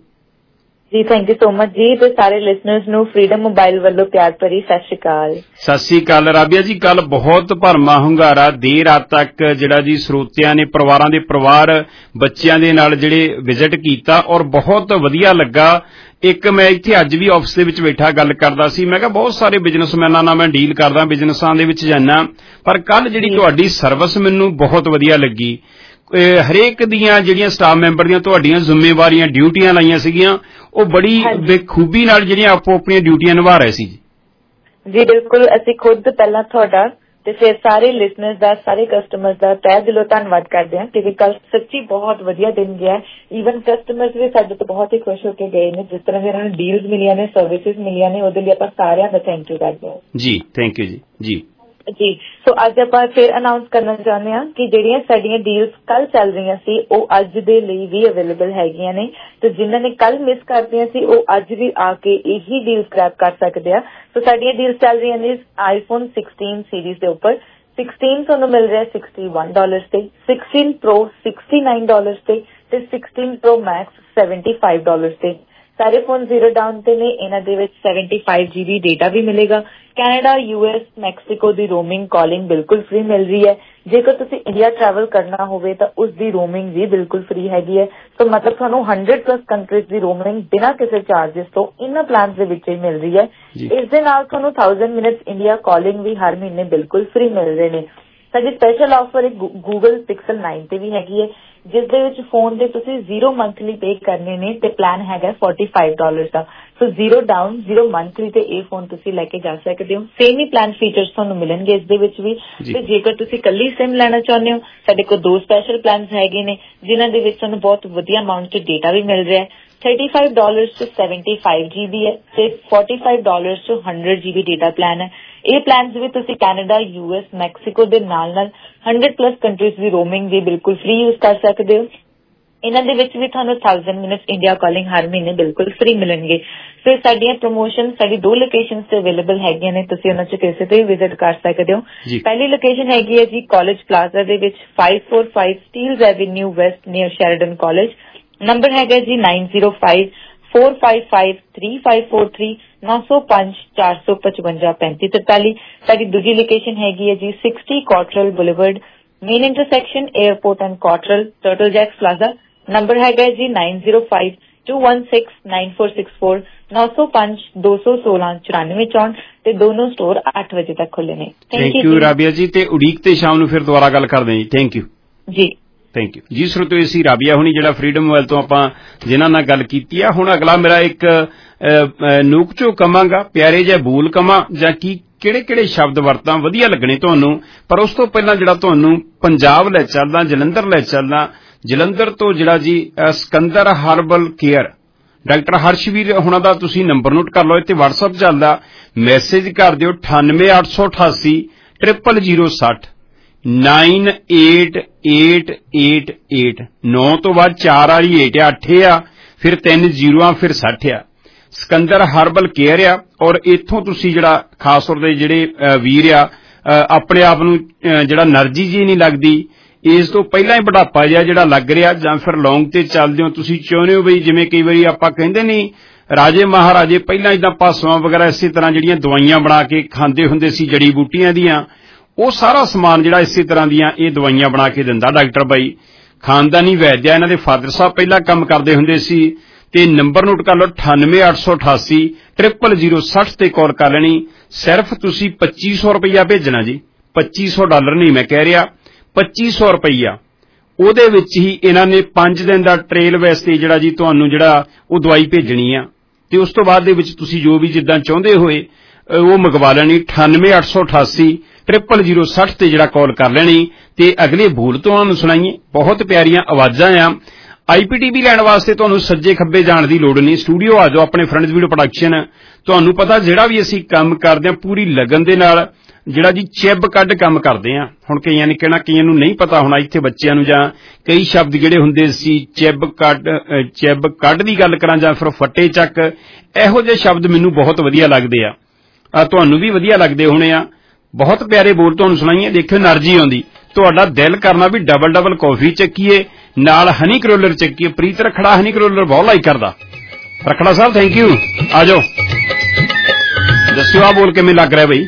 ਜੀ ਥੈਂਕ ਯੂ ਸੋ ਮਚ ਜੀ, ਤੇ ਸਾਰੇ ਲਿਸਨਰਸ ਨੂੰ ਫਰੀडम ਮੋਬਾਈਲ ਵੱਲੋਂ ਪਿਆਰ ਭਰੀ ਸਤਿ ਸ਼੍ਰੀ ਅਕਾਲ। ਸਤਿ ਸ਼੍ਰੀ ਅਕਾਲ। ਰਾਬੀਆ ਜੀ ਕੱਲ ਬਹੁਤ ਭਰਮਾ ਹੁੰਗਾਰਾ ਦੇਰ ਰਾਤ ਤੱਕ ਜਿਹੜਾ ਜੀ ਸਰੋਤਿਆਂ ਨੇ ਪਰਿਵਾਰਾਂ ਦੇ ਪਰਿਵਾਰ ਬੱਚਿਆਂ ਦੇ ਨਾਲ ਜਿਹੜੇ ਵਿਜ਼ਿਟ ਕੀਤਾ ਔਰ ਬਹੁਤ ਵਧੀਆ ਲੱਗਾ। ਇੱਕ ਮੈਂ ਇੱਥੇ ਅੱਜ ਵੀ ਆਫਿਸ ਦੇ ਵਿੱਚ ਬੈਠਾ ਗੱਲ ਕਰਦਾ ਸੀ, ਮੈਂ ਕਿਹਾ ਬਹੁਤ ਸਾਰੇ ਬਿਜ਼ਨਸਮੈਨਾਂ ਨਾਲ ਮੈਂ ਡੀਲ ਕਰਦਾ, ਬਿਜ਼ਨਸਾਂ ਦੇ ਵਿੱਚ ਜਾਂਦਾ, ਪਰ ਕੱਲ ਜਿਹੜੀ ਤੁਹਾਡੀ ਸਰਵਿਸ ਮੈਨੂੰ ਬਹੁਤ ਵਧੀਆ ਲੱਗੀ। ਹਰੇਕ ਦੀਆਂ ਜਿਹੜੀਆਂ ਸਟਾਫ ਮੈਂਬਰ ਦੀਆਂ ਤੁਹਾਡੀਆਂ ਜ਼ਿੰਮੇਵਾਰੀਆਂ ਡਿਊਟੀਆਂ ਲਾਈਆਂ ਸੀਗੀਆਂ ਉਹ ਬੜੀ ਬੇਖੂਬੀ ਨਾਲ ਜਿਹੜੀਆਂ ਆਪੋ ਆਪਣੀਆਂ ਡਿਊਟੀਆਂ ਨਿਭਾ ਰਹੇ ਸੀ ਜੀ। ਜੀ ਬਿਲਕੁਲ, ਅਸੀਂ ਖੁਦ ਪਹਿਲਾਂ ਤੁਹਾਡਾ ਤੇ ਫਿਰ ਸਾਰੇ ਲਿਸਨਰਸ ਦਾ, ਸਾਰੇ ਕਸਟਮਰਸ ਦਾ ਤਹਿ ਦਿਲੋਂ ਧੰਨਵਾਦ ਕਰਦੇ ਹਾਂ ਕਿਉਂਕਿ ਕੱਲ ਸੱਚੀ ਬਹੁਤ ਵਧੀਆ ਦਿਨ ਗਿਆ। ਈਵਨ ਕਸਟਮਰਸ ਵੀ ਸਾਡੇ ਤੋਂ ਬਹੁਤ ਹੀ ਖੁਸ਼ ਹੋ ਕੇ ਗਏ ਨੇ, ਜਿਸ ਤਰ੍ਹਾਂ ਵੀ ਉਹਨਾਂ ਨੂੰ ਡੀਲਸ ਮਿਲੀਆਂ ਨੇ, ਸਰਵਿਸਿਜ਼ ਮਿਲੀਆਂ ਨੇ, ਉਹਦੇ ਲਈ ਆਪਾਂ ਸਾਰਿਆਂ ਦਾ ਥੈਂਕ ਯੂ ਕਰਦੇ ਹਾਂ ਜੀ। ਥੈਂਕ ਯੂ ਜੀ। ਜੀ ਜੀ ਸੋ ਅੱਜ ਆਪਾਂ ਫਿਰ ਅਨਾਉਂਸ ਕਰਨਾ ਚਾਹੁੰਦੇ ਹਾਂ ਕਿ ਜਿਹੜੀਆਂ ਸਾਡੀਆਂ ਡੀਲਸ ਕੱਲ ਚੱਲ ਰਹੀਆਂ ਸੀ ਉਹ ਅੱਜ ਦੇ ਲਈ ਵੀ ਅਵੇਲੇਬਲ ਹੈਗੀਆਂ ਨੇ, ਤੇ ਜਿਨ੍ਹਾਂ ਨੇ ਕੱਲ ਮਿਸ ਕਰਦੀਆਂ ਸੀ ਉਹ ਅੱਜ ਵੀ ਆ ਕੇ ਇਹੀ ਡੀਲਸ ਗ੍ਰੈਬ ਕਰ ਸਕਦੇ ਆ। ਸੋ ਸਾਡੀਆਂ ਡੀਲਸ ਚੱਲ ਰਹੀਆਂ ਨੇ ਆਈਫੋਨ ਸਿਕਸਟੀਨ ਸੀਰੀਜ਼ ਦੇ ਉੱਪਰ। ਸਿਕਸਟੀਨ ਤੁਹਾਨੂੰ ਮਿਲ ਰਿਹਾ ਸਿਕਸਟੀ ਵਨ ਡਾਲਰ ਤੇ, sixteen pro sixty nine dollar ਤੇ, ਤੇ sixteen pro max seventy five dollar ਤੇ। ਸਾਰੇ ਫੋਨ ਜ਼ੀਰੋ ਡਾਊਨ ਤੇ ਨੇ। ਇਹਨਾਂ ਦੇ ਵਿੱਚ seventy five G B data ਵੀ ਮਿਲੇਗਾ। ਕੈਨੇਡਾ, ਯੂ ਐਸ, ਮੈਕਸੀਕੋ ਦੀ ਰੋਮਿੰਗ ਕਾਲਿੰਗ ਬਿਲਕੁਲ ਫ੍ਰੀ ਮਿਲ ਰਹੀ ਹੈ। ਜੇਕਰ ਤੁਸੀਂ ਇੰਡੀਆ ਟਰੈਵਲ ਕਰਨਾ ਹੋਵੇ ਤਾਂ ਉਸ ਦੀ ਰੋਮਿੰਗ ਵੀ ਬਿਲਕੁਲ ਫ੍ਰੀ ਹੈਗੀ ਹੈ। ਸੋ ਮਤਲਬ ਤੁਹਾਨੂੰ ਹੰਡਰਡ ਪਲੱਸ ਕੰਟਰੀਜ਼ ਦੀ ਰੋਮਿੰਗ ਬਿਨਾਂ ਕਿਸੇ ਚਾਰਜਿਸ ਤੋਂ ਇਹਨਾਂ ਪਲਾਨ ਦੇ ਵਿੱਚ ਹੀ ਮਿਲ ਰਹੀ ਹੈ। ਇਸ ਦੇ ਨਾਲ ਤੁਹਾਨੂੰ ਥਾਊਜ਼ੈਂਡ ਮਿੰਟਸ ਇੰਡੀਆ ਕਾਲਿੰਗ ਵੀ ਹਰ ਮਹੀਨੇ ਬਿਲਕੁਲ ਫ੍ਰੀ ਮਿਲ ਰਹੇ ਨੇ। ਸਾਡੀ ਸਪੈਸ਼ਲ ਆਫਰ ਇੱਕ ਗੂਗਲ ਪਿਕਸਲ ਨਾਈਨ ਤੇ ਵੀ ਹੈਗੀ ਹੈ, ਜਿਸ ਦੇ ਵਿੱਚ ਫੋਨ ਦੇ ਤੁਸੀਂ ਜ਼ੀਰੋ ਮੰਥਲੀ ਪੇ ਕਰਨੇ ਨੇ ਤੇ ਪਲਾਨ ਹੈਗਾ ਫੋਰਟੀ ਫਾਈਵ ਡਾਲਰ ਦਾ। So zero down zero monthly ਤੇ ਇਹ ਫੋਨ ਤੁਸੀਂ ਲੈ ਕੇ ਜਾ ਸਕਦੇ ਹੋ। ਸੇਮ ਹੀ ਪਲਾਨ ਫੀਚਰਸ ਤੁਹਾਨੂੰ ਮਿਲਣਗੇ ਇਸ ਦੇ ਵਿੱਚ ਵੀ। ਤੇ ਜੇਕਰ ਤੁਸੀਂ ਕੱਲੀ ਸਿਮ ਲੈਣਾ ਚਾਹੁੰਦੇ ਹੋ, ਸਾਡੇ ਕੋਲ ਦੋ ਸਪੈਸ਼ਲ ਪਲਾਨਸ ਹੈਗੇ ਨੇ ਜਿਨ੍ਹਾਂ ਦੇ ਵਿੱਚ ਤੁਹਾਨੂੰ ਬਹੁਤ ਵਧੀਆ ਅਮਾਉਂਟ 'ਚ ਡੇਟਾ ਵੀ ਮਿਲ ਰਿਹਾ ਹੈ। ਥਰਟੀ ਫਾਈਵ ਡਾਲਰਸ ਚ ਸੈਵਨਟੀ ਫਾਈਵ ਜੀ ਬੀ ਹੈ ਤੇ ਫੋਰਟੀ ਫਾਈਵ ਡਾਲਰਸ ਚ hundred G B data plan ਹੈ। ਇਹ ਪਲਾਨਸ ਵੀ ਤੁਸੀਂ ਕੈਨੇਡਾ, ਯੂ ਐਸ, ਮੈਕਸੀਕੋ ਦੇ ਨਾਲ ਨਾਲ ਹੰਡਰਡ ਪਲੱਸ ਕੰਟਰੀਜ਼ ਦੀ ਰੋਮਿੰਗ ਵੀ ਬਿਲਕੁਲ ਫ੍ਰੀ ਯੂਜ਼ ਕਰ ਸਕਦੇ ਹੋ। ਇਹਨਾਂ ਦੇ ਵਿੱਚ ਵੀ ਤੁਹਾਨੂੰ ਥਾਊਜ਼ੈਂਡ ਮਿੰਟਸ ਇੰਡੀਆ ਕਾਲਿੰਗ ਹਰ ਮਹੀਨੇ ਬਿਲਕੁਲ ਫ੍ਰੀ ਮਿਲਣਗੇ। ਫਿਰ ਸਾਡੀਆਂ ਪ੍ਰਮੋਸ਼ਨ ਸਾਡੀ ਦੋ ਲੋਕੇਸ਼ਨ ਤੇ ਅਵੇਲੇਬਲ ਹੈਗੀਆਂ ਨੇ, ਤੁਸੀਂ ਉਹਨਾਂ ਚ ਕਿਸੇ ਤੇ ਵੀ ਵਿਜ਼ਿਟ ਕਰ ਸਕਦੇ ਹੋ। ਪਹਿਲੀ ਲੋਕੇਸ਼ਨ ਹੈਗੀ ਹੈ ਜੀ ਕਾਲਜ ਪਲਾਜ਼ਾ ਦੇ ਵਿੱਚ five four five Steeles avenue west near Sheridan college. Number ਹੈਗਾ ਜੀ nine zero five four five five three five four three ਨੌ ਸੌ ਪੰਜ ਚਾਰ ਸੌ ਪਚਵੰਜਾ ਪੈਂਤੀ ਤਰਤਾਲੀ। ਸਾਡੀ ਦੂਜੀ ਲੋਕੇਸ਼ਨ ਹੈਗੀ ਹੈ ਜੀ sixty Cottrelle boulevard main intersection airport and Cottrelle Turtle Jack's plaza. Number ਹੈਗਾ ਜੀ nine zero five two one six nine four six four ਨੌ ਸੌ ਪੰਜ ਦੋ ਸੌ ਸੋਲਾਂ ਚੁਰਾਨਵੇਂ ਚੌਂਹਠ ਤੇ ਦੋਨੋਂ ਸਟੋਰ ਅੱਠ ਵਜੇ ਤੱਕ ਖੁੱਲੇ ਨੇ। ਥੈਂਕ ਯੂ ਰਾਬੀਆ ਜੀ, ਤੇ ਉਡੀਕ ਤੇ ਸ਼ਾਮ ਨੂੰ ਫਿਰ ਦੁਬਾਰਾ ਗੱਲ ਕਰਦੇ ਹਾਂ ਜੀ। ਥੈਂਕ ਯੂ ਜੀ। ਥੈਂਕ ਯੂ ਜੀ। ਸਰੋਤੋ ਇਹ ਸੀ ਰਾਬੀਆ ਹੁਣੀ ਜਿਹੜਾ ਫਰੀडम ਮੋਬਾਈਲ ਤੋਂ ਆਪਾਂ ਜਿਨ੍ਹਾਂ ਨਾਲ ਗੱਲ ਕੀਤੀ ਆ। ਹੁਣ ਅਗਲਾ ਮੇਰਾ ਇੱਕ ਨੂਕ ਚੋ ਕਵਾਂਗਾ, ਪਿਆਰੇ ਜਿਹੇ ਬੋਲ ਕਵਾਂ ਜਾਂ ਕੀ ਕਿਹੜੇ ਕਿਹੜੇ ਸ਼ਬਦ ਵਰਤਾਂ ਵਧੀਆ ਲੱਗਣੇ ਤੁਹਾਨੂੰ, ਪਰ ਉਸ ਤੋਂ ਪਹਿਲਾਂ ਜਿਹੜਾ ਤੁਹਾਨੂੰ ਪੰਜਾਬ ਲੈ ਚੱਲਦਾ, ਜਲੰਧਰ ਲੈ ਚੱਲਦਾ। ਜਲੰਧਰ ਤੋਂ ਜਿਹੜਾ ਜੀ Sikandar herbal care doctor Harshveer ਹੁਣਾਂ ਦਾ ਤੁਸੀਂ ਨੰਬਰ ਨੋਟ ਕਰ ਲਓ, ਇੱਥੇ ਵਟਸਐਪ ਚੱਲਦਾ, ਮੈਸੇਜ ਕਰ ਦਿਓ ਅਠਾਨਵੇਂ ਅੱਠ ਸੌ ਅਠਾਸੀ ਟ੍ਰਿਪਲ ਜ਼ੀਰੋ ਸੱਠ nine eight eight eight eight. ਨੌ ਤੋਂ ਬਾਅਦ ਚਾਰ ਵਾਲੀ ਏਟ ਆ, ਅੱਠ ਆ, ਫਿਰ ਤਿੰਨ ਜ਼ੀਰੋਆਂ, ਫਿਰ ਸੱਠ ਆ। ਸਿਕੰਦਰ ਹਰਬਲ ਕੇਅਰ ਆ। ਔਰ ਇੱਥੋਂ ਤੁਸੀਂ ਜਿਹੜਾ ਖਾਸ ਤੌਰ ਤੇ ਜਿਹੜੇ ਵੀਰ ਆ ਆਪਣੇ ਆਪ ਨੂੰ ਜਿਹੜਾ એનર્ਜੀ ਜੀ ਨਹੀਂ ਲੱਗਦੀ, ਇਸ ਤੋਂ ਪਹਿਲਾਂ ਹੀ ਬੁਢਾਪਾ ਜਿਹਾ ਜਿਹੜਾ ਲੱਗ ਰਿਹਾ, ਜਾਂ ਫਿਰ ਲੌਂਗ ਤੇ ਚੱਲਦੇ ਹੋ, ਤੁਸੀਂ ਚਾਹੁੰਦੇ ਹੋ ਬਈ ਜਿਵੇਂ ਕਈ ਵਾਰੀ ਆਪਾਂ ਕਹਿੰਦੇ ਨਹੀਂ ਰਾਜੇ ਮਹਾਰਾਜੇ ਪਹਿਲਾਂ ਇਦਾਂ ਭਾਸਵਾਂ ਵਗੈਰਾ ਇਸੇ ਤਰ੍ਹਾਂ ਜਿਹੜੀਆਂ ਦਵਾਈਆਂ ਬਣਾ ਕੇ ਖਾਂਦੇ ਹੁੰਦੇ ਸੀ ਜੜੀ ਬੂਟੀਆਂ ਦੀਆਂ, ਉਹ ਸਾਰਾ ਸਮਾਨ ਜਿਹੜਾ ਇਸੇ ਤਰ੍ਹਾਂ ਦੀਆਂ ਇਹ ਦਵਾਈਆਂ ਬਣਾ ਕੇ ਦਿੰਦਾ ਡਾਕਟਰ ਬਾਈ। ਖਾਨਦਾਨੀ ਵੈਦ ਆ, ਇਹਨਾਂ ਦੇ ਫਾਦਰ ਸਾਹਿਬ ਪਹਿਲਾਂ ਕੰਮ ਕਰਦੇ ਹੁੰਦੇ ਸੀ। ਤੇ ਨੰਬਰ ਨੋਟ ਕਰ ਲਓ ਅਠਾਨਵੇਂ ਅੱਠ ਸੌ ਅਠਾਸੀ ਟ੍ਰਿਪਲ ਜ਼ੀਰੋ ਸੱਠ ਤੇ ਕਾਲ ਕਰ ਲੈਣੀ। ਸਿਰਫ ਤੁਸੀਂ ਪੱਚੀ ਸੌ ਰੁਪਈਆ ਭੇਜਣਾ ਜੀ, ਪੱਚੀ ਸੌ ਡਾਲਰ ਨਹੀਂ ਮੈਂ ਕਹਿ ਰਿਹਾ, ਪੱਚੀ ਸੌ ਰੁਪਈਆ। ਉਹਦੇ ਵਿੱਚ ਹੀ ਇਹਨਾਂ ਨੇ ਪੰਜ ਦਿਨ ਦਾ ਟ੍ਰੇਲ ਵਾਸਤੇ ਜਿਹੜਾ ਜੀ ਤੁਹਾਨੂੰ ਜਿਹੜਾ ਉਹ ਦਵਾਈ ਭੇਜਣੀ ਆ, ਤੇ ਉਸ ਤੋਂ ਬਾਅਦ ਦੇ ਵਿੱਚ ਤੁਸੀਂ ਜੋ ਵੀ ਜਿੱਦਾਂ ਚਾਹੁੰਦੇ ਹੋਏ ਉਹ ਮੰਗਵਾ ਲੈਣੀ। ਅਠਾਨਵੇਂ ਅੱਠ ਸੌ ਅਠਾਸੀ ਟ੍ਰਿਪਲ ਜ਼ੀਰੋ ਸੱਠ ਤੇ ਜਿਹੜਾ ਕਾਲ ਕਰ ਲੈਣੀ। ਤੇ ਅਗਲੇ ਬੋਲ ਤੋਂ ਤੁਹਾਨੂੰ ਸੁਣਾਈਏ, ਬਹੁਤ ਪਿਆਰੀਆਂ ਆਵਾਜ਼ਾਂ ਆ। ਆਈਪੀਟੀਵੀ ਲੈਣ ਵਾਸਤੇ ਤੁਹਾਨੂੰ ਸੱਜੇ ਖੱਬੇ ਜਾਣ ਦੀ ਲੋੜ ਨਹੀਂ, ਸਟੂਡੀਓ ਆ ਜਾਓ ਆਪਣੇ ਫਰੈਂਡਸ ਵੀਡੀਓ ਪ੍ਰੋਡਕਸ਼ਨ। ਤੁਹਾਨੂੰ ਪਤਾ ਜਿਹੜਾ ਵੀ ਅਸੀਂ ਕੰਮ ਕਰਦੇ ਹਾਂ ਪੂਰੀ ਲਗਨ ਦੇ ਨਾਲ ਜਿਹੜਾ ਜੀ ਚਿੱਬ ਕੱਢ ਕੰਮ ਕਰਦੇ ਹਾਂ। ਹੁਣ ਕਈਆਂ ਨੇ ਕਹਿਣਾ, ਕਈਆਂ ਨੂੰ ਨਹੀਂ ਪਤਾ ਹੋਣਾ ਇੱਥੇ ਬੱਚਿਆਂ ਨੂੰ, ਜਾਂ ਕਈ ਸ਼ਬਦ ਜਿਹੜੇ ਹੁੰਦੇ ਸੀ ਚਿੱਬ ਕੱਢ ਚਿੱਬ ਕੱਢ ਦੀ ਗੱਲ ਕਰਾਂ ਜਾਂ ਫਿਰ ਫੱਟੇ ਚੱਕ, ਇਹੋ ਜਿਹੇ ਸ਼ਬਦ ਮੈਨੂੰ ਬਹੁਤ ਵਧੀਆ ਲੱਗਦੇ ਆ, ਤੁਹਾਨੂੰ ਵੀ ਵਧੀਆ ਲੱਗਦੇ ਹੋਣੇ ਆ। ਬਹੁਤ ਪਿਆਰੇ ਬੋਲ ਤੁਹਾਨੂੰ ਸੁਣਾਈਏ। ਦੇਖਿਓ એનર્ਜੀ ਆਉਂਦੀ, ਤੁਹਾਡਾ ਦਿਲ ਕਰਨਾ ਵੀ ਡਬਲ ਡਬਲ ਕੌਫੀ ਚੱਕੀਏ ਨਾਲ ਹਨੀ ਕਰੋਲਰ ਚੱਕੀਏ। ਪ੍ਰੀਤ ਰਖੜਾ ਹਨੀ ਕਰੋਲਰ ਬਹੁਤ ਲਾਈਕ ਕਰਦਾ। ਰਖੜਾ ਸਾਹਿਬ ਥੈਂਕ ਯੂ, ਆ ਜਾਓ ਦੱਸਿਓ ਆ ਬੋਲ ਕਿਵੇਂ ਲੱਗ ਰਿਹਾ ਬਈ।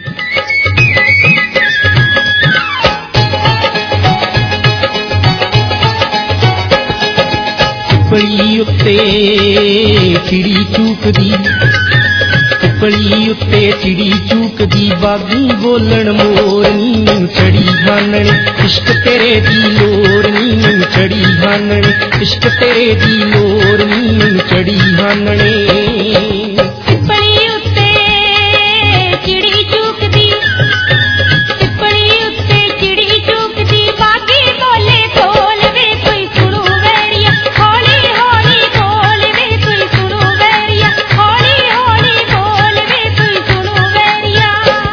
ਪਿੱਪਲੀ ਉੱਤੇ ਚਿੜੀ ਚੂਕਦੀ, ਪਿੱਪਲੀ ਉੱਤੇ ਚਿੜੀ ਚੂਕਦੀ, ਬਾਗੀ ਬੋਲਣ ਮੋਰਨੀ ਮੈਨੂੰ ਚੜੀ ਹਾਨਣ, ਇਸ਼ਕ ਤੇਰੇ ਦੀ ਲੋੜ ਨੀ ਮੈਨੂੰ ਚੜੀ ਹਾਨਣ, ਇਸ਼ਕ ਤੇਰੇ ਦੀ ਲੋੜ ਨੀ ਮੈਨੂੰ ਚੜੀ ਹਾਨਣੇ। ਪਿੱਪਲੀ ਉੱਤੇ ਚਿੜੀ ਚੂਕਦੀ, ਪਿੱਪਲੀ ਉੱਤੇ ਚਿੜੀ ਚੂਕਦੀ, ਬਾਗੀ ਬੋਲੇ ਬੋਲ ਵੇ ਕੋਈ ਸੁਣੂ ਵੈਰੀਆ, ਹੌਲੀ ਹੌਲੀ ਬੋਲ ਵੇ ਕੋਈ ਸੁਣੂ ਵੈਰੀਆ, ਹੌਲੀ ਹੌਲੀ ਬੋਲ ਵੇ ਕੋਈ ਸੁਣੂ ਵੈਰੀਆ।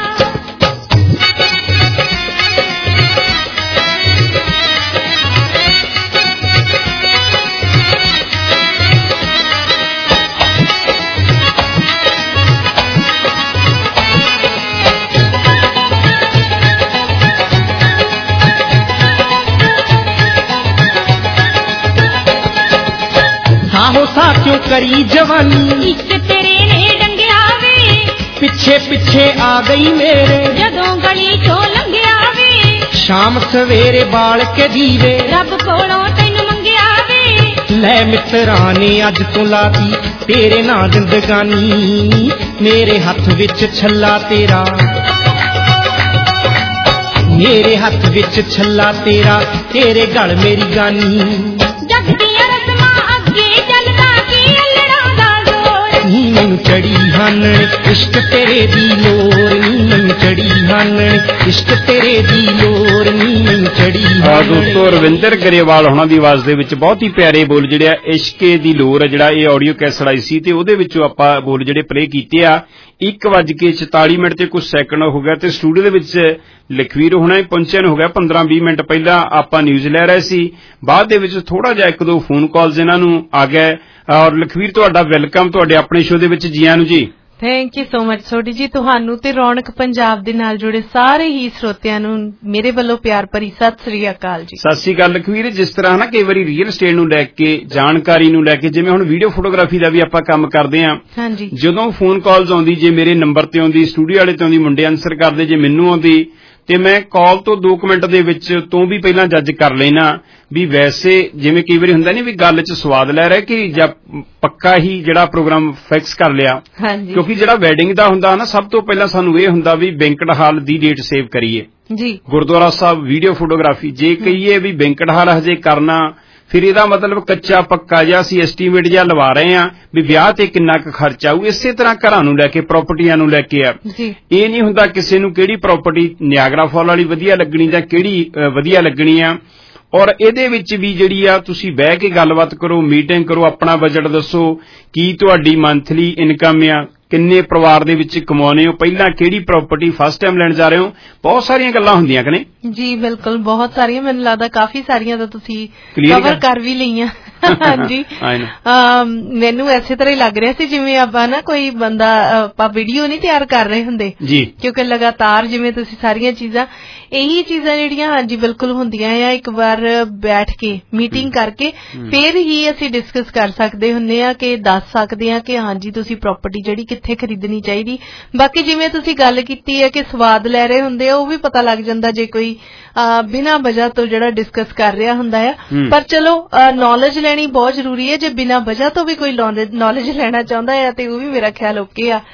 ਸਾਹੋ ਸਾ ਕਿਉਂ ਕਰੀ ਜਵਾਨੀ, ਇਸ਼ਕ ਤੇਰੇ ਨੇ ਡੰਗਿਆ ਵੇ, ਪਿੱਛੇ ਪਿੱਛੇ ਆ ਗਈ ਮੇਰੇ, ਜਦੋਂ ਗਲੀ ਚੋਂ ਲੰਘਿਆ ਵੇ, ਸ਼ਾਮ ਸਵੇਰੇ ਬਾਲ ਕੇ ਦੀਵੇ, ਰੱਬ ਕੋਲੋਂ ਤੈਨੂੰ ਮੰਗਿਆ ਵੇ। ਲੈ ਮਿੱਤਰਾਂ ਨੇ ਅੱਜ ਤੋਂ ਲਾਤੀ ਤੇਰੇ ਨਾਂ ਜ਼ਿੰਦਗਾਨੀ, ਮੇਰੇ ਹੱਥ ਵਿੱਚ ਛੱਲਾ ਤੇਰਾ, ਮੇਰੇ ਹੱਥ ਵਿੱਚ ਛੱਲਾ ਤੇਰਾ, ਤੇਰੇ ਗਲ ਮੇਰੀ ਗਾਨੀ। ਜੱਗ ਦੀਆਂ ਰਸਮਾਂ ਅੱਗੇ ਚੱਲਦਾ ਕੀ ਅਲੜਾਂ ਦਾ ਜ਼ੋਰ, ਨੀ ਮੈਨੂੰ ਚੜੀ ਹਾਨਣ ਇਸ਼ਕ ਤੇਰੇ ਦੀ ਲੋਰ ਨੀ ਮੈਨੂੰ ਚੜੀ ਹਾਨਣ ਇਸ਼ਕ ਤੇਰੇ ਦੀ ਲੋਰ ਨੀ ਮੈਨੂੰ ਚੜੀ ਹਾਨਣ। ਦੋਸਤੋ ਰਵਿੰਦਰ ਗਰੇਵਾਲ ਹੋਣਾ ਦੀ ਆਵਾਜ਼ ਦੇ ਵਿੱਚ ਬਹੁਤ ਹੀ ਪਿਆਰੇ ਬੋਲ ਜਿਹੜੇ ਆ ਇਸ਼ਕੇ ਦੀ ਲੋਰ ਆ ਜਿਹੜਾ ਇਹ ਆਡੀਓ ਕੈਸਟ ਆਈ ਸੀ ਤੇ ਉਹਦੇ ਵਿੱਚੋਂ ਆਪਾਂ ਬੋਲ ਜਿਹੜੇ ਪਲੇ ਕੀਤੇ ਆ। ਇੱਕ ਵੱਜ ਕੇ ਚੁਤਾਲੀ ਮਿੰਟ ਤੇ ਕੁਝ ਸੈਕਿੰਡ ਹੋ ਗਿਆ ਤੇ ਸਟੂਡੀਓ ਦੇ ਵਿੱਚ ਲਖਵੀਰ ਹੋਣਾ ਪਹੁੰਚਿਆ ਨੂੰ ਹੋ ਗਿਆ ਪੰਦਰਾਂ ਵੀਹ ਮਿੰਟ ਪਹਿਲਾਂ ਆਪਾਂ ਨਿਊਜ਼ ਲੈ ਰਹੇ ਸੀ। ਬਾਅਦ ਦੇ ਵਿੱਚ ਥੋੜਾ ਜਿਹਾ ਇੱਕ ਦੋ ਫੋਨ ਕਾਲਸ ਇਹਨਾਂ ਨੂੰ ਆ ਗਏ। ਔਰ ਲਖਵੀਰ ਤੁਹਾਡਾ ਵੈਲਕਮ ਤੁਹਾਡੇ ਆਪਣੇ ਸ਼ੋਅ ਦੇ ਵਿੱਚ ਜੀ ਆਇਆਂ ਨੂੰ ਜੀ। Thank you so much Sodhi ji, ਤੁਹਾਨੂੰ ਤੇ ਰੌਣਕ ਪੰਜਾਬ ਦੇ ਨਾਲ ਜੁੜੇ ਸਾਰੇ ਹੀ ਸਰੋਤਿਆਂ ਨੂੰ ਮੇਰੇ ਵੱਲੋਂ ਪਿਆਰ ਭਰੀ ਸਤਿ ਸ੍ਰੀ ਅਕਾਲ ਜੀ। ਸਤਿ ਸ੍ਰੀ ਅਕਾਲ ਲਖਵੀਰ। ਜਿਸ ਤਰ੍ਹਾਂ ਨਾ ਕਈ ਵਾਰੀ ਰੀਅਲ estate ਨੂੰ ਲੈ ਕੇ ਜਾਣਕਾਰੀ ਨੂੰ ਲੈ ਕੇ ਜਿਵੇਂ ਹੁਣ ਵੀਡੀਓ ਫੋਟੋਗ੍ਰਾਫੀ ਦਾ ਵੀ ਆਪਾਂ ਕੰਮ ਕਰਦੇ ਆਂ, ਹਾਂਜੀ ਜਦੋਂ ਫੋਨ ਕਾਲਸ ਆਉਂਦੀ ਜੇ ਮੇਰੇ ਨੰਬਰ ਤੇ ਆਉਂਦੀ ਸਟੂਡੀਓ ਵਾਲੇ ਤੇ ਆਉਂਦੀ ਮੁੰਡੇ ਆਨਸਰ ਕਰਦੇ ਜੇ ਮੈਨੂੰ ਆਉਂਦੀ ਤੇ ਮੈਂ ਕਾਲ ਤੋਂ ਦੋ ਕੁ ਮਿੰਟ ਦੇ ਵਿੱਚ ਤੋਂ ਵੀ ਪਹਿਲਾਂ ਜੱਜ ਕਰ ਲੈਣਾ ਵੀ ਵੈਸੇ ਜਿਵੇਂ ਕਈ ਵਾਰੀ ਹੁੰਦਾ ਨਹੀਂ ਵੀ ਗੱਲ 'ਚ ਸਵਾਦ ਲੈ ਰਿਹਾ ਕਿ ਜਾਂ ਪੱਕਾ ਹੀ ਜਿਹੜਾ ਪ੍ਰੋਗਰਾਮ ਫਿਕਸ ਕਰ ਲਿਆ। ਕਿਉਂਕਿ ਜਿਹੜਾ ਵੈਡਿੰਗ ਦਾ ਹੁੰਦਾ ਨਾ ਸਭ ਤੋਂ ਪਹਿਲਾਂ ਸਾਨੂੰ ਇਹ ਹੁੰਦਾ ਵੀ ਬੈਂਕਟ ਹਾਲ ਦੀ ਡੇਟ ਸੇਵ ਕਰੀਏ ਜੀ, ਗੁਰਦੁਆਰਾ ਸਾਹਿਬ ਵੀਡੀਓ ਫੋਟੋਗ੍ਰਾਫੀ ਜੇ ਕਹੀਏ ਵੀ ਬੈਂਕਟ ਹਾਲ ਹਜੇ ਕਰਨਾ ਫਿਰ ਇਹਦਾ ਮਤਲਬ ਕੱਚਾ ਪੱਕਾ ਜਿਹਾ ਅਸੀਂ ਐਸਟੀਮੇਟ ਜਿਹਾ ਲਵਾ ਰਹੇ ਹਾਂ ਵੀ ਵਿਆਹ ਤੇ ਕਿੰਨਾ ਕੁ ਖਰਚਾ ਆਊ। ਇਸੇ ਤਰ੍ਹਾਂ ਘਰਾਂ ਨੂੰ ਲੈ ਕੇ ਪ੍ਰਾਪਰਟੀਆਂ ਨੂੰ ਲੈ ਕੇ ਆ ਇਹ ਨਹੀਂ ਹੁੰਦਾ ਕਿਸੇ ਨੂੰ ਕਿਹੜੀ ਪ੍ਰਾਪਰਟੀ ਨਿਆਗਰਾ ਫਾਲ ਵਾਲੀ ਵਧੀਆ ਲੱਗਣੀ ਜਾਂ ਕਿਹੜੀ ਵਧੀਆ ਲੱਗਣੀ ਆ। ਔਰ ਇਹਦੇ ਵਿੱਚ ਵੀ ਜਿਹੜੀ ਆ ਤੁਸੀਂ ਬਹਿ ਕੇ ਗੱਲਬਾਤ ਕਰੋ, ਮੀਟਿੰਗ ਕਰੋ, ਆਪਣਾ ਬਜਟ ਦੱਸੋ ਕੀ ਤੁਹਾਡੀ ਮੰਥਲੀ ਇਨਕਮ ਆ, ਕਿੰਨੇ ਪਰਿਵਾਰ ਦੇ ਵਿੱਚ ਕਮਾਉਣੇ ਹੋ, ਪਹਿਲਾਂ ਕਿਹੜੀ ਪ੍ਰਾਪਰਟੀ ਫਸਟ ਟਾਈਮ ਲੈਣ ਜਾ ਰਹੇ ਹੋ, ਬਹੁਤ ਸਾਰੀਆਂ ਗੱਲਾਂ ਹੁੰਦੀਆਂ ਕਿ ਨਹੀਂ ਜੀ। ਬਿਲਕੁਲ ਬਹੁਤ ਸਾਰੀਆਂ, ਮੈਨੂੰ ਲੱਗਦਾ ਕਾਫੀ ਸਾਰੀਆਂ ਤਾਂ ਤੁਸੀਂ ਕਵਰ ਕਰ ਵੀ ਲਈਆਂ। ਹਾਂਜੀ ਮੈਨੂੰ ਐਸੇ ਤਰ੍ਹਾਂ ਹੀ ਲੱਗ ਰਿਹਾ ਸੀ ਜਿਵੇਂ ਆਪਾਂ ਨਾ ਕੋਈ ਬੰਦਾ ਆਪਾਂ ਵੀਡੀਓ ਨਹੀਂ ਤਿਆਰ ਕਰ ਰਹੇ ਹੁੰਦੇ ਜੀ, ਕਿਉਂਕਿ ਲਗਾਤਾਰ ਜਿਵੇਂ ਤੁਸੀਂ ਸਾਰੀਆਂ ਚੀਜ਼ਾਂ ਇਹੀ ਚੀਜ਼ਾਂ ਜਿਹੜੀਆਂ ਹਾਂਜੀ ਬਿਲਕੁਲ ਹੁੰਦੀਆਂ ਆ ਇੱਕ ਵਾਰ ਬੈਠ ਕੇ ਮੀਟਿੰਗ ਕਰਕੇ ਫਿਰ ਹੀ ਅਸੀਂ ਡਿਸਕਸ ਕਰ ਸਕਦੇ ਹੁੰਦੇ ਆ ਕਿ ਦੱਸ ਸਕਦੇ ਆ ਕਿ ਹਾਂਜੀ ਤੁਸੀਂ ਪ੍ਰਾਪਰਟੀ ਜਿਹੜੀ ਕਿੱਥੇ ਖਰੀਦਣੀ ਚਾਹੀਦੀ। ਬਾਕੀ ਜਿਵੇਂ ਤੁਸੀਂ ਗੱਲ ਕੀਤੀ ਹੈ ਕਿ ਸਵਾਦ ਲੈ ਰਹੇ ਹੁੰਦੇ ਆ ਉਹ ਵੀ ਪਤਾ ਲੱਗ ਜਾਂਦਾ ਜੇ ਕੋਈ ਬਿਨਾਂ ਵਜ੍ਹਾ ਤੋਂ ਜਿਹੜਾ ਡਿਸਕਸ ਕਰ ਰਿਹਾ ਹੁੰਦਾ ਆ। ਪਰ ਚਲੋ ਨੌਲੇਜ ਲੈਣੀ ਬਹੁਤ ਜ਼ਰੂਰੀ ਹੈ, ਜੇ ਬਿਨਾਂ ਵਜ੍ਹਾ ਤੋਂ ਵੀ ਕੋਈ ਨੌਲੇਜ ਲੈਣਾ ਚਾਹੁੰਦਾ ਆ ਤੇ ਉਹ ਵੀ ਮੇਰਾ ਖਿਆਲ ਓਕੇ ਆ,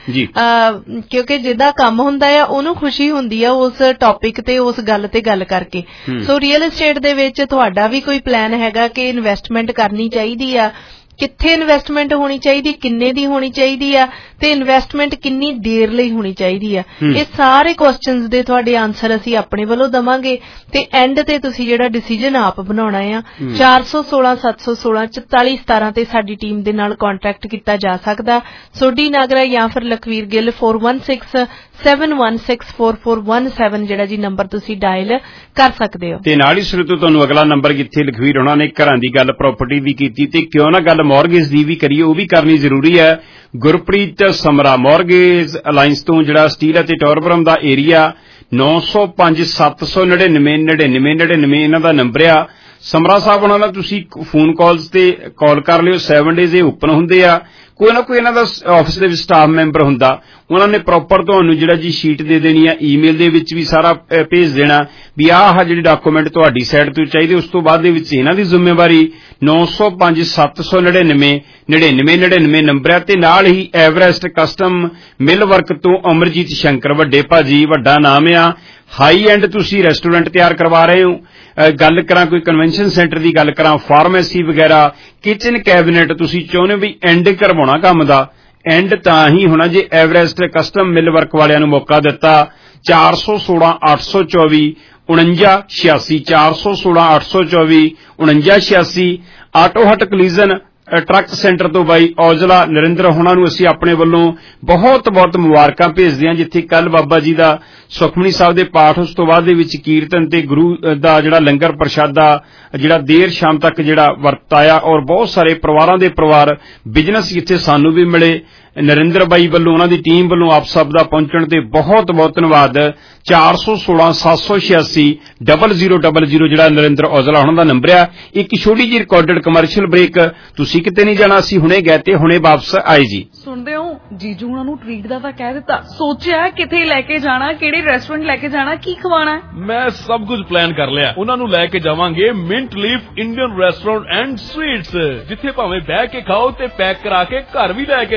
ਕਿਉਂਕਿ ਜਿਹਦਾ ਕੰਮ ਹੁੰਦਾ ਆ ਉਹਨੂੰ ਖੁਸ਼ੀ ਹੁੰਦੀ ਆ ਉਸ ਟੌਪਿਕ ਤੇ ਉਸ ਗੱਲ ਤੇ ਗੱਲ ਕਰਕੇ। ਸੋ ਰੀਅਲ estate ਦੇ ਵਿੱਚ ਤੁਹਾਡਾ ਵੀ ਕੋਈ ਪਲਾਨ ਹੈਗਾ ਕਿ ਇਨਵੈਸਟਮੈਂਟ ਕਰਨੀ ਚਾਹੀਦੀ ਆ, ਕਿੱਥੇ ਇਨਵੈਸਟਮੈਂਟ ਹੋਣੀ ਚਾਹੀਦੀ, ਕਿੰਨੇ ਦੀ ਹੋਣੀ ਚਾਹੀਦੀ ਆ ਤੇ ਇਨਵੈਸਟਮੈਂਟ ਕਿੰਨੀ ਦੇਰ ਲਈ ਹੋਣੀ ਚਾਹੀਦੀ ਆ, ਇਹ ਸਾਰੇ ਕੁਐਸਚਨਸ ਦੇ ਤੁਹਾਡੇ ਆਨਸਰ ਅਸੀਂ ਆਪਣੇ ਵੱਲੋਂ ਦਵਾਂਗੇ ਤੇ ਐਂਡ ਤੇ ਤੁਸੀਂ ਜਿਹੜਾ ਡਿਸੀਜਨ ਆਪ ਬਣਾਉਣਾ ਆ। ਚਾਰ ਸੌ ਸੋਲਾਂ ਸੱਤ ਸੌ ਸੋਲਾਂ ਚੁਤਾਲੀ ਸਤਾਰਾਂ ਤੇ ਸਾਡੀ ਟੀਮ ਦੇ ਨਾਲ ਕੰਟੈਕਟ ਕੀਤਾ ਜਾ ਸਕਦਾ। ਸੋਢੀ ਨਾਗਰਾ ਜਾਂ ਫਿਰ Lakhvir Gill four one six seven one six four four one seven ਜਿਹੜਾ ਜੀ ਨੰਬਰ ਤੁਸੀਂ ਡਾਇਲ ਕਰ ਸਕਦੇ ਹੋ। ਤੇ ਨਾਲ ਹੀ ਸ਼ੁਰੂ ਤੋਂ ਤੁਹਾਨੂੰ ਅਗਲਾ ਨੰਬਰ ਕਿੱਥੇ ਲਖਵੀਰ ਹੋਣਾ ਨੇ ਘਰਾਂ ਦੀ ਗੱਲ ਪ੍ਰਾਪਰਟੀ ਦੀ ਕੀਤੀ ਤੇ ਕਿਉਂ ਨਾ ਗੱਲ ਮੌਰਗੇਜ ਦੀ ਵੀ ਕਰੀਏ, ਉਹ ਵੀ ਕਰਨੀ ਜ਼ਰੂਰੀ ਹੈ। ਗੁਰਪ੍ਰੀਤ ਸਮਰਾ ਮੌਰਗੇਜ ਅਲਾਇੰਸ ਤੋਂ ਜਿਹੜਾ ਸਟੀਲ ਅਤੇ ਟੌਰਬਰਮ ਦਾ ਏਰੀਆ ਨੌ ਸੌ ਪੰਜ ਸੱਤ ਸੌ ਨੜਿਨਵੇਂ ਨੜਿਨਵੇਂ ਨੜਿਨਵੇਂ ਇਹਨਾਂ ਦਾ ਨੰਬਰ ਆ। ਸਮਰਾ ਸਾਹਿਬ ਉਹਨਾਂ ਨਾਲ ਤੁਸੀਂ ਫੋਨ ਕਾਲਸ ਤੇ ਕਾਲ ਕਰ ਲਿਓ, ਸੈਵਨ ਡੇਜ਼ ਇਹ ਓਪਨ ਹੁੰਦੇ ਆ। ਕੋਈ ਨਾ ਕੋਈ ਇਹਨਾਂ ਦਾ ਆਫਿਸ ਦੇ ਵਿੱਚ ਸਟਾਫ ਮੈਂਬਰ ਹੁੰਦਾ, ਉਹਨਾਂ ਨੇ ਪ੍ਰੋਪਰ ਤੁਹਾਨੂੰ ਜਿਹੜਾ ਜੀ ਸ਼ੀਟ ਦੇ ਦੇਣੀ ਆ, ਈਮੇਲ ਦੇ ਵਿੱਚ ਵੀ ਸਾਰਾ ਭੇਜ ਦੇਣਾ ਵੀ ਆਹ ਜਿਹੜੀ ਡਾਕੂਮੈਂਟ ਤੁਹਾਡੀ ਸਾਈਡ ਤੋਂ ਚਾਹੀਦੇ। ਉਸ ਤੋਂ ਬਾਅਦ ਦੇ ਵਿੱਚ ਇਹਨਾਂ ਦੀ ਜ਼ਿੰਮੇਵਾਰੀ ਨੌ ਸੌ ਪੰਜ ਸੱਤ ਸੌ ਨੜਿਨਵੇਂ ਨੜਿਨਵੇਂ ਨੜਿਨਵੇਂ ਨੰਬਰ ਹੈ। ਤੇ ਨਾਲ ਹੀ ਐਵਰੈਸਟ ਕਸਟਮ ਮਿਲ ਵਰਕ ਤੋਂ ਅਮਰਜੀਤ ਸ਼ੰਕਰ ਵੱਡੇ ਭਾਜੀ ਵੱਡਾ ਨਾਮ ਆ। ਹਾਈ ਐਂਡ ਤੁਸੀਂ ਰੈਸਟੋਰੈਂਟ ਤਿਆਰ ਕਰਵਾ ਰਹੇ ਹੋ, ਗੱਲ ਕਰਾਂ ਕੋਈ ਕਨਵੈਨਸ਼ਨ ਸੈਂਟਰ ਦੀ ਗੱਲ ਕਰਾਂ, ਫਾਰਮੇਸੀ ਵਗੈਰਾ, ਕਿਚਨ ਕੈਬਨਿਟ ਤੁਸੀਂ ਚਾਹੁੰਦੇ ਹੋ ਵੀ ਐਂਡ ਕਰਵਾਉਣਾ ਕੰਮ ਦਾ, ਐਂਡ ਤਾਂ ਹੀ ਹੋਣਾ ਜੇ ਐਵਰੈਸਟ ਕਸਟਮ ਮਿਲ ਵਰਕ ਵਾਲਿਆਂ ਨੂੰ ਮੌਕਾ ਦਿੱਤਾ। ਚਾਰ ਸੌ ਸੋਲਾਂ ਅੱਠ ਸੌ ਚੌਵੀ ਉਣੰਜਾ ਛਿਆਸੀ ਚਾਰ ਸੌ ਸੋਲਾਂ ਅੱਠ ਸੌ ਚੌਵੀ ਉਣੰਜਾ ਛਿਆਸੀ ਆਟੋ ਹਟ ਕਲੀਜ਼ਨ ਟਰੱਕ ਸੈਂਟਰ ਤੋਂ ਬਾਈ ਔਜਲਾ ਨਰਿੰਦਰ ਹੋਣਾ ਨੂੰ ਅਸੀਂ ਆਪਣੇ ਵੱਲੋਂ ਬਹੁਤ ਬਹੁਤ ਮੁਬਾਰਕਾਂ ਭੇਜਦੇ ਹਾਂ, ਜਿੱਥੇ ਕੱਲ ਬਾਬਾ ਜੀ ਦਾ ਸੁਖਮਨੀ ਸਾਹਿਬ ਦੇ ਪਾਠ ਉਸ ਤੋਂ ਬਾਅਦ ਦੇ ਵਿੱਚ ਕੀਰਤਨ ਤੇ ਗੁਰੂ ਦਾ ਜਿਹੜਾ ਲੰਗਰ ਪ੍ਰਸ਼ਾਦਾ ਜਿਹੜਾ ਦੇਰ ਸ਼ਾਮ ਤੱਕ ਜਿਹੜਾ ਵਰਤਾਇਆ ਔਰ ਬਹੁਤ ਸਾਰੇ ਪਰਿਵਾਰਾਂ ਦੇ ਪਰਿਵਾਰ ਬਿਜ਼ਨਸ ਜਿੱਥੇ ਸਾਨੂੰ ਵੀ ਮਿਲੇ। ਨਰਿੰਦਰ ਬਾਈ ਵੱਲੋਂ ਉਹਨਾਂ ਦੀ ਟੀਮ ਵੱਲੋਂ ਆਪ ਸਭ ਦਾ ਪਹੁੰਚਣ ਤੇ ਬਹੁਤ ਬਹੁਤ ਧੰਨਵਾਦ। ਚਾਰ ਸੌ ਸੋਲਾਂ ਸੱਤ ਸੌ ਛਿਆਸੀ ਡਬਲ ਜ਼ੀਰੋ ਡਬਲ ਜ਼ੀਰੋ ਜਿਹੜਾ ਨਰਿੰਦਰ ਔਜਲਾ ਉਹਨਾਂ ਦਾ ਨੰਬਰ ਆ। ਇੱਕ ਛੋਟੀ ਜਿਹੀ ਰਿਕਾਰਡਡ ਕਮਰਸ਼ੀਅਲ ਬ੍ਰੇਕ, ਤੁਸੀਂ ਕਿਤੇ ਨਹੀਂ ਜਾਣਾ, ਅਸੀਂ ਹੁਣੇ ਗਏ ਤੇ ਹੁਣੇ ਵਾਪਸ ਆਏ ਜੀ। ਸੁਣਦੇ ਹੋ ਜੀਜੂ ਉਹਨਾਂ ਨੂੰ ਟ੍ਰੀਟ ਦਾ ਤਾਂ ਕਹਿ ਦਿੱਤਾ, ਸੋਚਿਆ ਕਿੱਥੇ ਲੈ ਕੇ ਜਾਣਾ, ਕਿਹੜੇ ਰੈਸਟੋਰੈਂਟ ਲੈ ਕੇ ਜਾਣਾ, ਕੀ ਖਵਾਣਾ। ਮੈਂ ਸਭ ਕੁਝ ਪਲਾਨ ਕਰ ਲਿਆ, ਉਹਨਾਂ ਨੂੰ ਲੈ ਕੇ ਜਾਵਾਂਗੇ Mint Leaf Indian restaurant and sweets, ਜਿੱਥੇ ਭਾਵੇਂ ਬਹਿ ਕੇ ਖਾਓ ਤੇ ਪੈਕ ਕਰਾ ਕੇ ਘਰ ਵੀ ਲੈ ਕੇ ਜਾਓ।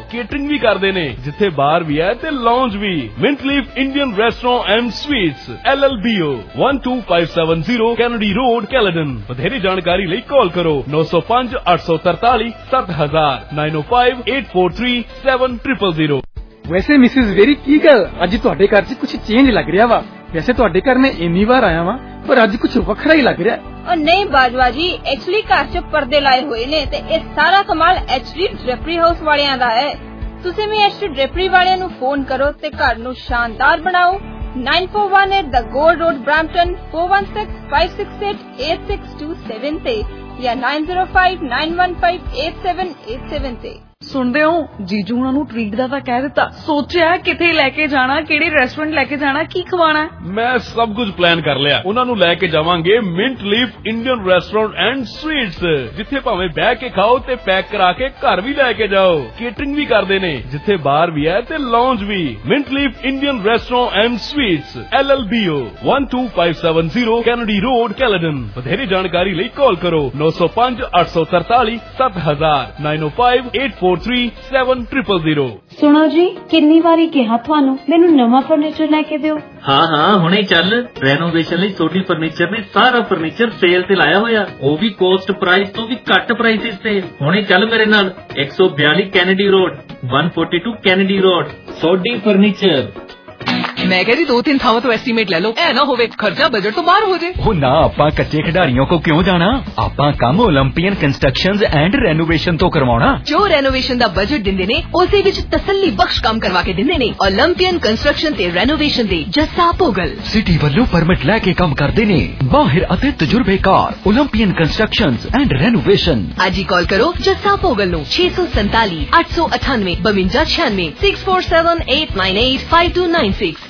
ਕੇਟਰਿੰਗ ਵੀ ਕਰਦੇ ਨੇ, ਜਿੱਥੇ ਬਾਰ ਵੀ ਹੈ ਤੇ ਲੌਂਜ ਵੀ। Mint Leaf Indian restaurant and sweets L L B O one two five seven zero Kennedy road Caledon. ਵਧੇਰੇ ਜਾਣਕਾਰੀ ਲਈ ਕਾਲ ਕਰੋ nine oh five eight four three seven thousand nine oh five eight four three seven zero zero zero। ਵੈਸੇ Mrs ਵੇਰੀ ਕੀ ਗੱਲ ਅੱਜ ਤੁਹਾਡੇ ਘਰ 'ਚ ਕੁਝ ਚੇਂਜ ਲੱਗ ਰਿਹਾ ਵਾ। ਵੈਸੇ ਤੁਹਾਡੇ ਘਰ ਮੈਂ ਇੰਨੀ ਵਾਰ ਆਇਆ ਵਾਂ ਪਰ ਅੱਜ ਕੁਝ ਵੱਖਰਾ ਹੀ ਲੱਗ ਰਿਹਾ। ਉਹ ਨਹੀਂ ਬਾਜਵਾ ਜੀ, ਐਕਚੁਅਲੀ ਘਰ 'ਚ ਪਰਦੇ ਲਾਏ ਹੋਏ ਨੇ ਤੇ ਇਹ ਸਾਰਾ ਕਮਾਲ ਐਚਡੀ ਡ੍ਰੈਪਰੀ ਹਾਊਸ ਵਾਲਿਆਂ ਦਾ ਹੈ। ਤੁਸੀਂ ਵੀ ਐਚਡੀ ਡ੍ਰੈਪਰੀ ਵਾਲਿਆਂ ਨੂੰ ਫੋਨ ਕਰੋ ਤੇ ਘਰ ਨੂੰ ਸ਼ਾਨਦਾਰ ਬਣਾਓ। nine four one eight The Gold Road Brampton four one six five six eight eight six two seven ਤੇ ਜਾਂ nine zero five nine one five eight seven eight seven ਤੇ। ਸੁਣਦੇ ਹੋ ਜੀਜੂ ਉਹਨਾਂ ਨੂੰ ਟ੍ਰੀਟ ਦਾ ਤਾਂ ਕਹਿ ਦਿੱਤਾ, ਸੋਚਿਆ ਕਿੱਥੇ ਲੈ ਕੇ ਜਾਣਾ, ਕਿਹੜੇ ਰੈਸਟੋਰੈਂਟ ਲੈ ਕੇ ਜਾਣਾ, ਕੀ ਖਵਾਣਾ। ਮੈਂ ਸਭ ਕੁਝ ਪਲਾਨ ਕਰ ਲਿਆ। ਉਹਨਾਂ ਨੂੰ ਲੈ ਕੇ ਜਾਵਾਂਗੇ Mint Leaf Indian restaurant and sweets, ਜਿੱਥੇ ਭਾਵੇਂ ਬਹਿ ਕੇ ਖਾਓ ਤੇ ਪੈਕ ਕਰਾ ਕੇ ਘਰ ਵੀ ਲੈ ਕੇ ਜਾਓ। ਕੇਟਰਿੰਗ ਵੀ ਕਰਦੇ ਨੇ, ਜਿੱਥੇ ਬਾਰ ਵੀ ਹੈ ਤੇ ਲੌਂਜ ਵੀ। Mint Leaf Indian restaurant and sweets L L B O one two five seven zero Kennedy road Caledon. ਵਧੇਰੇ ਜਾਣਕਾਰੀ ਲਈ ਕਾਲ ਕਰੋ nine oh five eight four three seven thousand nine oh five eight four three seven zero zero zero। ਸੁਣੋ ਜੀ, ਕਿੰਨੀ ਵਾਰੀ ਕਿਹਾ ਤੁਹਾਨੂੰ ਮੈਨੂੰ ਨਵਾਂ ਫਰਨੀਚਰ ਲੈ ਕੇ ਦਿਓ। ਹਾਂ ਹਾਂ ਹੁਣੇ ਚੱਲ, ਰੈਨੋਵੇਸ਼ਨ ਲਈ ਸੋਢੀ ਫਰਨੀਚਰ ਨੇ ਸਾਰਾ ਫਰਨੀਚਰ ਸੇਲ ਤੇ ਲਾਇਆ ਹੋਇਆ, ਉਹ ਵੀ ਕੋਸਟ ਪ੍ਰਾਈਸ ਤੋਂ ਵੀ ਘੱਟ ਪ੍ਰਾਈਸਿਸ ਤੇ। ਹੁਣੇ ਚੱਲ ਮੇਰੇ ਨਾਲ one forty Kennedy road one forty-two Kennedy road Sodhi furniture. मैं कह रही दो तीन थावों तो एस्टीमेट ले लो, ऐ ना होवे खर्चा बजट तो बाहर हो जाए। हो ना, आपा कच्चे खिडारियों को क्यों जाना, आपा काम ओलंपियन कंस्ट्रक्शंस एंड रेनोवेशन तो करवाना। जो रेनोवेशन दा बजट दिंदे ने उसे विच तसल्ली बख्श काम करवा के दिंदे ने। ओलंपियन कंस्ट्रक्शन ते रेनोवेशन दे जस्सा पोगल सिटी ਵੱਲੋਂ परमिट लैके काम करदे ने माहिर ਅਤੇ तजुर्बेकार ओलंपियन कंस्ट्रक्शंस एंड रेनोवेशन। आज ही कॉल करो जस्सा पोगल नु छे सौ सैंताली आठ सौ अठानवे बवंजा छियानवे six four seven eight nine eight five two nine six।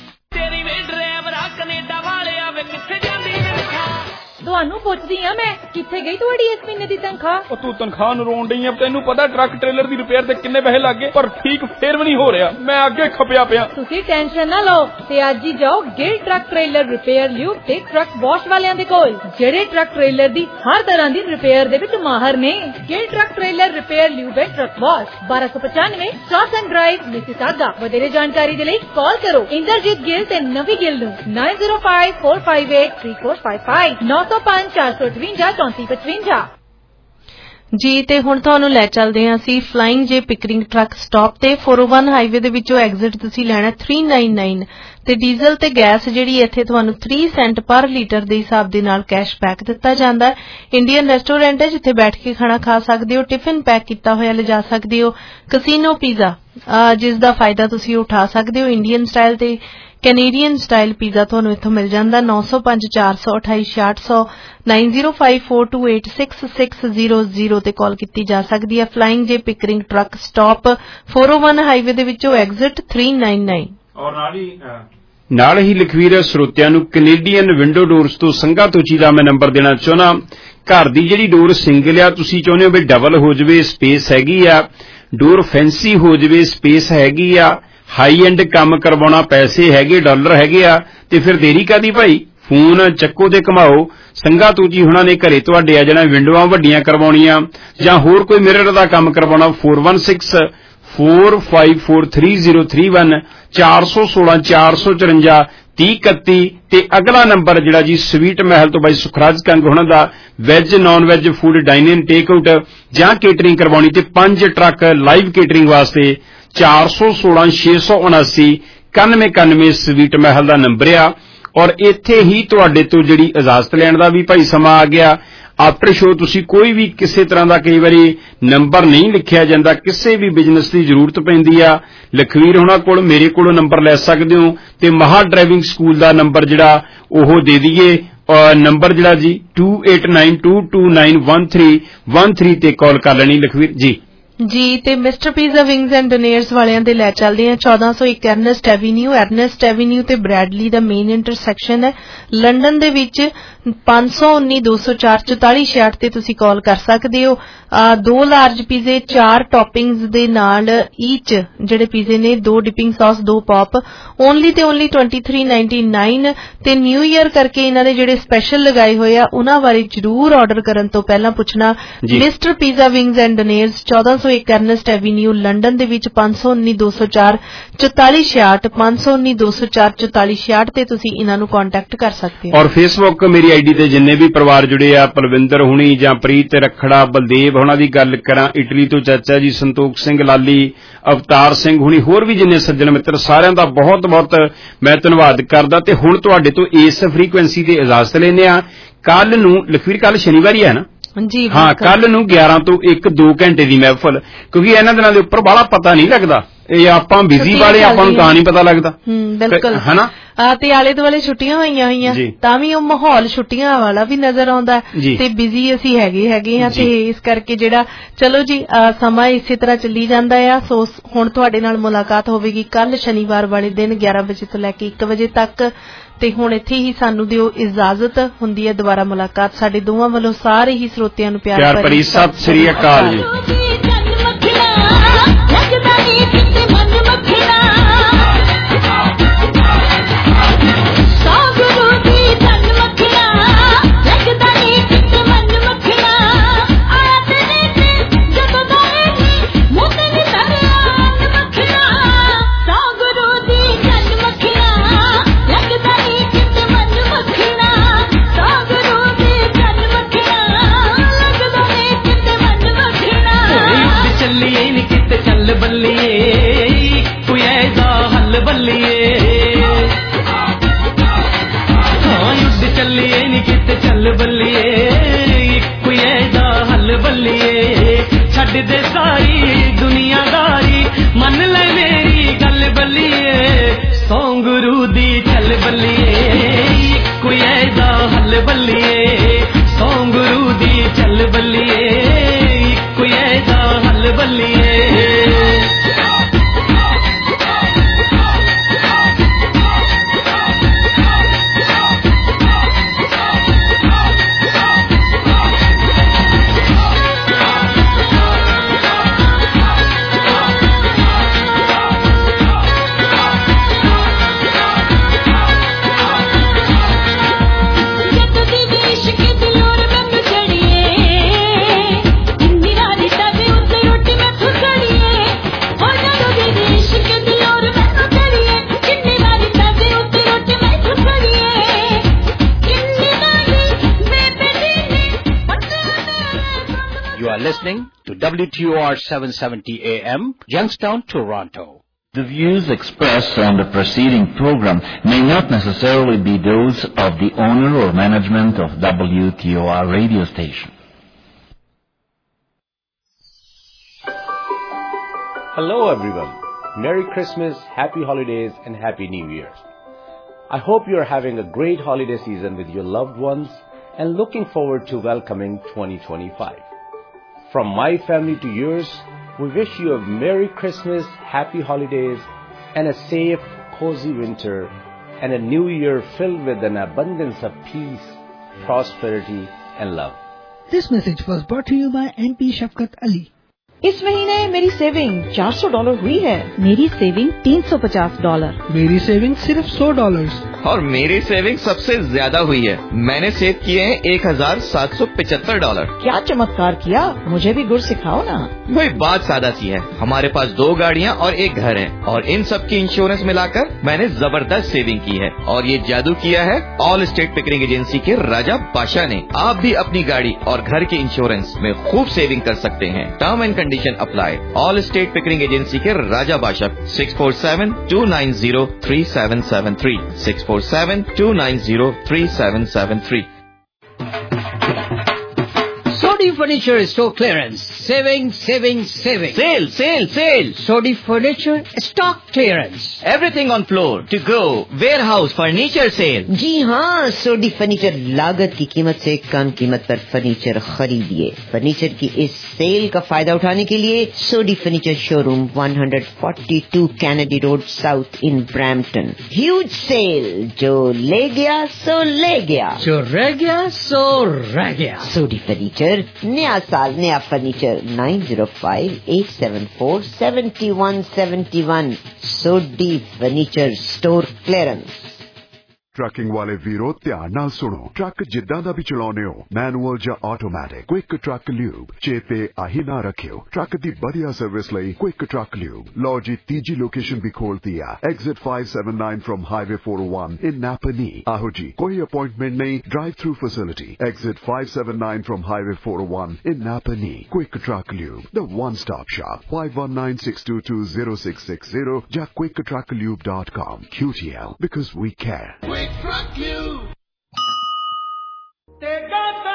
ਤੁਹਾਨੂੰ ਪੁੱਛਦੀ ਆ ਮੈਂ, ਕਿੱਥੇ ਗਈ ਤੁਹਾਡੀ ਇਸ ਮਹੀਨੇ ਦੀ ਤਨਖਾਹ? ਉਹ ਤੂੰ ਤਨਖਾਹ ਨੂੰ ਰੋਣ ਡਈ ਆ, ਤੈਨੂੰ ਪਤਾ ਟਰੱਕ ਟ੍ਰੇਲਰ ਦੀ ਰਿਪੇਅਰ ਤੇ ਕਿੰਨੇ ਪੈਸੇ ਲੱਗ ਗਏ, ਪਰ ਠੀਕ ਫੇਰ ਵੀ ਨਹੀਂ ਹੋ ਰਿਹਾ। ਮੈਂ ਅੱਗੇ ਖਪਿਆ ਪਿਆ। ਤੁਸੀਂ ਟੈਨਸ਼ਨ ਨਾ ਲਓ ਤੇ ਅੱਜ ਹੀ ਜਾਓ Gill truck trailer repair lube ਤੇ ਟਰੱਕ ਵਾਸ਼ ਵਾਲਿਆਂ ਦੇ ਕੋਲ, ਜਿਹੜੇ ਟਰੱਕ ਟ੍ਰੇਲਰ ਦੀ ਹਰ ਤਰ੍ਹਾਂ ਦੀ ਰਿਪੇਅਰ ਦੇ ਵਿੱਚ ਮਾਹਰ ਨੇ। Gill truck trailer repair lube and truck wash twelve ninety-five Starson drive Mississauga. ਵਧੇਰੇ ਜਾਣਕਾਰੀ ਦੇ ਲਈ ਕਾਲ ਕਰੋ ਇੰਦਰਜੀਤ ਗਿੱਲ ਤੇ ਨਵੀ ਗਿੱਲ ਨੂੰ nine zero five four five eight three four five five nine oh five four five eight three four five five। ਜੀ ਤੇ ਹੁਣ ਤੁਹਾਨੂੰ ਲੈ ਚੱਲਦੇ ਹਾਂ ਅਸੀਂ flying J Pickering truck stop ਤੇ four oh one ਹਾਈਵੇ ਦੇ ਵਿੱਚੋਂ ਐਗਜ਼ਿਟ ਤੁਸੀਂ ਲੈਣਾ three ninety-nine ਤੇ ਡੀਜ਼ਲ ਤੇ ਗੈਸ ਜਿਹੜੀ ਇੱਥੇ ਤੁਹਾਨੂੰ three ਸੈਂਟ ਪਰ ਲੀਟਰ ਦੇ ਹਿਸਾਬ ਦੇ ਨਾਲ ਕੈਸ਼ ਬੈਕ ਦਿੱਤਾ ਜਾਂਦਾ ਹੈ। ਇੰਡੀਅਨ ਰੈਸਟੋਰੈਂਟ ਹੈ ਜਿੱਥੇ ਬੈਠ ਕੇ ਖਾਣਾ ਖਾ ਸਕਦੇ ਹੋ, ਟਿਫਿਨ ਪੈਕ ਕੀਤਾ ਹੋਇਆ ਲਿਜਾ ਸਕਦੇ ਹੋ, ਕਸੀਨੋ ਪੀਜ਼ਾ ਜਿਸ ਦਾ ਫਾਇਦਾ ਤੁਸੀਂ ਉਠਾ ਸਕਦੇ ਹੋ। ਇੰਡੀਅਨ ਸਟਾਈਲ ਤੇ ਕੈਨੇਡੀਅਨ ਸਟਾਈਲ ਪੀਜ਼ਾ ਤੁਹਾਨੂੰ ਇੱਥੋਂ ਮਿਲ ਜਾਂਦਾ nine oh five four two eight eight six zero zero nine zero five four two eight six six zero zero ਤੇ ਕਾਲ ਕੀਤੀ ਜਾ ਸਕਦੀ ਹੈ। Flying J Pickering truck stop four oh one highway ਦੇ ਵਿੱਚੋਂ ਐਗਜ਼ਿਟ three ninety-nine। ਔਰ ਨਾਲ ਹੀ ਨਾਲ ਹੀ ਲਖਵੀਰ ਸਰੋਤਿਆਂ ਨੂੰ ਕੈਨੇਡੀਅਨ ਵਿੰਡੋ ਡੋਰਸ ਤੋਂ ਸੰਘਾ ਤੋਚੀ ਦਾ ਮੈਂ ਨੰਬਰ ਦੇਣਾ ਚਾਹੁੰਦਾ। ਘਰ ਦੀ ਜਿਹੜੀ ਡੋਰ ਸਿੰਗਲ ਆ, ਤੁਸੀਂ ਚਾਹੁੰਦੇ ਹੋ ਵੀ ਡਬਲ ਹੋ ਜਾਵੇ, ਸਪੇਸ ਹੈਗੀ ਆ, ਡੋਰ ਫੈਂਸੀ ਹੋ ਜਾਵੇ, ਸਪੇਸ ਹੈਗੀ ਆ, ਹਾਈ ਐਂਡ ਕੰਮ ਕਰਵਾਉਣਾ, ਪੈਸੇ ਹੈਗੇ, ਡਾਲਰ ਹੈਗੇ ਆ, ਤੇ ਫਿਰ ਦੇਰੀ ਕਾਦੀ ਭਾਈ, ਫੋਨ ਚੱਕੋ ਤੇ ਘਮਾਓ। ਸੰਘਾ ਤੋਚੀ ਹੁਣਾਂ ਨੇ ਘਰੇ ਤੁਹਾਡੇ ਆ ਜਾਣਾ, ਵਿੰਡੋਆਂ ਵੱਡੀਆਂ ਕਰਵਾਉਣੀਆਂ ਜਾਂ ਹੋਰ ਕੋਈ ਮਿਰਰ ਦਾ ਕੰਮ ਕਰਵਾਉਣਾ four one six four five four three zero three one four one six four one four four four three ਇਕੱਤੀ ਤੇ ਅਗਲਾ ਨੰਬਰ ਜਿਹੜਾ ਜੀ ਸਵੀਟ ਮਹਿਲ ਤੋਂ ਬਾਈ ਸੁਖਰਾਜ ਕੰਗ ਹੁਣਾਂ ਦਾ veg non veg food dine in take out ਜਾਂ ਕੇਟਰਿੰਗ ਕਰਵਾਉਣੀ ਤੇ ਪੰਜ ਟਰੱਕ ਲਾਈਵ ਕੇਟਰਿੰਗ ਵਾਸਤੇ four one six six seven nine nine one one nine sweet Mahal ਦਾ ਨੰਬਰ ਆ। ਔਰ ਇੱਥੇ ਹੀ ਤੁਹਾਡੇ ਤੋਂ ਜਿਹੜੀ ਇਜਾਜ਼ਤ ਲੈਣ ਦਾ ਵੀ ਭਾਈ ਸਮਾਂ ਆ ਗਿਆ। ਆਫਟਰ ਸ਼ੋ ਤੁਸੀਂ ਕੋਈ ਵੀ ਕਿਸੇ ਤਰ੍ਹਾਂ ਦਾ ਕਈ ਵਾਰੀ ਨੰਬਰ ਨਹੀਂ ਲਿਖਿਆ ਜਾਂਦਾ, ਕਿਸੇ ਵੀ ਬਿਜ਼ਨਸ ਦੀ ਜ਼ਰੂਰਤ ਪੈਂਦੀ ਆ, ਲਖਵੀਰ ਹੁਣਾਂ ਕੋਲ ਮੇਰੇ ਕੋਲੋਂ ਨੰਬਰ ਲੈ ਸਕਦੇ ਹੋ ਤੇ ਮਹਾ ਡਰਾਈਵਿੰਗ ਸਕੂਲ ਦਾ ਨੰਬਰ ਜਿਹੜਾ ਉਹ ਦੇ ਦਈਏ। ਨੰਬਰ ਜਿਹੜਾ ਜੀ two eight nine two two nine one three one three ਤੇ ਕਾਲ ਕਰ ਲੈਣੀ ਲਖਵੀਰ ਜੀ। ਜੀ ਤੇ mister pizza wings and donairs ਵਾਲਿਆਂ ਦੇ ਲੈ ਚੱਲਦੇ ਆ fourteen oh one Ernest avenue Ernest avenue ਤੇ ਬ੍ਰੈਡਲੀ ਦਾ ਮੇਨ ਇੰਟਰਸੈਕਸ਼ਨ ਹੈ ਲੰਡਨ ਦੇ ਵਿੱਚ five one nine two oh four four four six six ਤੇ ਤੁਸੀਂ ਕਾਲ ਕਰ ਸਕਦੇ ਹੋ। ਦੋ ਲਾਰਜ ਪੀਜ਼ੇ, ਚਾਰ ਟੌਪਿੰਗਸ ਦੇ ਨਾਲ ਈਚ ਜਿਹੜੇ ਪੀਜ਼ੇ ਨੇ, ਦੋ ਡਿਪਿੰਗ ਸੌਸ, ਦੋ ਪੌਪ, ਓਨਲੀ ਤੇ ਓਨਲੀ twenty-three ninety-nine ਤੇ ਨਿਊ ਈਅਰ ਕਰਕੇ ਇਹਨਾਂ ਦੇ ਜਿਹੜੇ ਸਪੈਸ਼ਲ ਲਗਾਏ ਹੋਏ ਆ ਉਹਨਾਂ ਬਾਰੇ ਜ਼ਰੂਰ ਆਰਡਰ ਕਰਨ ਤੋਂ ਪਹਿਲਾਂ ਪੁੱਛਣਾ। Mister pizza wings and donairs fourteen सौ एक अर्नेस्ट एवेन्यू लंडन ਦੇ ਵਿੱਚ पांच सौ उन्नीस दो सौ चार चौताली छियासठ पांच सौ उन्नीस दो सौ चार चौताली छियासठ ਤੇ ਤੁਸੀਂ ਇਹਨਾਂ ਨੂੰ ਕੰਟੈਕਟ ਕਰ ਸਕਦੇ ਹੋ। ਔਰ ਫੇਸਬੁੱਕ ਮੇਰੀ ਆਈਡੀ ਤੇ ਜਿੰਨੇ ਵੀ ਪਰਿਵਾਰ ਜੁੜੇ ਆ, ਪਲਵਿੰਦਰ ਹੁਣੀ ਜਾਂ ਪ੍ਰੀਤ ਰਖੜਾ, ਬਲਦੇਵ ਹੁਣਾਂ ਦੀ ਗੱਲ ਕਰਾਂ, ਇਟਲੀ ਤੋਂ ਚਾਚਾ ਜੀ ਸੰਤੋਖ ਸਿੰਘ ਲਾਲੀ, ਅਵਤਾਰ ਸਿੰਘ ਹੁਣੀ, ਹੋਰ ਵੀ ਜਿੰਨੇ ਸੱਜਣ ਮਿੱਤਰ, ਸਾਰਿਆਂ ਦਾ ਬਹੁਤ ਬਹੁਤ ਮੈਂ ਧੰਨਵਾਦ ਕਰਦਾ। ਤੇ ਹੁਣ ਤੁਹਾਡੇ ਤੋਂ ਇਸ ਫ੍ਰੀਕੁਐਂਸੀ ਤੇ ਇਜਾਜ਼ਤ ਲੈਂਦੇ ਆ। ਕੱਲ ਨੂੰ ਲਖਵੀਰ ਕੱਲ ਸ਼ਨੀਵਾਰ ਹੀ ਹੈ ਨਾ ਜੀ? ਹਾਂ, ਕੱਲ ਨੂੰ ਗਿਆਰਾਂ ਤੋਂ ਇੱਕ ਦੋ ਘੰਟੇ ਦੀ ਮਹਿਫਲ, ਕਿਉਂਕਿ ਇਹਨਾਂ ਦਿਨਾਂ ਦੇ ਉੱਪਰ ਬਾਹਲਾ ਪਤਾ ਨਹੀਂ ਲੱਗਦਾ, ਇਹ ਆਪਾਂ ਬਿਜ਼ੀ ਵਾਲੇ ਆਪਾਂ ਨੂੰ ਤਾਂ ਨਹੀਂ ਪਤਾ ਲੱਗਦਾ। ਹੂੰ, ਬਿਲਕੁਲ ਹਨਾ। ਤੇ ਆਲੇ ਦੁਆਲੇ ਛੁੱਟੀਆਂ ਹੋਈਆਂ ਹੋਈਆਂ ਤਾਂ ਵੀ ਉਹ ਮਾਹੌਲ ਛੁੱਟੀਆਂ ਵਾਲਾ ਵੀ ਨਜ਼ਰ ਆਉਂਦਾ ਤੇ ਬਿਜ਼ੀ ਅਸੀਂ ਹੈਗੇ ਹੈਗੇ ਆ, ਤੇ ਇਸ ਕਰਕੇ ਜਿਹੜਾ ਚਲੋ ਜੀ ਸਮਾਂ ਇਸੇ ਤਰ੍ਹਾਂ ਚੱਲੀ ਜਾਂਦਾ ਆ। ਸੋ ਹੁਣ ਤੁਹਾਡੇ ਨਾਲ ਮੁਲਾਕਾਤ ਹੋਵੇਗੀ ਕੱਲ ਸ਼ਨੀਵਾਰ ਵਾਲੇ ਦਿਨ ਗਿਆਰਾਂ ਵਜੇ ਤੋਂ ਲੈ ਕੇ ਇੱਕ ਵਜੇ ਤੱਕ। ਤੇ ਹੁਣ ਇੱਥੇ ਹੀ ਸਾਨੂੰ ਦਿਓ ਇਜਾਜ਼ਤ, ਹੁੰਦੀ ਹੈ ਦੁਬਾਰਾ ਮੁਲਾਕਾਤ। ਸਾਡੇ ਦੋਵਾਂ ਵੱਲੋਂ ਸਾਰੇ ਹੀ ਸਰੋਤਿਆਂ ਨੂੰ ਪਿਆਰ ਭਰੀ ਸਤਿ ਸ੍ਰੀ ਅਕਾਲ ਜੀ। ਦੇ ਸਾਰੀ ਦੁਨੀਆਦਾਰੀ ਮੰਨ ਲੈ ਮੇਰੀ ਗੱਲ ਬੱਲੀਏ, ਸੌ ਗੁਰੂ ਦੀ ਚੱਲ ਬੱਲੀਏ, ਕੋਈ ਐਦਾ ਹੱਲ ਬੱਲੀਏ, ਸੌ ਗੁਰੂ ਦੀ ਚੱਲ ਬੱਲੀਏ, ਕੋਈ ਐਦਾ ਹੱਲ ਬੱਲੀਏ। Listening to W T O R seven seventy A M, Youngstown, Toronto. The views expressed on the preceding program may not necessarily be those of the owner or management of W T O R radio station. Hello everyone. Merry Christmas, Happy Holidays and Happy New Year. I hope you are having a great holiday season with your loved ones and looking forward to welcoming twenty twenty-five. From my family to yours, we wish you a Merry Christmas, Happy Holidays, and a safe, cozy winter, and a new year filled with an abundance of peace, prosperity, and love. This message was brought to you by M P Shafkat Ali. इस महीने मेरी saving चार सौ dollar हुई है। मेरी saving तीन सौ पचास डॉलर। मेरी सेविंग सिर्फ सौ डॉलर। और मेरी सेविंग सबसे ज्यादा हुई है, मैंने सेव किए हैं एक हजार सात सौ पिछहत्तर डॉलर। क्या चमत्कार किया, मुझे भी गुर सिखाओ ना। वही बात सादा सी है, हमारे पास दो गाड़ियाँ और एक घर है, और इन सब की इंश्योरेंस मिलाकर मैंने जबरदस्त सेविंग की है। और ये जादू किया है ऑल स्टेट पिकरिंग एजेंसी के राजा बादशाह ने। आप भी अपनी गाड़ी और घर के इंश्योरेंस में खूब सेविंग कर सकते हैं। Term and condition apply. Allstate Pickering agency के राजा बादशाह six four seven two nine zero three seven seven three six four seven two nine zero three seven seven three. Sodi Furniture Store Clearance. Saving, saving, saving. Sale, sale, sale. Sodi Furniture Stock Clearance. Everything on floor, to go, warehouse, furniture sale. जी हाँ, Sodhi furniture लागत की कीमत से कम कीमत पर furniture खरीदिए। Furniture की इस सेल का फायदा उठाने के लिए Sodhi furniture showroom one forty-two Kennedy road south in Brampton. Huge sale, जो ले गया सो ले गया, जो रह गया सो रह गया। सोडी फर्नीचर, नया साल नया furniture. nine zero five eight seven four seven one seven one. Sodi Furniture Store Clearance. Trucking ਵਾਲੇ ਵੀਰੋ ਧਿਆਨ ਨਾਲ ਸੁਣੋ। ਟਰੱਕ ਜਿੱਦਾਂ ਦਾ ਵੀ ਚਲਾਉਨੇ ਹੋ, ਮੈਨੂਅਲ ਜਾਂ ਆਟੋਮੈਟਿਕ, ਕੁਇਕ ਟਰੱਕ ਲਿਊਬ ਚੇਤੇ ਆਹੀ ਨਾ ਰੱਖਿਓ। ਟਰੱਕ ਦੀ ਵਧੀਆ ਸਰਵਿਸ ਲਈ ਕੁਇਕ ਟਰੱਕ ਲਿਊਬ। ਲਓ ਜੀ ਤੀਜੀ ਲੋਕੇਸ਼ਨ ਵੀ ਖੋਲਤੀ ਆ, exit five seventy-nine from Highway four oh one in Napa Knee। ਆਹੋ ਜੀ, ਕੋਈ ਅਪਾਇੰਟਮੈਂਟ ਨਹੀਂ, drive through facility. Exit five seventy-nine from Highway four oh one in Napa Knee। Quick truck lube, the one stop shop। five one nine six two two zero six six zero ਜਾਂ quick truck lube dot com। Q T L, because we care। Quick Truck Lube।